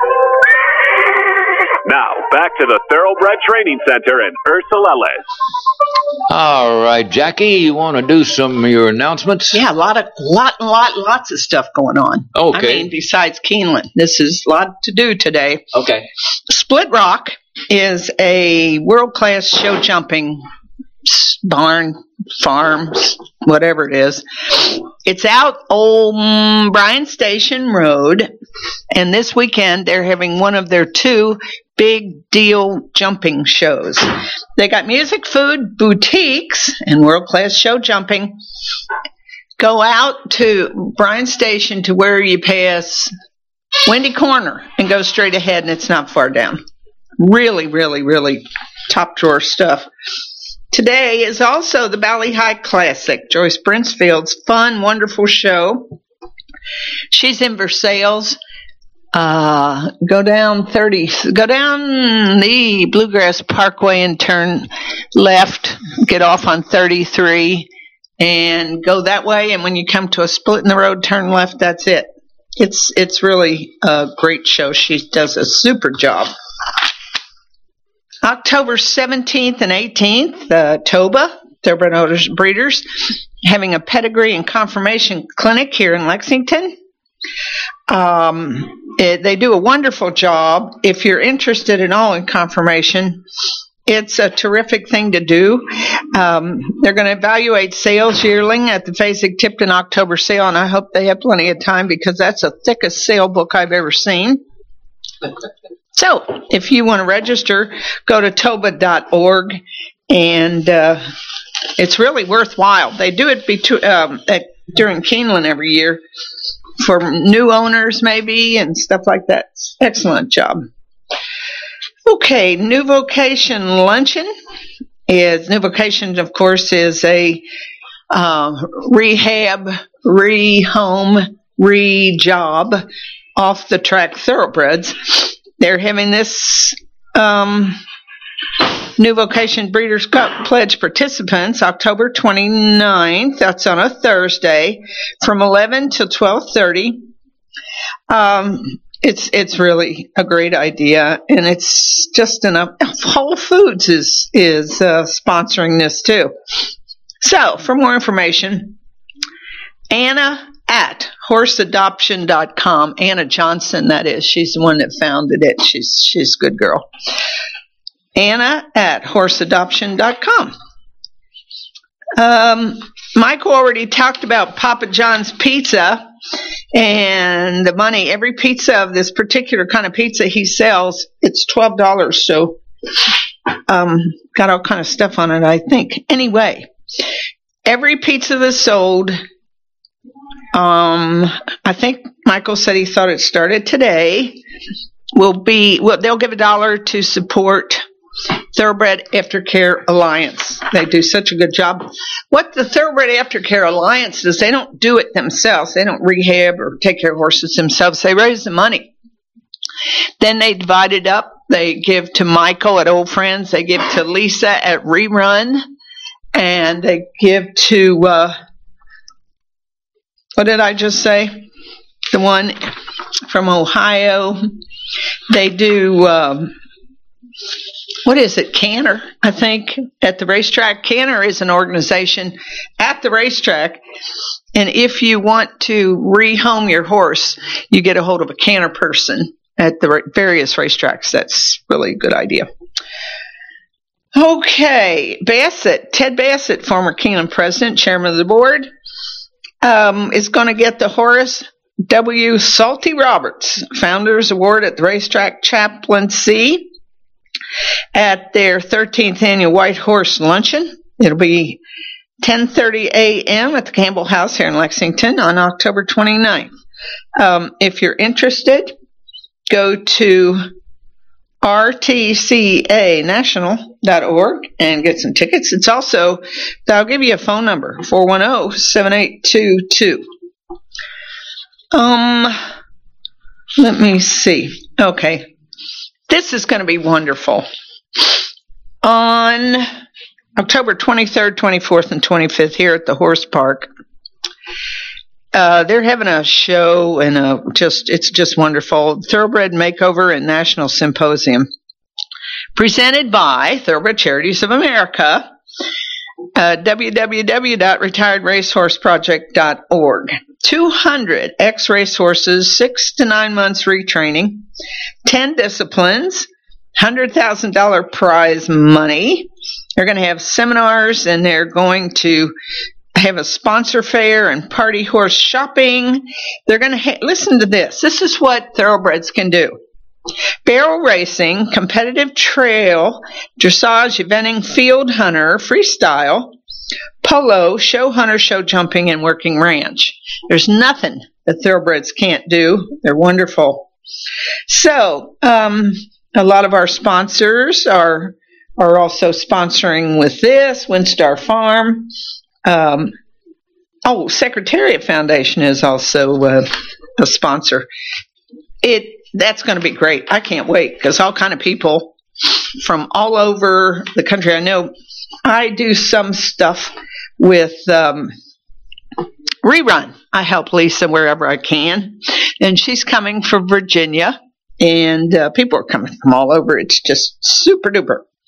Now, back to the Thoroughbred Training Center in Ursula Ellis. All right, Jackie, you want to do some of your announcements? Yeah, a lot of, lot, lot, lots of stuff going on. Okay. I mean, besides Keeneland, this is a lot to do today. Okay. Split Rock is a world-class show jumping barn, farm, whatever it is. It's out Old Bryan Station Road, and this weekend they're having one of their two big deal jumping shows. They got music, food, boutiques, and world-class show jumping. Go out to Bryan Station to where you pass Windy Corner and go straight ahead, and it's not far down. Really, really, really top drawer stuff. Today is also the Valley High Classic, Joyce Brinsfield's fun, wonderful show. She's in Versailles. Uh, go down thirty, go down the Bluegrass Parkway and turn left, get off on thirty-three and go that way. And when you come to a split in the road, turn left. That's it. It's, it's really a great show. She does a super job. October seventeenth and eighteenth, uh, Toba, Thoroughbred Owners Breeders, having a pedigree and confirmation clinic here in Lexington. Um, it, they do a wonderful job. If you're interested at all in confirmation, it's a terrific thing to do. Um, they're going to evaluate sales yearling at the Fasig-Tipton October sale, and I hope they have plenty of time because that's the thickest sale book I've ever seen. So, if you want to register, go to toba dot org, and uh, it's really worthwhile. They do it between, um, at, during Keeneland every year for new owners maybe and stuff like that. Excellent job. Okay, New Vocation Luncheon is, New Vocation, of course, is a uh, rehab, re-home, re-job, off-the-track thoroughbreds. They're having this um, New Vocation Breeders' Cup Pledge participants October twenty-ninth. That's on a Thursday from eleven to twelve thirty. Um, it's it's really a great idea, and it's just enough. Whole Foods is is uh, sponsoring this too. So, for more information, Anna at horse adoption dot com. Anna Johnson, that is. She's the one that founded it. She's she's a good girl. Anna at horse adoption dot com. Um, Michael already talked about Papa John's Pizza and the money. Every pizza of this particular kind of pizza he sells, it's twelve dollars. So, um, got all kind of stuff on it, I think. Anyway, every pizza that's sold, Um, I think Michael said he thought it started today, will be, well, they'll give a dollar to support Thoroughbred Aftercare Alliance. They do such a good job. What the Thoroughbred Aftercare Alliance does, they don't do it themselves. They don't rehab or take care of horses themselves. They raise the money. Then they divide it up. They give to Michael at Old Friends. They give to Lisa at Rerun. And they give to, uh, what did I just say? The one from Ohio. They do, um, what is it, Canner, I think, at the racetrack. Canner is an organization at the racetrack. And if you want to rehome your horse, you get a hold of a Canner person at the various racetracks. That's really a good idea. Okay, Bassett, Ted Bassett, former Keeneland president, chairman of the board, um, is going to get the Horace W. Salty Roberts Founders Award at the Racetrack Chaplaincy at their thirteenth annual White Horse Luncheon. It'll be ten thirty a.m. at the Campbell House here in Lexington on October twenty-ninth. Um, if you're interested, go to R T C A national dot org and get some tickets. It's also, I'll give you a phone number, four one zero, seven eight two two. Um, let me see. Okay. This is going to be wonderful. On October twenty-third, twenty-fourth, and twenty-fifth here at the Horse Park, Uh, they're having a show and a just, it's just wonderful. Thoroughbred Makeover and National Symposium presented by Thoroughbred Charities of America, uh, w w w dot retired racehorse project dot org. two hundred ex-racehorses, six to nine months retraining, ten disciplines, one hundred thousand dollars prize money. They're going to have seminars and they're going to have a sponsor fair and party horse shopping. They're going to ha- listen to this. This is what thoroughbreds can do. Barrel racing, competitive trail, dressage, eventing, field hunter, freestyle, polo, show hunter, show jumping, and working ranch. There's nothing that thoroughbreds can't do. They're wonderful. So, um, a lot of our sponsors are, are also sponsoring with this. Windstar Farm. Um, oh, Secretariat Foundation is also uh, a sponsor. It that's going to be great. I can't wait because all kind of people from all over the country. I know I do some stuff with um, Rerun. I help Lisa wherever I can, and she's coming from Virginia, and uh, people are coming from all over. It's just super duper.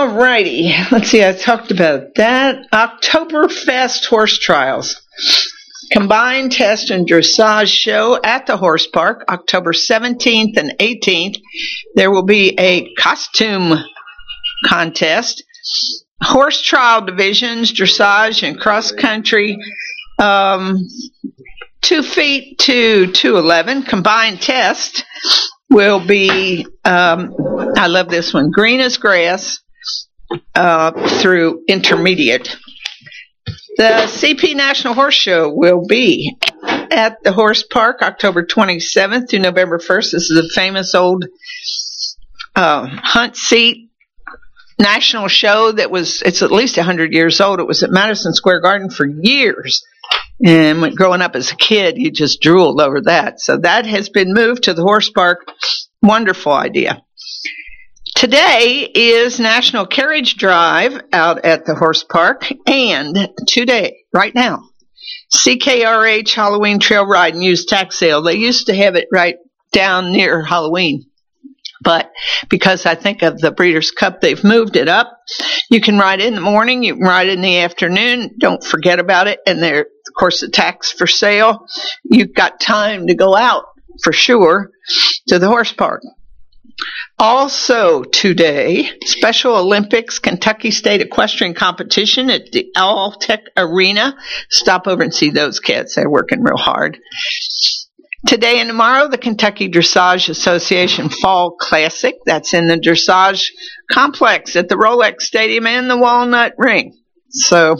All righty. Let's see. I talked about that. Oktoberfest horse trials. Combined test and dressage show at the horse park, October seventeenth and eighteenth. There will be a costume contest, horse trial divisions, dressage and cross country, um, two feet to two eleven. Combined test will be, um, I love this one, green as grass uh, through intermediate. The C P National Horse Show will be at the Horse Park October twenty-seventh through November first. This is a famous old uh, hunt seat national show that was, it's at least one hundred years old. It was at Madison Square Garden for years. And when growing up as a kid, you just drooled over that. So that has been moved to the Horse Park. Wonderful idea. Today is National Carriage Drive out at the Horse Park, and today, right now, C K R H Halloween Trail Ride and Used Tax Sale. They used to have it right down near Halloween, but because I think of the Breeders' Cup, they've moved it up. You can ride in the morning, you can ride in the afternoon. Don't forget about it. And there, of course, the tax for sale. You've got time to go out for sure to the Horse Park. Also today, Special Olympics Kentucky State Equestrian Competition at the All-Tech Arena. Stop over and see those kids. They're working real hard. Today and tomorrow, the Kentucky Dressage Association Fall Classic. That's in the Dressage Complex at the Rolex Stadium and the Walnut Ring. So,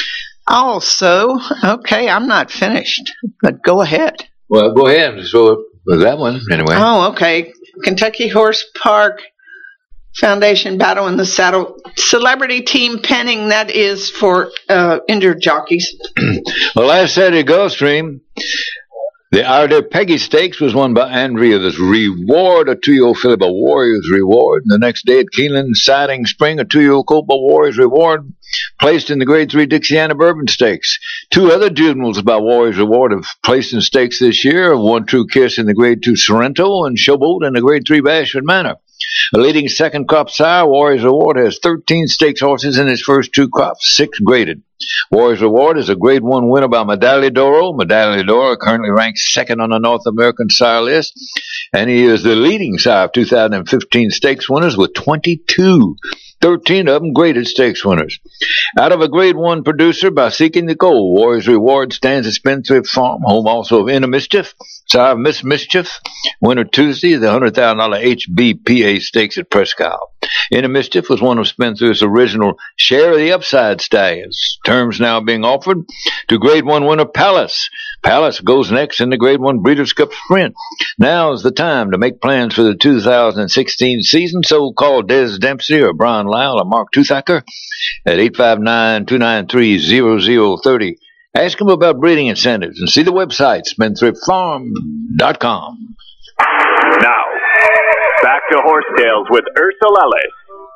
also, okay, I'm not finished, but go ahead. Well, go ahead. So, with that one, anyway. Oh, okay. Kentucky Horse Park Foundation Battle in the Saddle Celebrity Team Penning. That is for uh, injured jockeys. Well, last Saturday Gulfstream, the Ardere Peggy Stakes was won by Andrea's Reward, a two-year-old filly by Warriors Reward. And the next day at Keeneland Siding Spring, a two-year-old colt by Warriors Reward, placed in the Grade three Dixiana Bourbon Stakes. Two other juveniles by Warriors Reward have placed in stakes this year. One True Kiss in the Grade two Sorrento and Showboat in the Grade three Bashford Manor. A leading second crop sire, Warriors Reward, has thirteen stakes horses in his first two crops, six graded. Warriors Reward is a Grade one winner by Medaglia d'Oro. Medaglia d'Oro currently ranks second on the North American sire list, and he is the leading sire of two thousand fifteen stakes winners with twenty-two. thirteen of them graded stakes winners. Out of a Grade one producer by Seeking the Gold, Warriors Reward stands at Spendthrift Farm, home also of Inner Mischief, sire of Miss Mischief, winner Tuesday, the one hundred thousand dollars H B P A Stakes at Presque Isle. Inner Mischief was one of Spendthrift's original Share of the Upside stallions. Terms now being offered to Grade one winner Palace. Palace goes next in the Grade one Breeders' Cup Sprint. Now is the time to make plans for the two thousand sixteen season, so call Des Dempsey or Brian Lyle or Mark Toothacker at eight five nine, two nine three, zero zero three zero. Ask them about breeding incentives and see the website, spendthrift farm dot com. Now, back to Horse Tales with Ursula Ellis.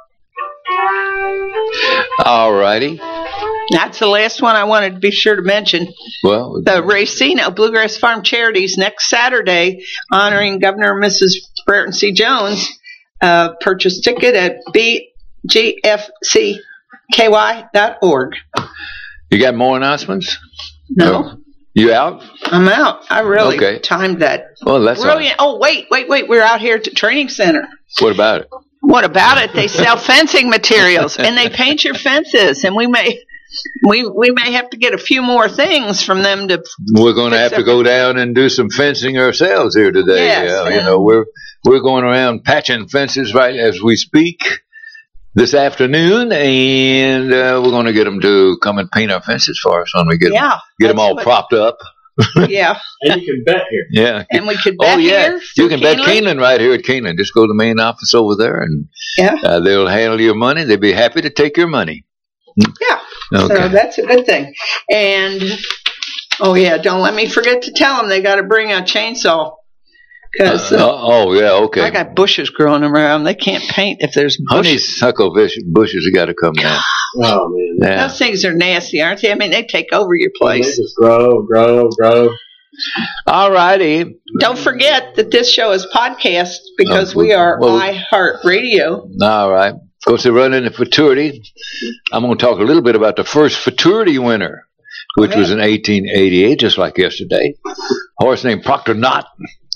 All righty. That's the last one I wanted to be sure to mention. Well, the Racino Bluegrass Farm Charities next Saturday, honoring Governor and Missus Brereton C. Jones. Uh, purchase ticket at b g f c k y dot org. You got more announcements? No. Oh, you out? I'm out. I really okay. timed that. Well, that's brilliant. Right. Oh, wait, wait, wait. We're out here at the training center. What about it? What about it? They sell fencing materials and they paint your fences, and we may we we may have to get a few more things from them to. We're going to have to go down and do some fencing ourselves here today. Yes, uh, yeah. You know, we're we're going around patching fences right as we speak this afternoon, and uh, we're going to get them to come and paint our fences for us when we get yeah, them, get them all propped up. Yeah. And you can bet here. Yeah. And we could bet oh, yeah. here. You can bet Keeneland right here at Keeneland. Just go to the main office over there, and yeah. uh, they'll handle your money. They'll be happy to take your money. Yeah. Okay. So that's a good thing. And, oh, yeah, don't let me forget to tell them they got to bring a chainsaw. Cause, uh, uh, oh, yeah, okay. I got bushes growing around. They can't paint if there's bushes. Honeysuckle bushes have got to come down. Oh, man. Yeah. Those things are nasty, aren't they? I mean, they take over your place. They just grow, grow, grow. All righty. Don't forget that this show is podcast because uh, we are well, iHeartRadio. All right. Of course, they run in the Futurity. I'm going to talk a little bit about the first Futurity winner, which was in eighteen eighty-eight, just like yesterday. A horse named Proctor Knott.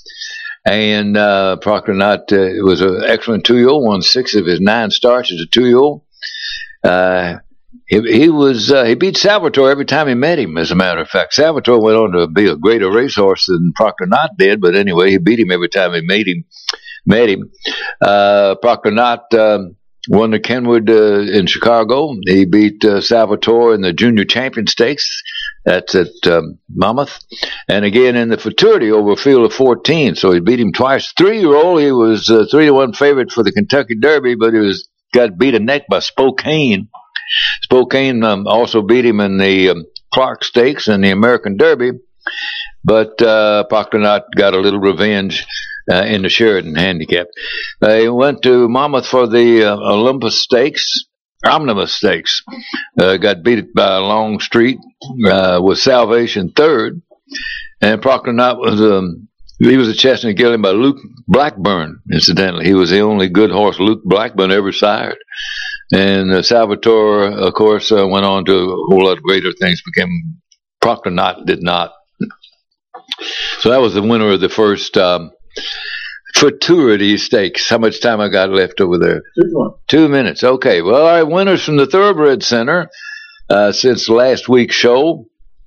And uh, Proctor Knott uh, was an excellent two-year-old, won six of his nine starts as a two-year-old. Uh, he, he was uh, he beat Salvatore every time he met him, as a matter of fact. Salvatore went on to be a greater racehorse than Proctor Knott did, but anyway, he beat him every time he made him, met him. Uh, Proctor Knott um, won the Kenwood uh, in Chicago. He beat uh, Salvatore in the Junior Champion Stakes. That's at um, Monmouth. And again in the Futurity over a field of fourteen. So he beat him twice. Three-year-old, he was a three to one favorite for the Kentucky Derby, but he was got beat a neck by Spokane. Spokane um, also beat him in the um, Clark Stakes and the American Derby. But uh, Proctor Knott got a little revenge uh, in the Sheridan Handicap. They went to Monmouth for the uh, Olympus Stakes. Omnibus Stakes. Uh, got beat by Longstreet uh, with Salvation third. And Proctor Knott was, um, he was a chestnut gelding by Luke Blackburn, incidentally. He was the only good horse Luke Blackburn ever sired. And uh, Salvatore, of course, uh, went on to a whole lot of greater things, became, Proctor Knott did not. So that was the winner of the first um, Futurity Stakes. How much time I got left over there? Two, Two minutes. Okay. Well, all right. Winners from the Thoroughbred Center uh, since last week's show.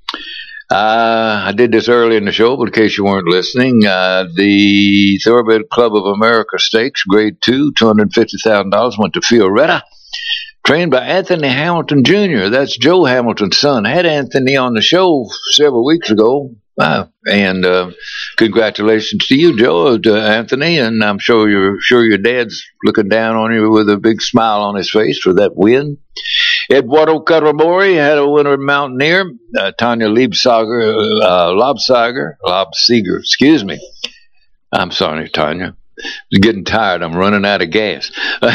Uh, I did this early in the show, but in case you weren't listening, uh, the Thoroughbred Club of America Stakes, Grade two, two hundred fifty thousand dollars, went to Fioretta, trained by Anthony Hamilton Junior That's Joe Hamilton's son. I had Anthony on the show several weeks ago. Uh, and uh, congratulations to you, Joe, to Anthony, and I'm sure you're sure your dad's looking down on you with a big smile on his face for that win. Eduardo Carabori had a winner at Mountaineer. Uh, Tanya Liebsager, uh, Lobsager, Lobseger, excuse me. I'm sorry, Tanya. I'm getting tired. I'm running out of gas.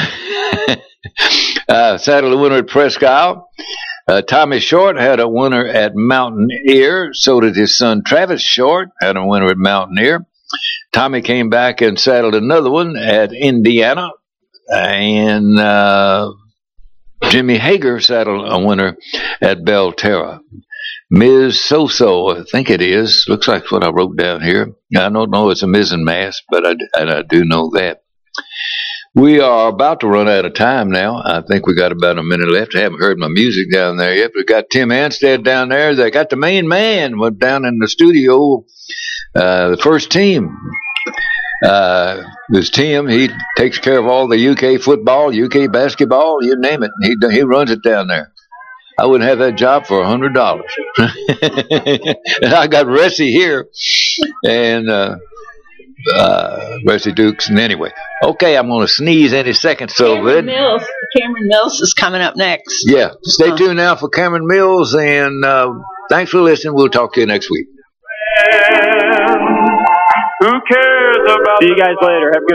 uh, saddled a winner at Presque Isle. Uh, Tommy Short had a winner at Mountaineer. So did his son Travis Short, had a winner at Mountaineer. Tommy came back and saddled another one at Indiana. And uh, Jimmy Hager saddled a winner at Belterra. Miz So-So, I think it is. Looks like what I wrote down here. I don't know it's a mizzen mast, but I, and I do know that. We are about to run out of time now. I think we got about a minute left. I haven't heard my music down there yet. We got Tim Anstead down there. They got the main man went down in the studio. Uh, the first team. Uh, this Tim, he takes care of all the U K football, U K basketball, you name it. He he runs it down there. I wouldn't have that job for a hundred dollars. And I got Ressie here, and uh, uh, Ressie Dukes. And anyway, okay, I'm going to sneeze any second. So Cameron good. Mills. Cameron Mills is coming up next. Yeah, stay uh, tuned now for Cameron Mills, and uh, thanks for listening. We'll talk to you next week. Who cares about? See you guys later. Have a good